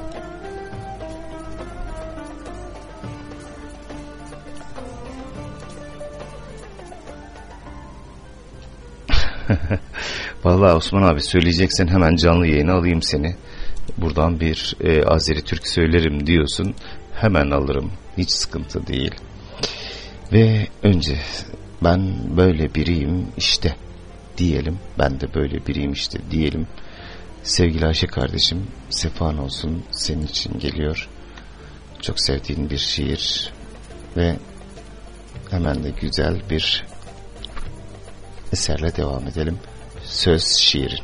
Vallahi Osman abi, söyleyeceksen hemen canlı yayına alayım seni. Buradan bir Azeri Türk söylerim diyorsun, hemen alırım, hiç sıkıntı değil. Ve önce ben böyle biriyim işte diyelim. Ben de böyle biriyim işte diyelim. Sevgili Ayşe kardeşim, sefan olsun, senin için geliyor. Çok sevdiğin bir şiir ve Hemen de güzel bir eserle devam edelim. Söz şiirin.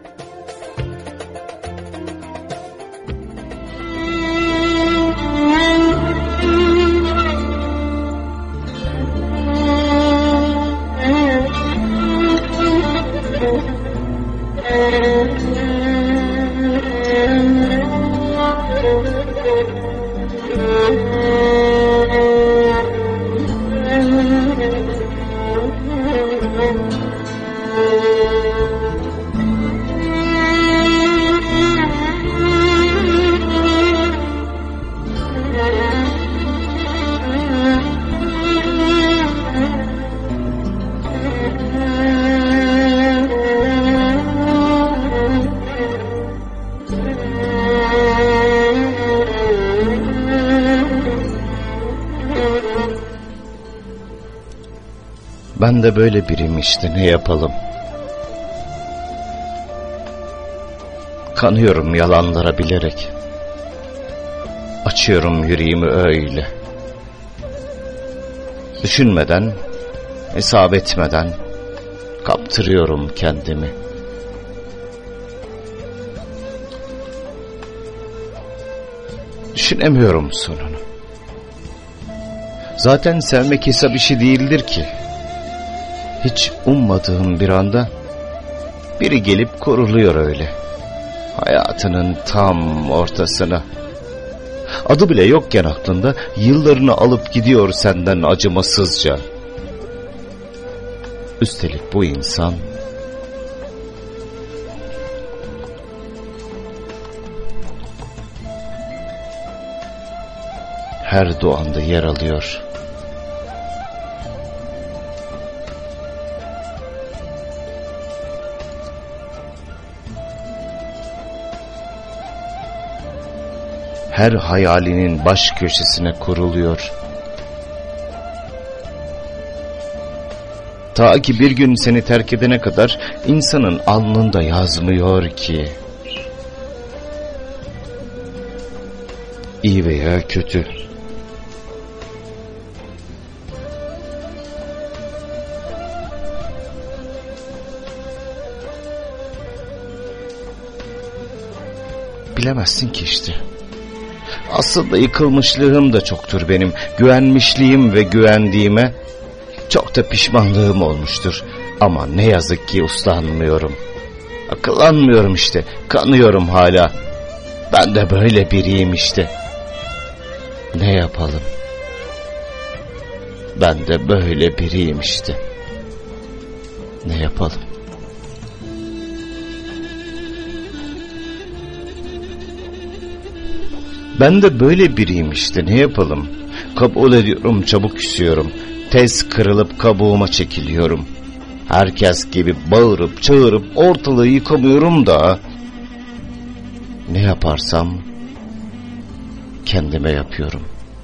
Ben de böyle biriyim işte, ne yapalım? Kanıyorum yalanlara bilerek. Açıyorum yüreğimi öyle. Düşünmeden, hesap etmeden kaptırıyorum kendimi. Düşünemiyorum sonunu. Zaten sevmek hesap işi değildir ki. Hiç ummadığım bir anda biri gelip kuruluyor öyle. Hayatının tam ortasına. Adı bile yokken aklında yıllarını alıp gidiyor senden acımasızca. Üstelik bu insan her duanda yer alıyor. Her hayalinin baş köşesine kuruluyor. Ta ki bir gün seni terk edene kadar insanın alnında yazmıyor ki. İyi veya kötü. Bilemezsin ki işte. Aslında yıkılmışlığım da çoktur benim. Güvenmişliğim ve güvendiğime çok da pişmanlığım olmuştur. Ama ne yazık ki uslanmıyorum. Akıllanmıyorum işte. Kanıyorum hala. Ben de böyle biriyim işte. Ne yapalım? Ben de böyle biriyim işte. Ne yapalım? Ben de böyle biriyim işte, ne yapalım? Kabul ediyorum, çabuk küsüyorum. Tez kırılıp kabuğuma çekiliyorum. Herkes gibi bağırıp çağırıp ortalığı yıkamıyorum da. Ne yaparsam kendime yapıyorum.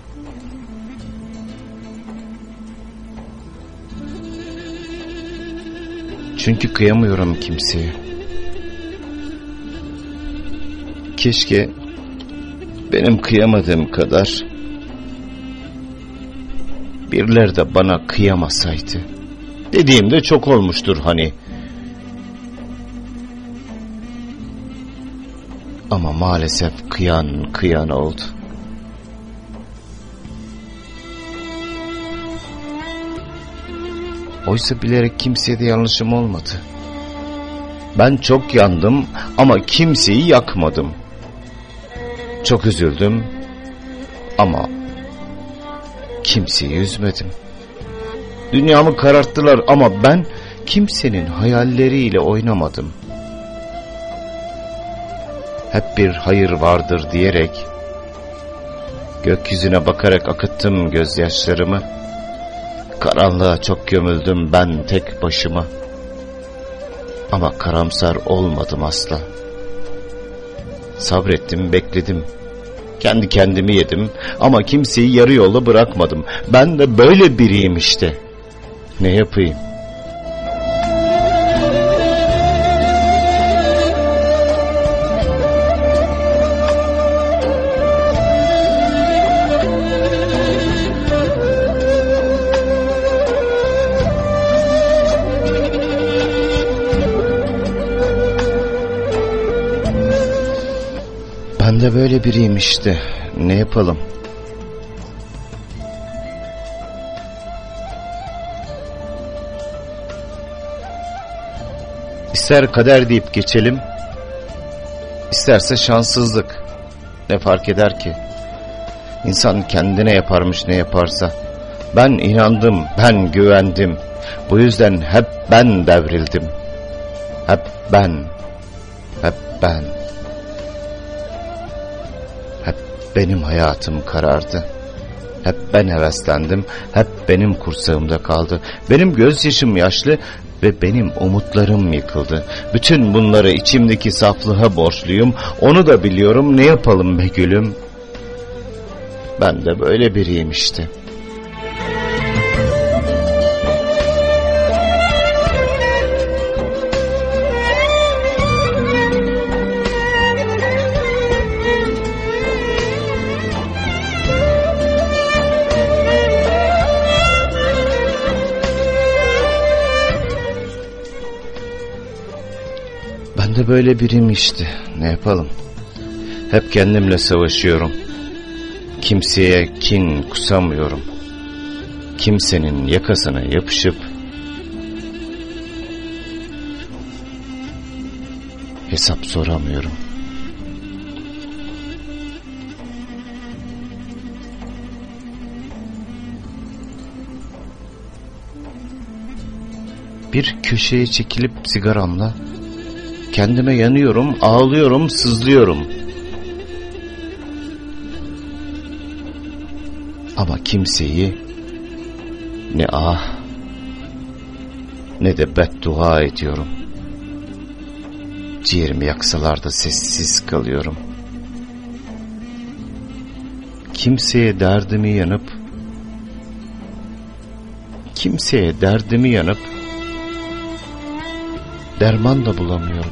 Çünkü kıyamıyorum kimseye. Keşke benim kıyamadığım kadar birileri de bana kıyamasaydı. Dediğimde çok olmuştur hani. Ama maalesef kıyan oldu. Oysa bilerek kimseye de yanlışım olmadı. Ben çok yandım ama kimseyi yakmadım. Çok üzüldüm ama kimseyi üzmedim. Dünyamı kararttılar ama ben kimsenin hayalleriyle oynamadım. Hep bir hayır vardır diyerek gökyüzüne bakarak akıttım gözyaşlarımı. Karanlığa çok gömüldüm ben tek başıma. Ama karamsar olmadım asla. Sabrettim, bekledim. Kendi kendimi yedim ama kimseyi yarı yolda bırakmadım. Ben de böyle biriyim işte. Ne yapayım? de böyle biriyim işte. Ne yapalım? İster kader deyip geçelim, isterse şanssızlık. Ne fark eder ki? İnsan kendine yaparmış ne yaparsa. Ben inandım, ben güvendim. Bu yüzden hep ben devrildim. Hep ben. Hep ben. Hep benim hayatım karardı. Hep ben heveslendim. Hep benim kursağımda kaldı. Benim gözyaşım yaşlı ve benim umutlarım yıkıldı. Bütün bunları içimdeki saflığa borçluyum. Onu da biliyorum. Ne yapalım be gülüm? Ben de böyle biriyim işte. Ben de böyle biriyim işte. Ne yapalım? Hep kendimle savaşıyorum. Kimseye kin kusamıyorum. Kimsenin yakasına yapışıp hesap soramıyorum. Bir köşeye çekilip sigaramla kendime yanıyorum, ağlıyorum, sızlıyorum. Ama kimseyi ne ah ne de beddua ediyorum. Ciğerimi yaksalar da sessiz kalıyorum. Kimseye derdimi yanıp derman da bulamıyorum.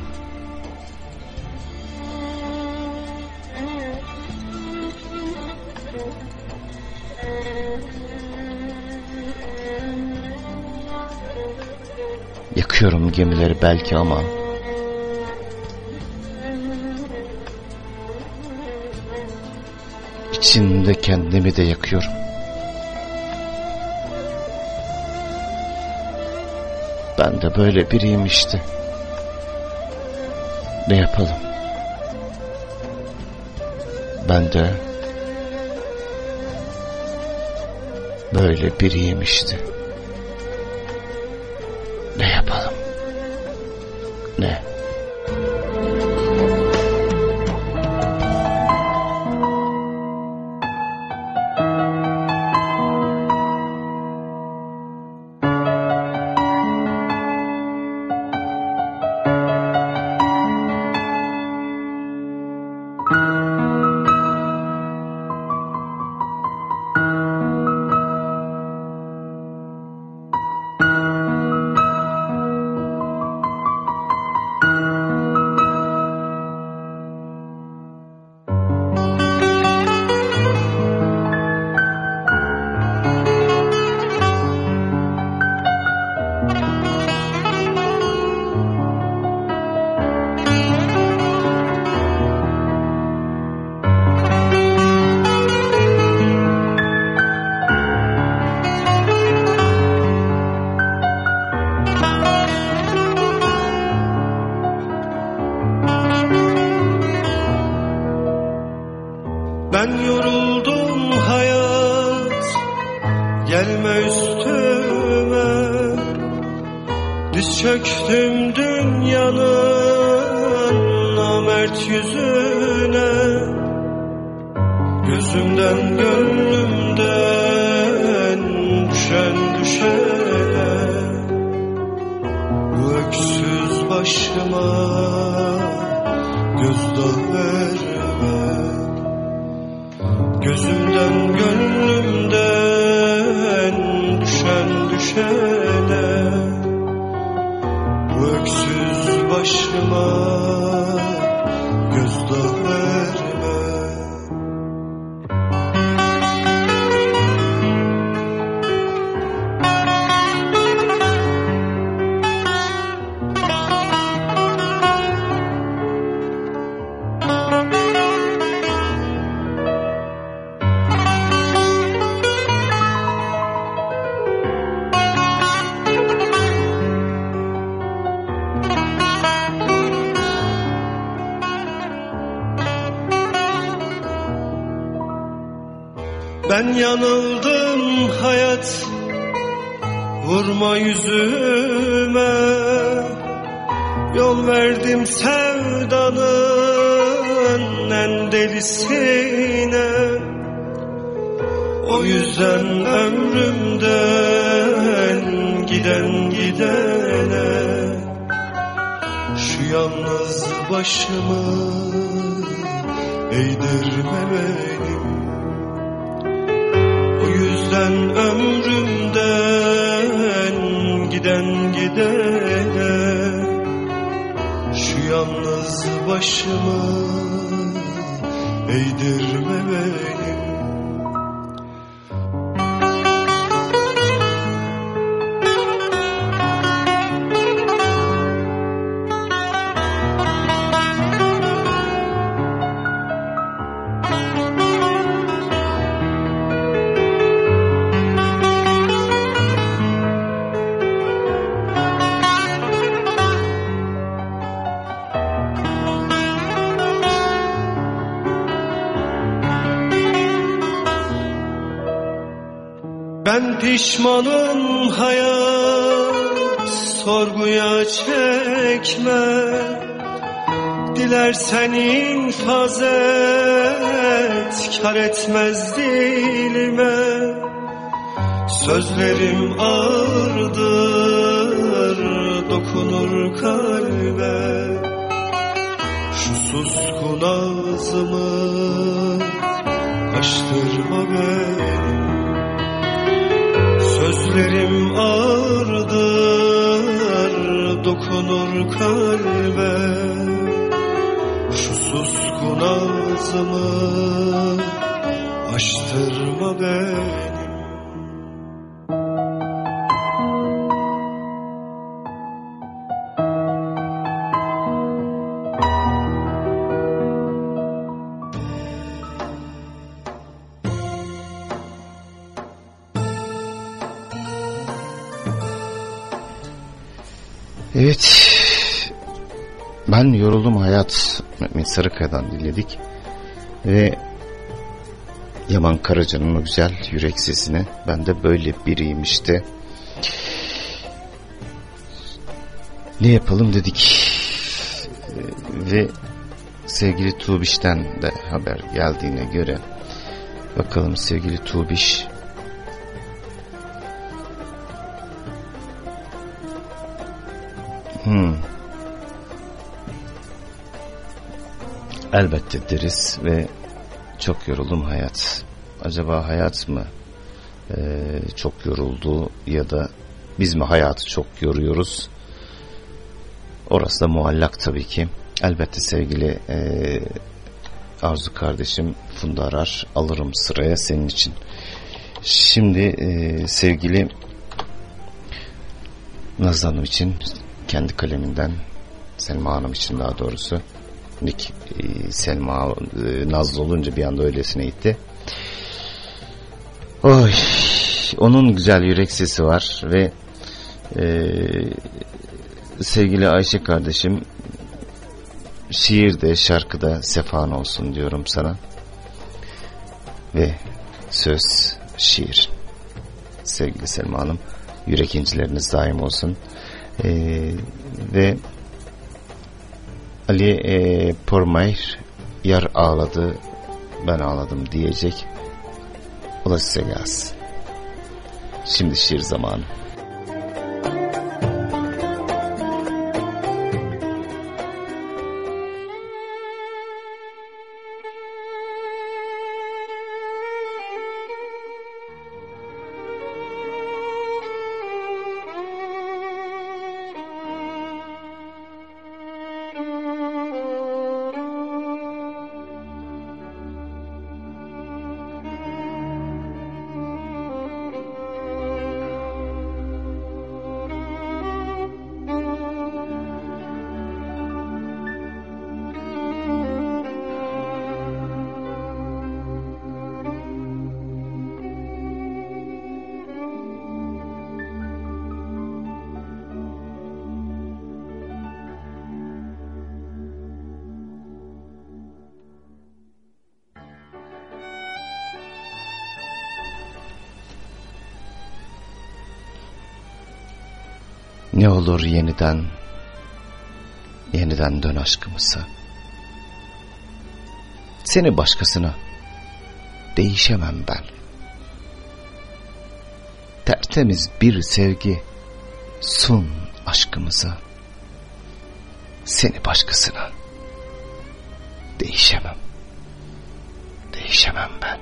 Yakıyorum gemileri belki ama içinde kendimi de yakıyorum. Ben de böyle biriyim işte. Ne yapalım? Ben de böyle biriyim işte. Ne yapalım? Ne? Ben yoruldum hayat, gelme üstüme. Diz çöktüm dünyanın namert yüzüne. Gözümden gönlümden düşen düşene. Bu öksüz başıma gözdağı verme. Gözümden gönlümden düşen düşene. Bu öksüz başıma gözdağı verme. Ben yanıldım hayat, vurma yüzüme. Yol verdim sevdanın en delisine. O yüzden ömrümden giden gidene şu yalnız başımı eğdirme benim. O yüzden ömrümden giden gidene şu yalnız başımı eğdirme benim. Ben pişmanım hayat, sorguya çekme. Dilersen infaz et, kar etmez dilime. Sözlerim ağırdır, dokunur kalbe. Şu suskun ağzımı açtırma benim. Sözlerim ağırdır, dokunur kalbe. Şu suskun ağzımı açtırma benim. Evet, ben yoruldum hayat, Mehmet Sarıkaya'dan dinledik ve Yaman Karaca'nın o güzel yürek sesine. Ben de böyle biriyim işte. Ne yapalım dedik ve sevgili Tuğbiş'ten de haber geldiğine göre bakalım sevgili Tuğbiş elbette deriz ve çok yoruldum hayat. Acaba hayat mı çok yoruldu ya da biz mi hayatı çok yoruyoruz? Orası da muallak tabii ki. Elbette sevgili Arzu kardeşim, Funda Arar, alırım sıraya senin için. Şimdi sevgili Nazlı Hanım için kendi kaleminden, Selma Hanım için daha doğrusu, Selma Nazlı olunca bir anda öylesine gitti. Oy, onun güzel yürek sesi var ve sevgili Ayşe kardeşim, şiirde şarkıda sefan olsun diyorum sana ve söz şiir. Sevgili Selma Hanım, yürek incileriniz daim olsun. Ve Ali Pormayr, yar ağladı ben ağladım diyecek. O da size gelsin. Şimdi şiir zamanı. Ne olur yeniden dön aşkımıza. Seni başkasına değişemem ben. Tertemiz bir sevgi sun aşkımıza. Seni başkasına değişemem ben.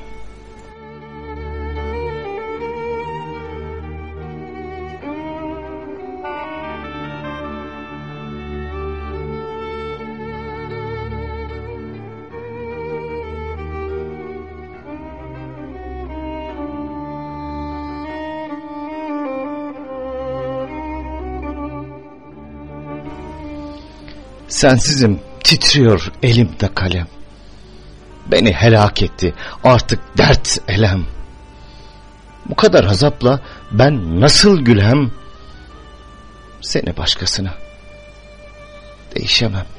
Sensizim titriyor elimde kalem. Beni helak etti artık dert elem. Bu kadar azapla ben nasıl gülem? Seni başkasına değişemem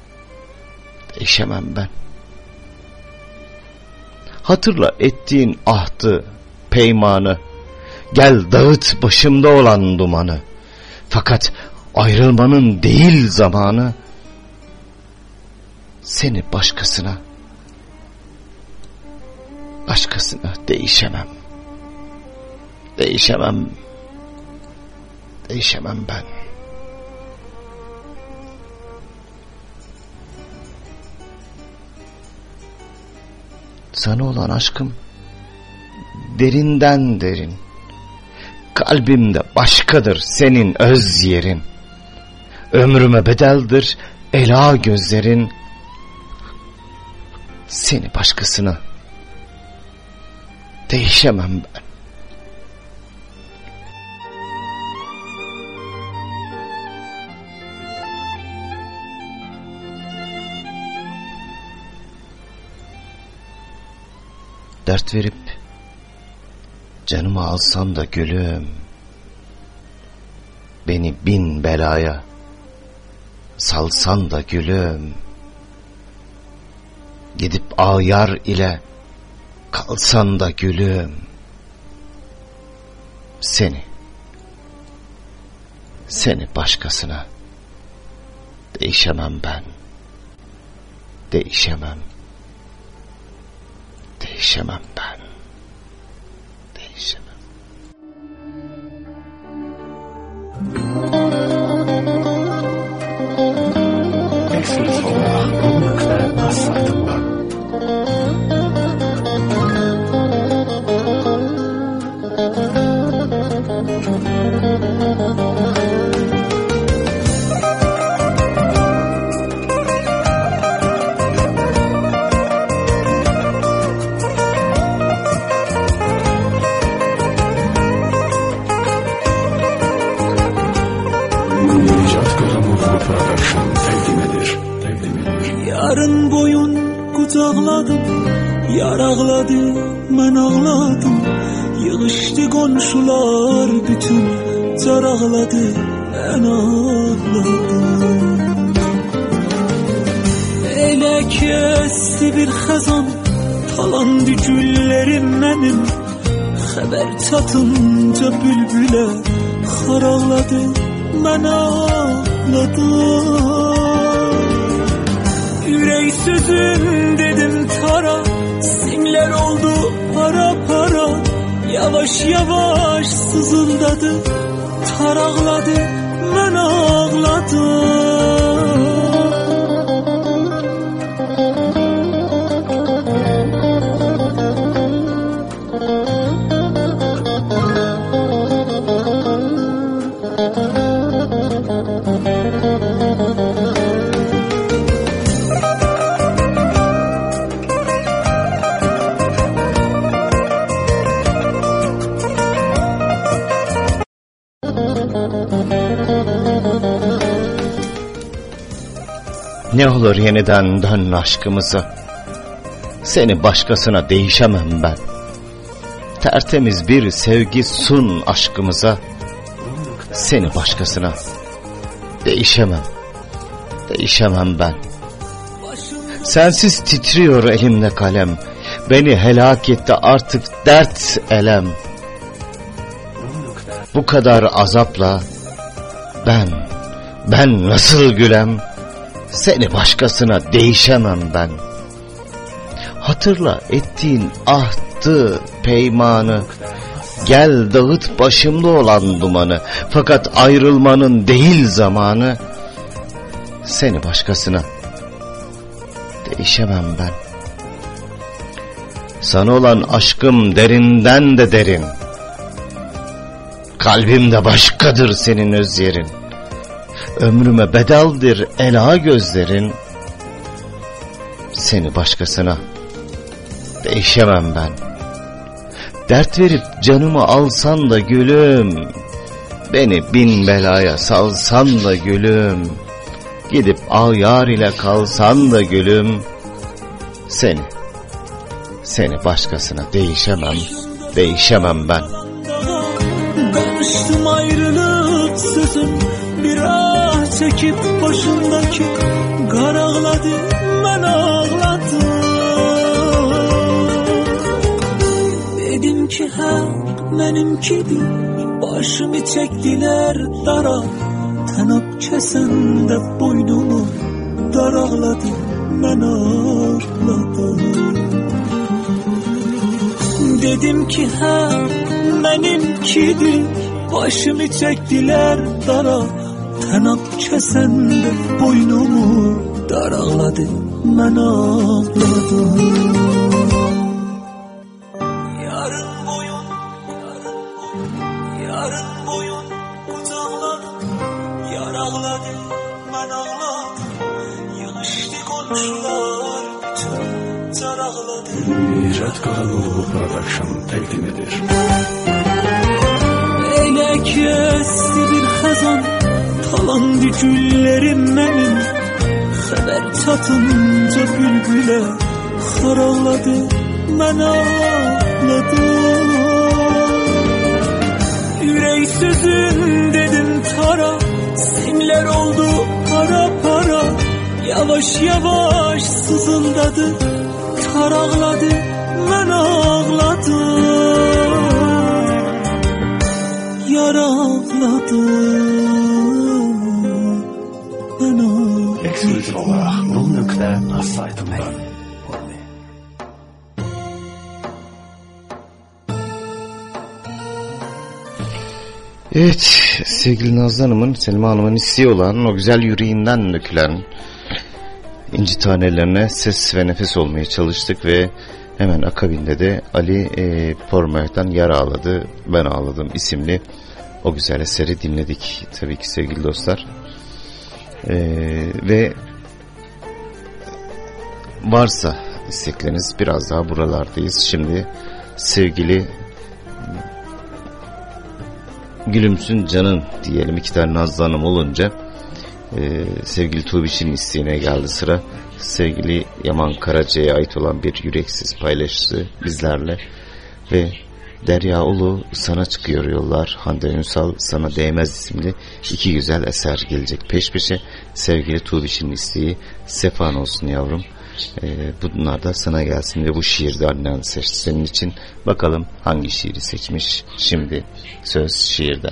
ben. Hatırla ettiğin ahdı, peymanı. Gel dağıt başımda olan dumanı. Fakat ayrılmanın değil zamanı. Seni başkasına değişemem ben. Sana olan aşkım derinden derin. Kalbimde başkadır senin öz yerin. Ömrüme bedeldir ela gözlerin. Seni başkasına değişemem ben. Dert verip canımı alsan da gülüm, beni bin belaya salsan da gülüm, gidip ağyar ile kalsan da gülüm, seni başkasına değişemem ben. Değişemem ben. Değişemem. Eşsiz olarak bulmakla nasıldım ben? Yarın boyun kucakladım, yar ağladı, ben ağladım. Yığıştı komşular bütün, car ağladı, ben ağladım. Elə kesti bir xəzan, talandı güllerim benim. Xəbər çatınca bülbülə, xar ağladı, ben ağladım. Yürek sözüm dedim tara, simler oldu para para. Yavaş yavaş sızıldadı, tar ağladı, ben ağladım. Ne olur yeniden dön aşkımıza. Seni başkasına değişemem ben. Tertemiz bir sevgi sun aşkımıza. Seni başkasına değişemem ben. Sensiz titriyor elimde kalem. Beni helak etti artık dert elem. Bu kadar azapla Ben nasıl gülem, seni başkasına değişemem ben. Hatırla ettiğin ahtı, peymanı, gel dağıt başımda olan dumanı. Fakat ayrılmanın değil zamanı, seni başkasına değişemem ben. Sana olan aşkım derinden de derin, kalbimde başkadır senin öz yerin. Ömrüme bedeldir ela gözlerin, seni başkasına değişemem ben. Dert verip canımı alsan da gülüm, beni bin belaya salsan da gülüm, gidip yar ile kalsan da gülüm, seni başkasına değişemem ben. Konuştum ayrılık sözüm, bir ah çekip başındaki qarağladı, mən ağladım. Dedim ki hak benimkidir, başımı çektiler dara, tanıp kesende boynumu darağladı, mən ağladım. Dedim ki hak benimkidir, başımı çektiler dara, tanıp kesende boynumu darağladı, mən ağladım. İcad Karagoğlu Production təqdim edir. Elə kesti bir xəzan, talandı güllərim mənim, xəbər çatınca bülbülə xaraladı, mən ağladım. Ürək sözüm dedim tara, simlər oldu para para, yavaş yavaş sızıldadı, tarağladı, mən ağladım, yarağladım, mən ağladım. Ekskluzif olarak Rum.az saytından. Evet, sevgili Nazlı Hanım'ın, Selma Hanım'ın isteği olan o güzel yüreğinden dökülen İnci tanelerine ses ve nefes olmaya çalıştık ve hemen akabinde de Ali Pormer'den Yar Ağladı, Ben Ağladım isimli o güzel eseri dinledik tabii ki sevgili dostlar. Ve varsa istekleriniz, biraz daha buralardayız. Şimdi sevgili Gülümsün Canın diyelim, iki tane Nazlı Hanım olunca sevgili Tuğbiş'in isteğine geldi sıra. Sevgili Yaman Karaca'ya ait olan bir yüreksiz paylaştı bizlerle ve Derya Ulu Sana Çıkıyor Yollar, Hande Ünsal Sana Değmez isimli iki güzel eser gelecek peş peşe. Sevgili Tuğbiş'in isteği Sefan olsun yavrum. Bunlar da sana gelsin ve bu şiirde annen seçti senin için. Bakalım hangi şiiri seçmiş. Şimdi söz şiirde.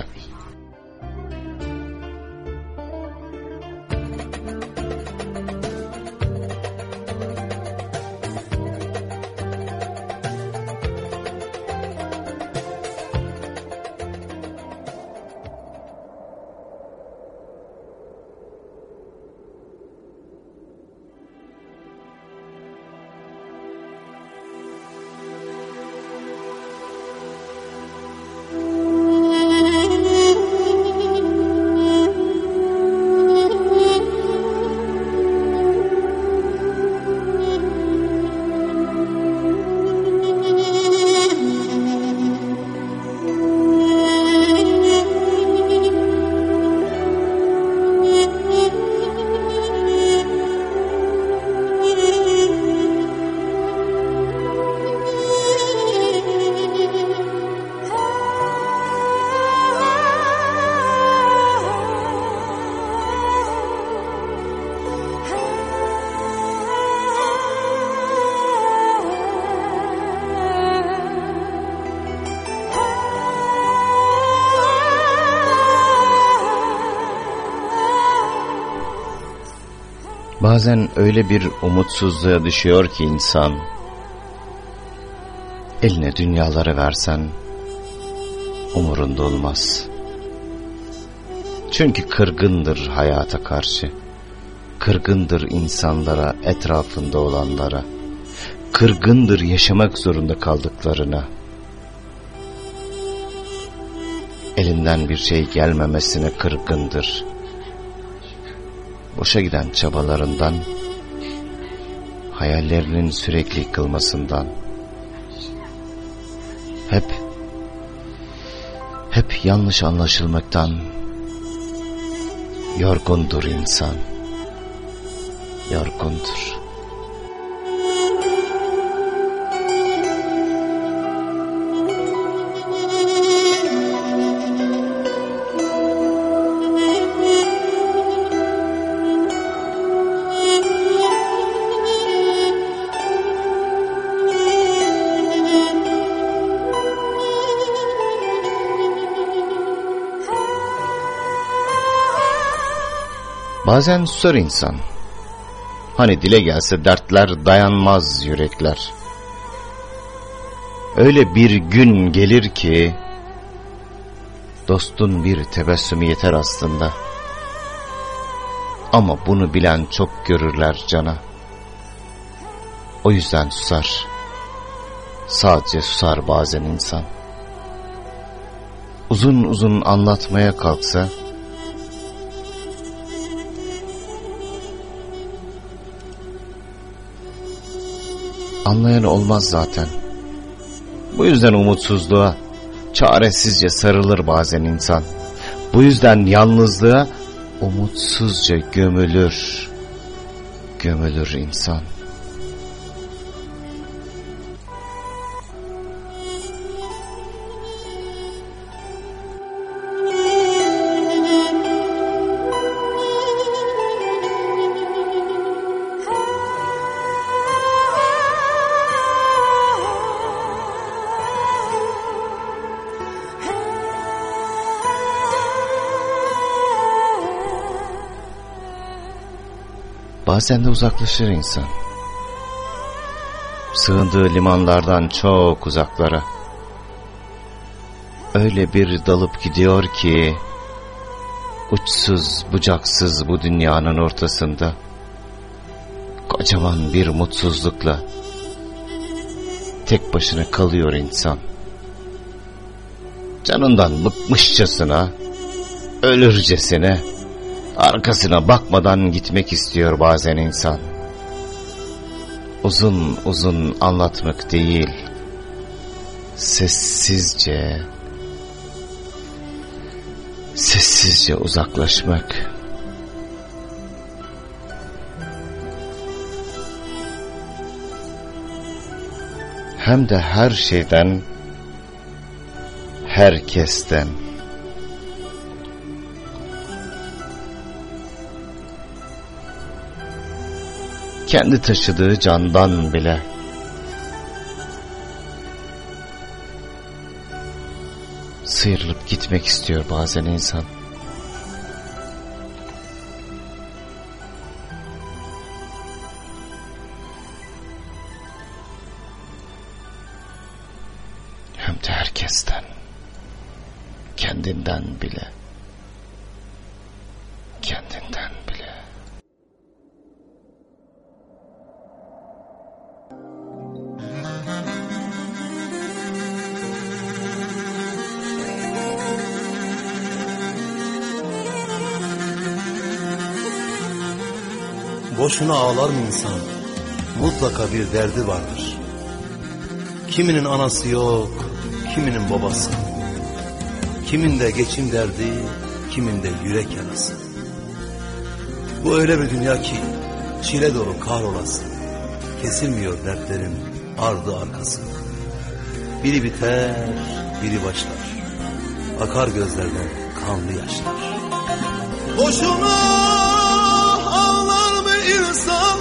Bazen öyle bir umutsuzluğa düşüyor ki insan, eline dünyaları versen umurunda olmaz. Çünkü kırgındır hayata karşı, kırgındır insanlara, etrafında olanlara, kırgındır yaşamak zorunda kaldıklarına. Elinden bir şey gelmemesine kırgındır. Boşa giden çabalarından, hayallerinin sürekli yıkılmasından, hep yanlış anlaşılmaktan yorgundur insan, yorgundur. Bazen susar insan. Hani dile gelse dertler, dayanmaz yürekler. Öyle bir gün gelir ki dostun bir tebessümü yeter aslında. Ama bunu bilen çok görürler cana. O yüzden susar. Sadece susar bazen insan. Uzun uzun anlatmaya kalksa anlayan olmaz zaten. Bu yüzden umutsuzluğa çaresizce sarılır bazen insan. Bu yüzden yalnızlığa umutsuzca gömülür insan. Bazen de uzaklaşır insan. Sığındığı limanlardan çok uzaklara. Öyle bir dalıp gidiyor ki uçsuz bucaksız bu dünyanın ortasında kocaman bir mutsuzlukla tek başına kalıyor insan. Canından bıkmışçasına, ölürcesine, arkasına bakmadan gitmek istiyor bazen insan. Uzun uzun anlatmak değil, sessizce uzaklaşmak. Hem de her şeyden, herkesten. Kendi taşıdığı candan bile. Sıyrılıp gitmek istiyor bazen insan. Hem de herkesten, kendinden bile. Kendinden bile. Boşuna ağlar mı insan? Mutlaka bir derdi vardır. Kiminin anası yok, kiminin babası. Kiminde geçim derdi, kiminde yürek yarası. Bu öyle bir dünya ki çile dolu kahrolası. Kesilmiyor dertlerin ardı arkası. Biri biter, biri başlar. Akar gözlerden kanlı yaşlar. Boşuna ağlar mı insan?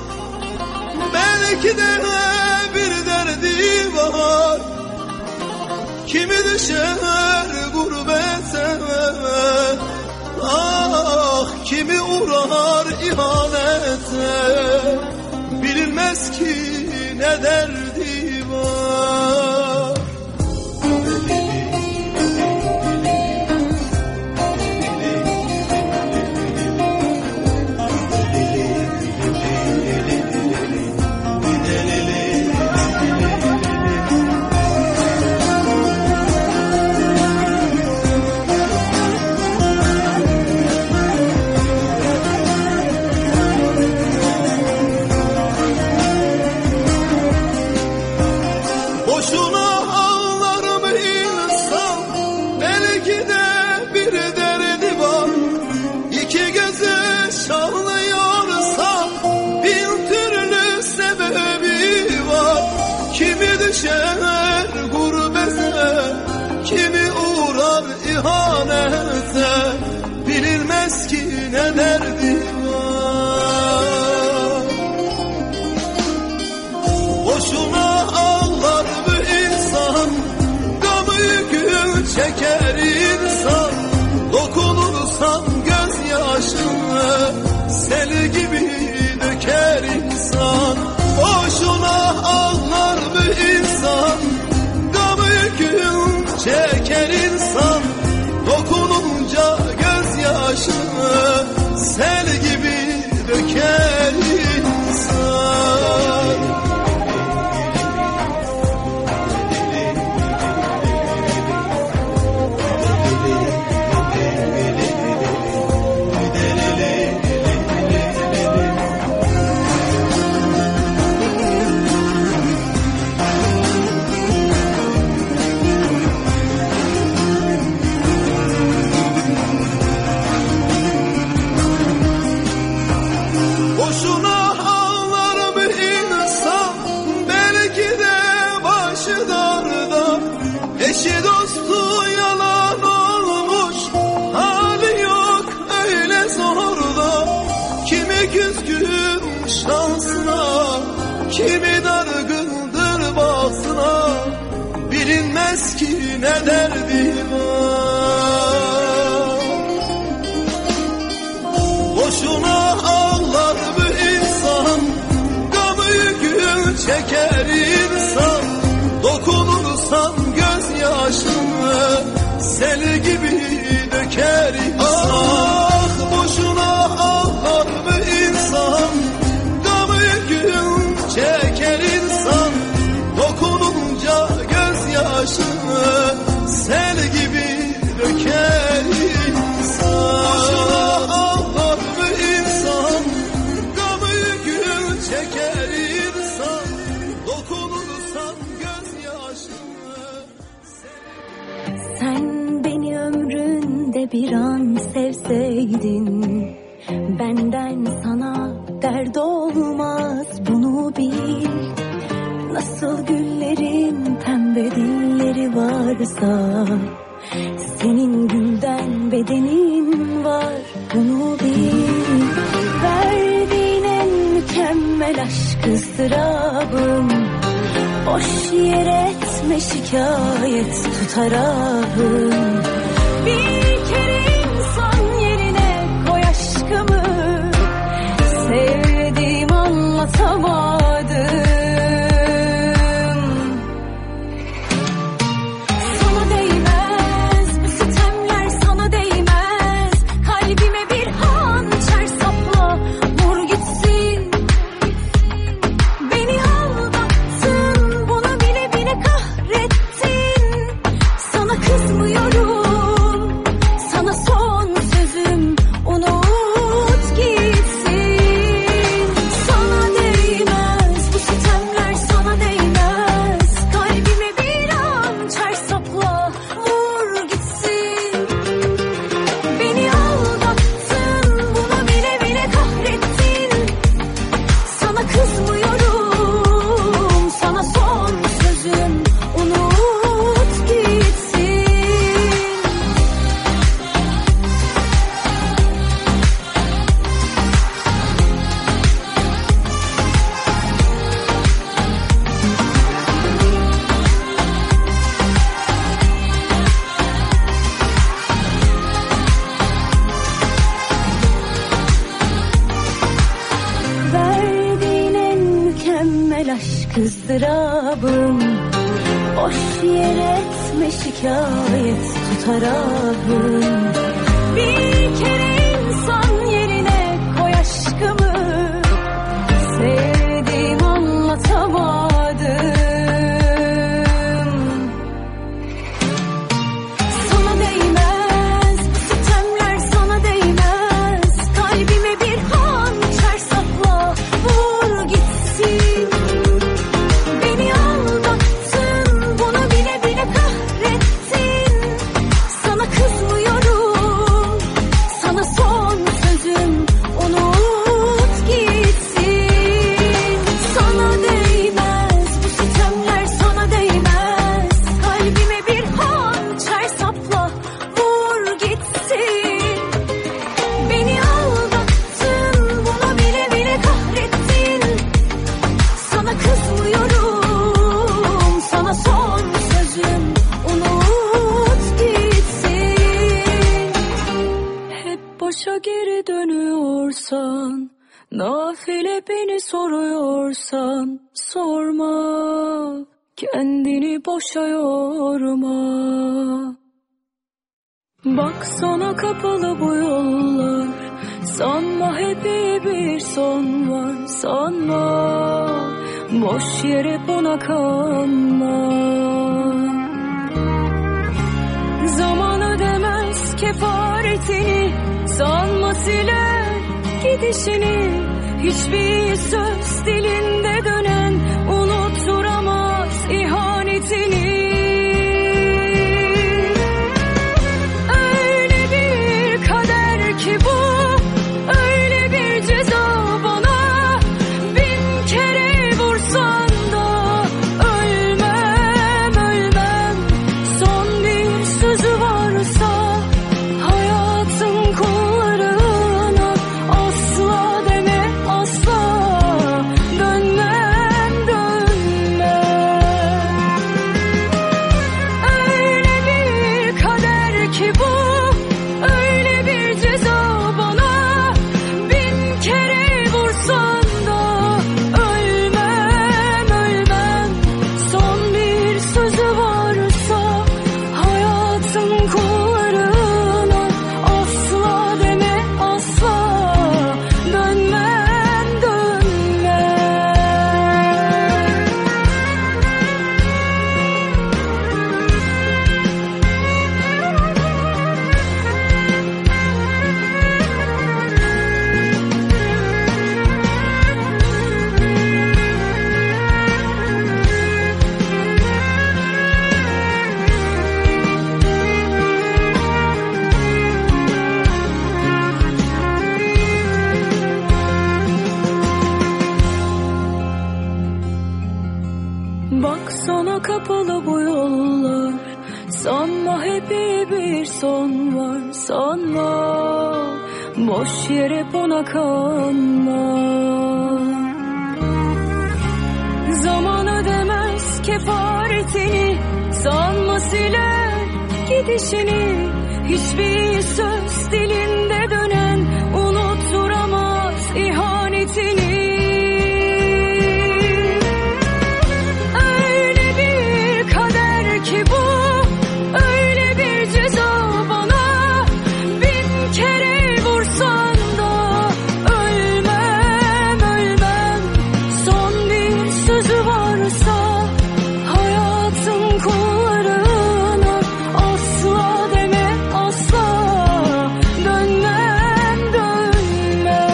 Belki de bir derdi var. Kimi düşer gurbete, ah kimi uğrar ihanete. bilmez ki ne derdi var. Kimi uğrar ihanete, bilinmez ki ne derdi var. Boşuna ağlar bu insan, gamı yükü çeker insan. Dokunursan gözyaşını sel gibi döker insan. Boşuna ağlar bu insan, gamı yükü çeker insan. Dokununca gözyaşını sel gibi döker insan. Eşi dostu yalan olmuş, hali yok öyle zorda. Kimi küskün şansına, kimi dargındır bağrına. Bilinmez ki ne derdi var. Boşuna ağlar bu insan, gamı yükü çeker insan. Dokunursan gözyaşını sel gibi döker insan. Ah boşuna ağlar mı insan, gamı yükün çeker insan. Dokununca gözyaşını sel gibi döker insan. Boşuna ağlar mı insan, gamı yükün çeker insan. Dokunursan sen beni ömründe bir an sevseydin, benden sana dert olmaz bunu bil. Nasıl güllerin pembe dilleri varsa, senin gülden bedenin var bunu bil. Verdiğin en mükemmel aşk ızdırabım, boş yere etme şikayet tutar ahım. Bir kere insan yerine koy aşkımı, sevdiğim anlatamadım. Sana değmez bu sitemler, sana değmez. Kalbime bir hançer sapla, vur gitsin. Beni aldattın, bunu bile bile kahrettin. Sana kızmıyorum, ızdırabım. Boş yere etme şikayet tutar ahım. Bir kere insan yerine koy aşkımı, sevdiğim anlatamadım. Sana değmez sitemler, sana değmez. Kalbime bir hançer sapla, vur gitsin. Beni aldattın, bunu bile bile kahrettin. Sana kızmıyorum, sana son sözüm, unut gitsin. Sana değmez bu sitemler, sana değmez. Kalbime bir hançer sapla, vur gitsin. Beni aldattın, bunu bile bile kahrettin. Sana kızmıyorum, sana son sözüm, unut gitsin. Hep başa geri dönüyorsan, nafile beni soruyorsan, sorma, kendini boşa yorma. Bak sana kapalı bu yollar, sanma hep iyi bir son var, sanma, boş yere buna kanma. Zaman ödemez kefaretini, sanma siler gidişini. Hiçbir söz dilinde dönen unutturamaz ihanetini. Öyle bir kader ki bu, öyle bir ceza bana. Bin kere vursan da ölmem, ölmem. Son bir sözü varsa hayatın kullarına, asla deme asla, dönmem dönmem. Öyle bir kader ki bu, öyle bir ceza bana. Bin kere vursan da ölmem, ölmem. Son bir sözü varsa hayatın kullarına, asla deme asla, dönmem dönmem. Bak sana kapalı bu yollar, sanma hep iyi bir son var, sanma, boş yere buna kanma. Zaman ödemez kefaretini, sanma siler gidişini. Hiçbir söz dilinde dönen unutturamaz ihanetini. Öyle bir kader ki bu, öyle bir ceza bana. Bin kere vursan da ölmem, ölmem. Son bir sözü varsa hayatın kullarına, asla deme asla, dönmem dönmem.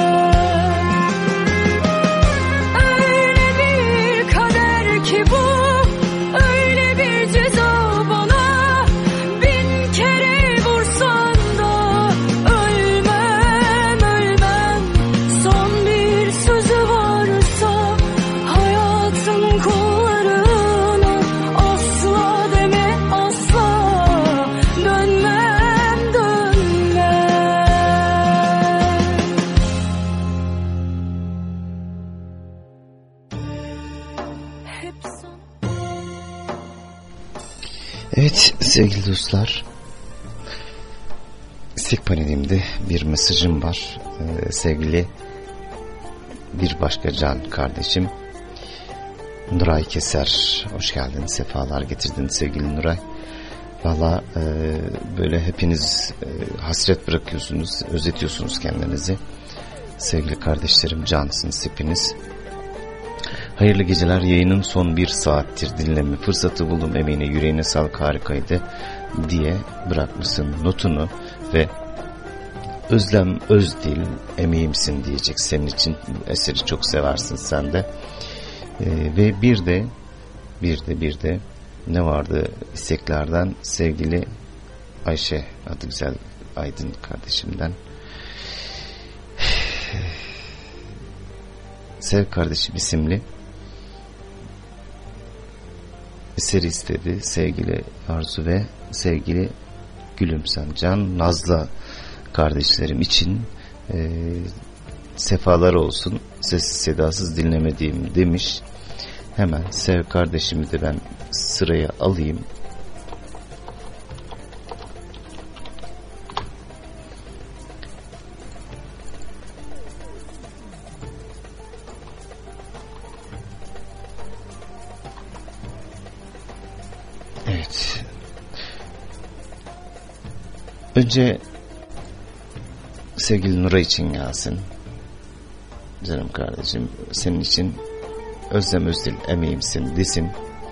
Öyle bir kader ki bu, öyle bir ceza bana. Bin kere vursan da ölmem, ölmem. Son bir sözü varsa hayatın kullarına, asla deme asla, dönmem dönmem. Hep sana... Evet sevgili dostlar, istek panelimde bir mesajım var. Sevgili bir başka can kardeşim Nuray Keser, hoş geldin, sefalar getirdin sevgili Nuray. Valla böyle hepiniz hasret bırakıyorsunuz, özetiyorsunuz kendinizi. Sevgili kardeşlerim, cansınız hepiniz. Hayırlı geceler. Yayının son bir saattir dinleme fırsatı buldum. Emeğine yüreğine sağlık, harikaydı diye bırakmışsın notunu ve Özlem Özdil emeğimsin diyecek senin için. Eseri çok seversin sen de. Ve bir de ne vardı isteklerden, sevgili Ayşe adı güzel Aydın kardeşimden. Sev Kardeşim isimli eseri istedi sevgili Arzu ve sevgili Gülümsen Can. Nazlı kardeşlerim için sefalar olsun, sessiz sedasız dinlemediğim demiş. Hemen Sev Kardeşimi de ben sıraya alayım. Evet. Önce sevgili Nuray için gelsin. Canım kardeşim, senin için Özlem Özdil emeğimsin desin.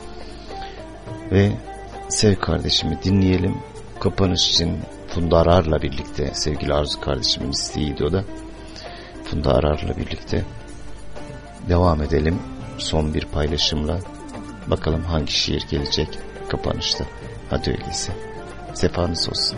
Ve Sev Kardeşimi dinleyelim. Kapanış için Funda Arar'la birlikte, sevgili Arzu kardeşimin isteğiydi o da. Funda Arar'la birlikte devam edelim son bir paylaşımla. Bakalım hangi şiir gelecek kapanışta. Hadi öyleyse. Sefanız olsun.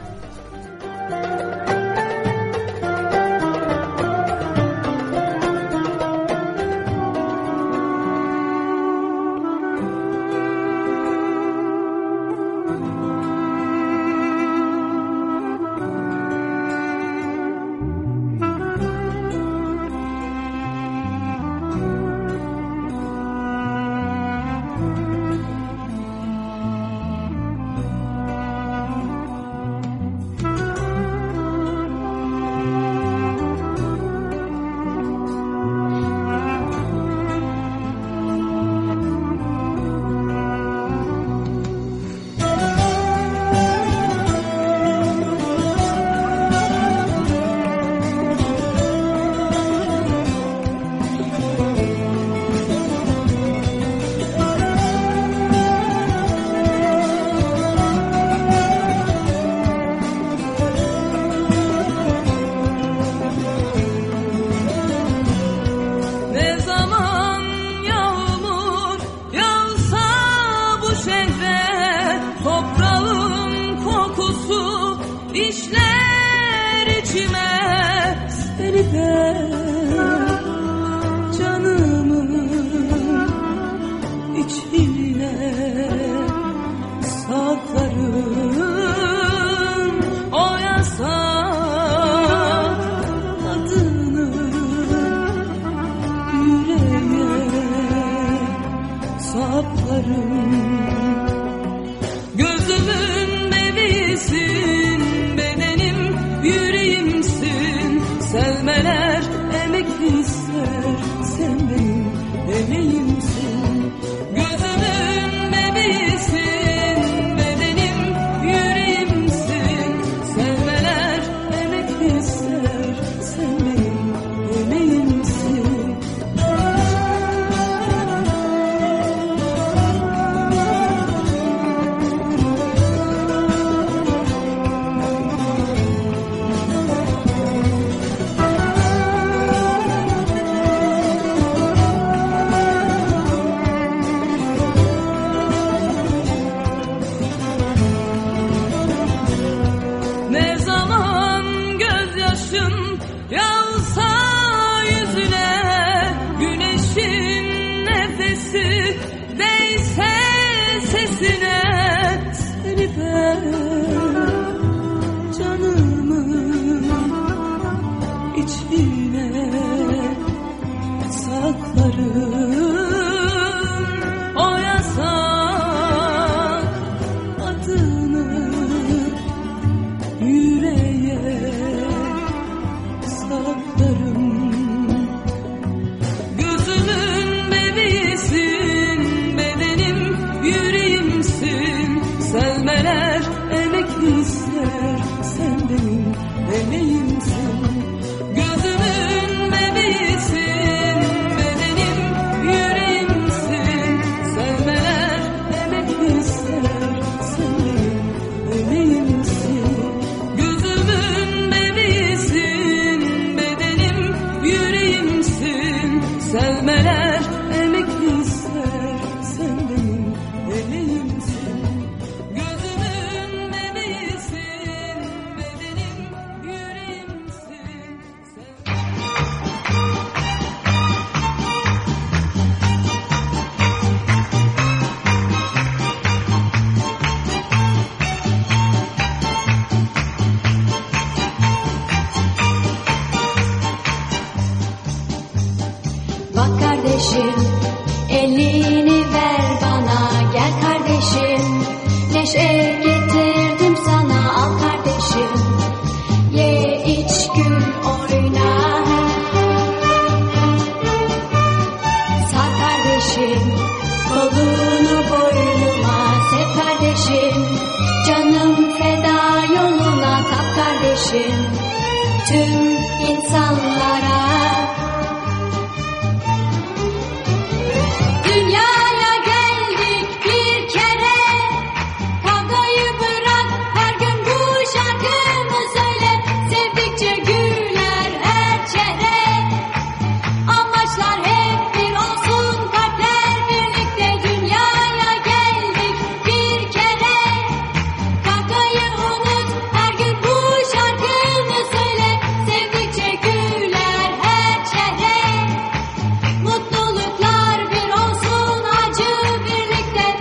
kardeşim, elini ver bana, gel kardeşim. Neşe getirdim sana, al kardeşim. Ye iç gül oyna. Sar kardeşim, kolunu boynuma sev kardeşim. Canım feda yoluna tap kardeşim. Tüm insanlara dünyaya geldik bir kere. Kavgayı bırak, her gün bu şarkımı söyle. Sevdikçe güler her çehre. Amaçlar hep bir olsun, kalpler birlikte. Dünyaya geldik bir kere. Kavgayı unut, her gün bu şarkımı söyle. Sevdikçe güler her çehre. Mutluluklar bir olsun, acı birlikte.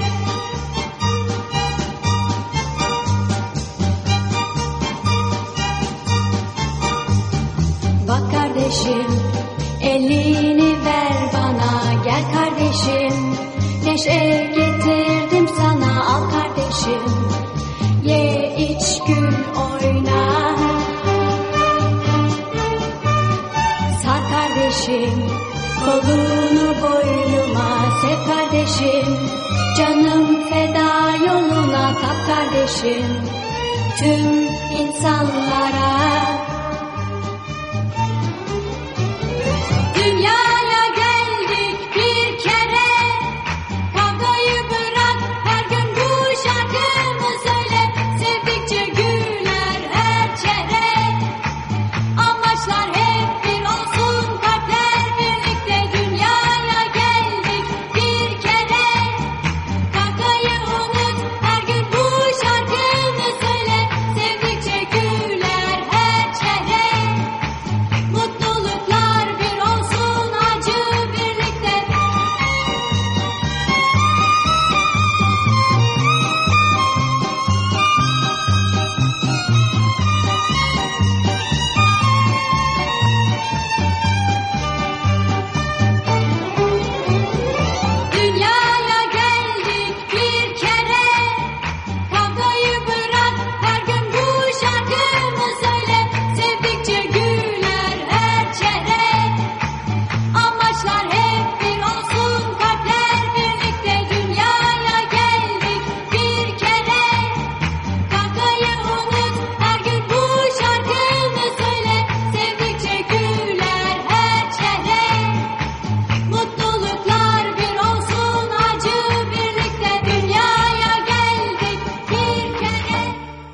Bak kardeşim, elini ver bana, gel kardeşim. Neşe getirdim sana, al kardeşim. Ye iç gül oyna. Sar kardeşim, kolunu boynuma sev kardeşim. Canım feda yoluna tap kardeşim. Tüm insanlara dünyaya geldik bir kere. Kavgayı bırak, her gün bu şarkımı söyle. Sevdikçe güler her çehre. Amaçlar hep bir olsun, kalpler birlikte. Dünyaya geldik bir kere. Kavgayı unut, her gün bu şarkımı söyle. Sevdikçe güler her çehre. Mutluluklar bir olsun, acı birlikte. Dünyaya geldik bir kere. Kavgayı bırak, her gün bu şarkımı söyle. Sevdikçe güler her çehre. Amaçlar hep bir olsun, kalpler birlikte. Dünyaya geldik bir kere. Kavgayı unut, her gün bu şarkımı söyle. Sevdikçe güler her çehre. Mutluluklar bir olsun, acı birlikte. Dünyaya geldik bir kere.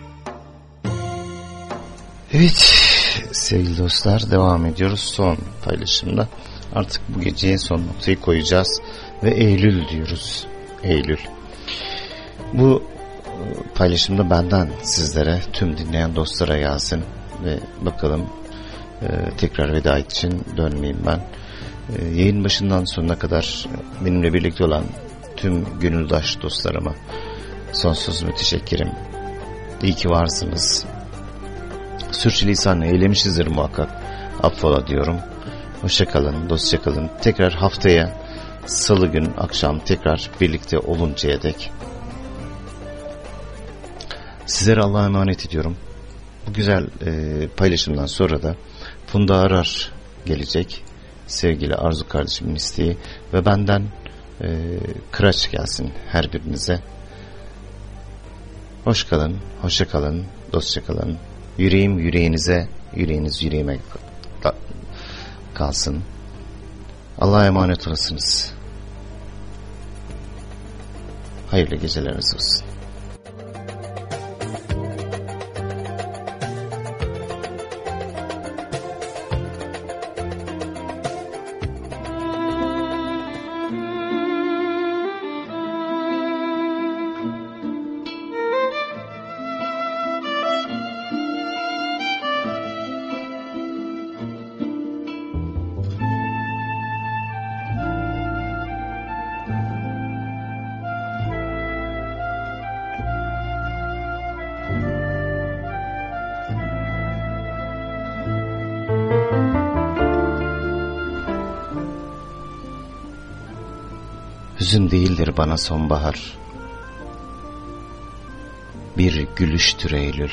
Evet sevgili dostlar, devam ediyoruz son paylaşımda. Artık bu geceye son noktayı koyacağız ve Eylül diyoruz. Eylül. Bu paylaşımda benden sizlere, tüm dinleyen dostlara gelsin ve bakalım tekrar veda için dönmeyeyim ben. Yayın başından sonuna kadar benimle birlikte olan tüm gönüldaş dostlarıma sonsuz müteşekkirim. İyi ki varsınız. Sürçülisan eylemişizdir muhakkak. Affola diyorum. Hoşça kalın, dostça kalın. Tekrar haftaya salı gün akşam tekrar birlikte oluncaya dek sizlere Allah'a emanet ediyorum. Bu güzel paylaşımdan sonra da Funda Arar gelecek. Sevgili Arzu kardeşimin isteği ve benden kıraç gelsin her birinize. Hoş kalın, hoşça kalın, dostça kalın. Yüreğim yüreğinize, yüreğiniz yüreğime kalsın. Allah'a emanet olasınız. Hayırlı geceleriniz olsun. Hüzün değildir bana sonbahar, bir gülüştür Eylül.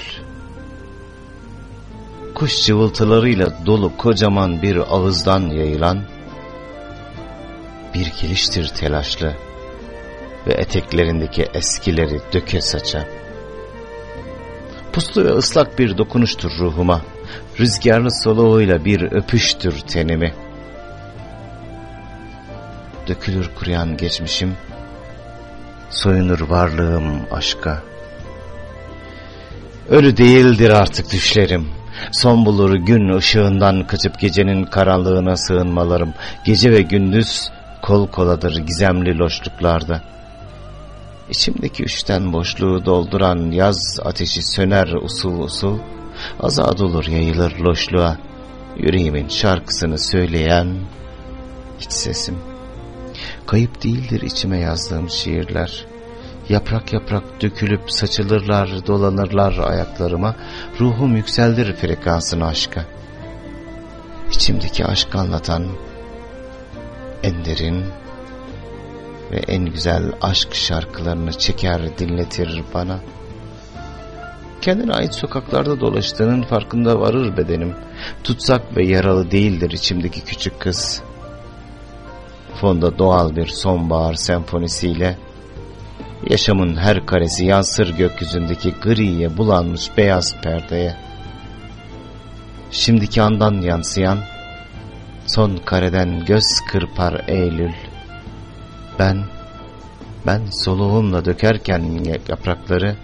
Kuş cıvıltılarıyla dolu kocaman bir ağızdan yayılan bir geliştir telaşlı ve eteklerindeki eskileri döke saça. Puslu ve ıslak bir dokunuştur ruhuma, rüzgarlı soluğuyla bir öpüştür tenimi. Dökülür kuruyan geçmişim, soyunur varlığım aşka. Ölü değildir artık düşlerim, son bulur gün ışığından kaçıp gecenin karanlığına sığınmalarım. Gece ve gündüz kol koladır gizemli loşluklarda. İçimdeki üçten boşluğu dolduran yaz ateşi söner usul usul, azad olur yayılır loşluğa, yüreğimin şarkısını söyleyen iç sesim. Kayıp değildir içime yazdığım şiirler, yaprak yaprak dökülüp saçılırlar, dolanırlar ayaklarıma, ruhum yükseldir frekansını aşka. İçimdeki aşkı anlatan en derin ve en güzel aşk şarkılarını çeker dinletir bana. Kendine ait sokaklarda dolaştığının farkında varır bedenim. Tutsak ve yaralı değildir içimdeki küçük kız. Fonda doğal bir sonbahar senfonisiyle yaşamın her karesi yansır gökyüzündeki griye bulanmış beyaz perdeye. Şimdiki andan yansıyan son kareden göz kırpar Eylül. Ben soluğumla dökerken yaprakları,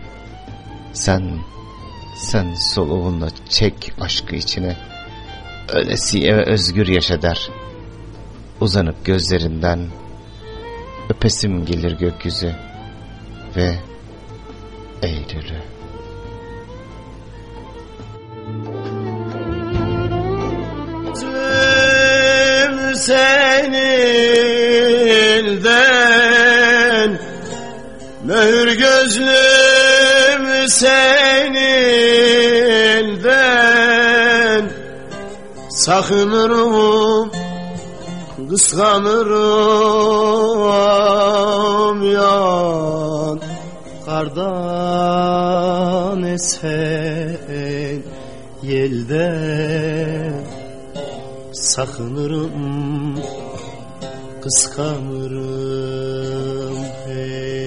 sen soluğunla çek aşkı içine. Ölesiye özgür yaşa der. Uzanıp gözlerinden öpesim gelir gökyüzü ve Eylül'ü. Seninden mühür gözlüm seninden sakınırım, kıskanırım yan kardan esen yelden sakınırım, kıskanırım hey.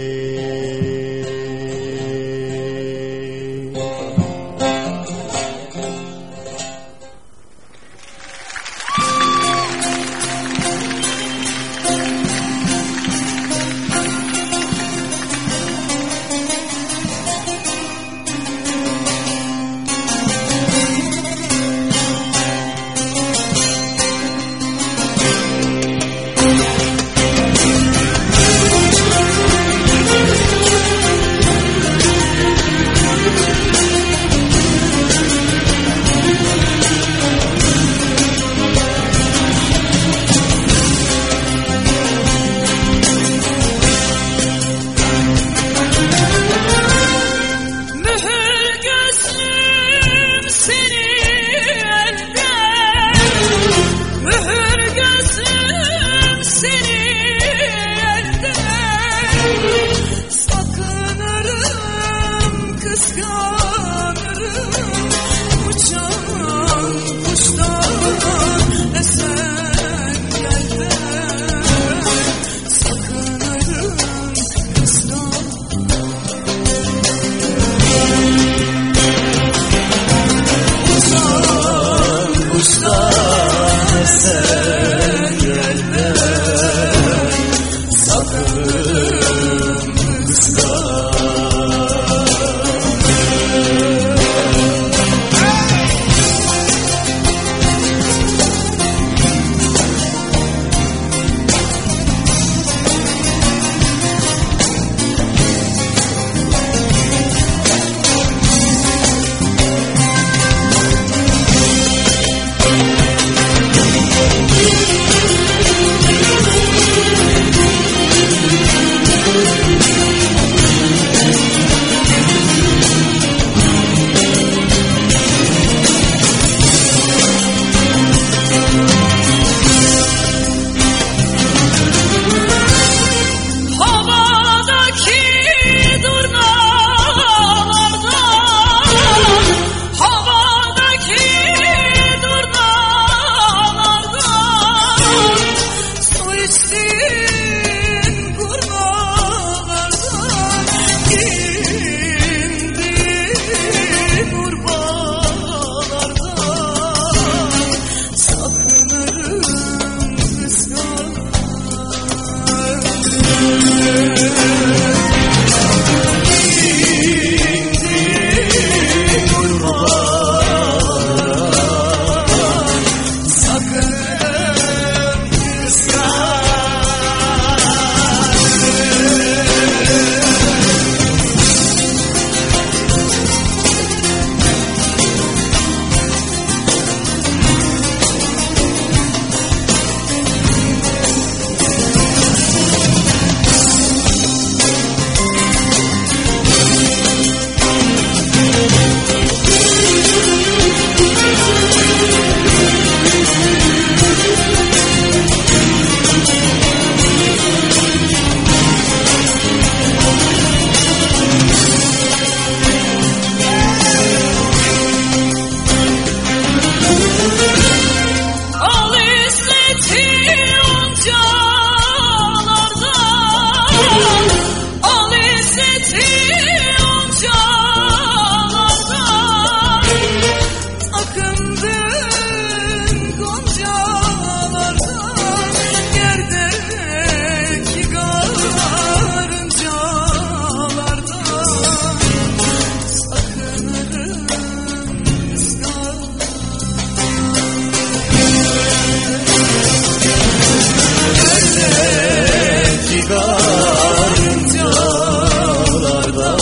karıncalarda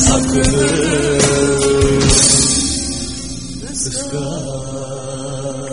sakın ıskan.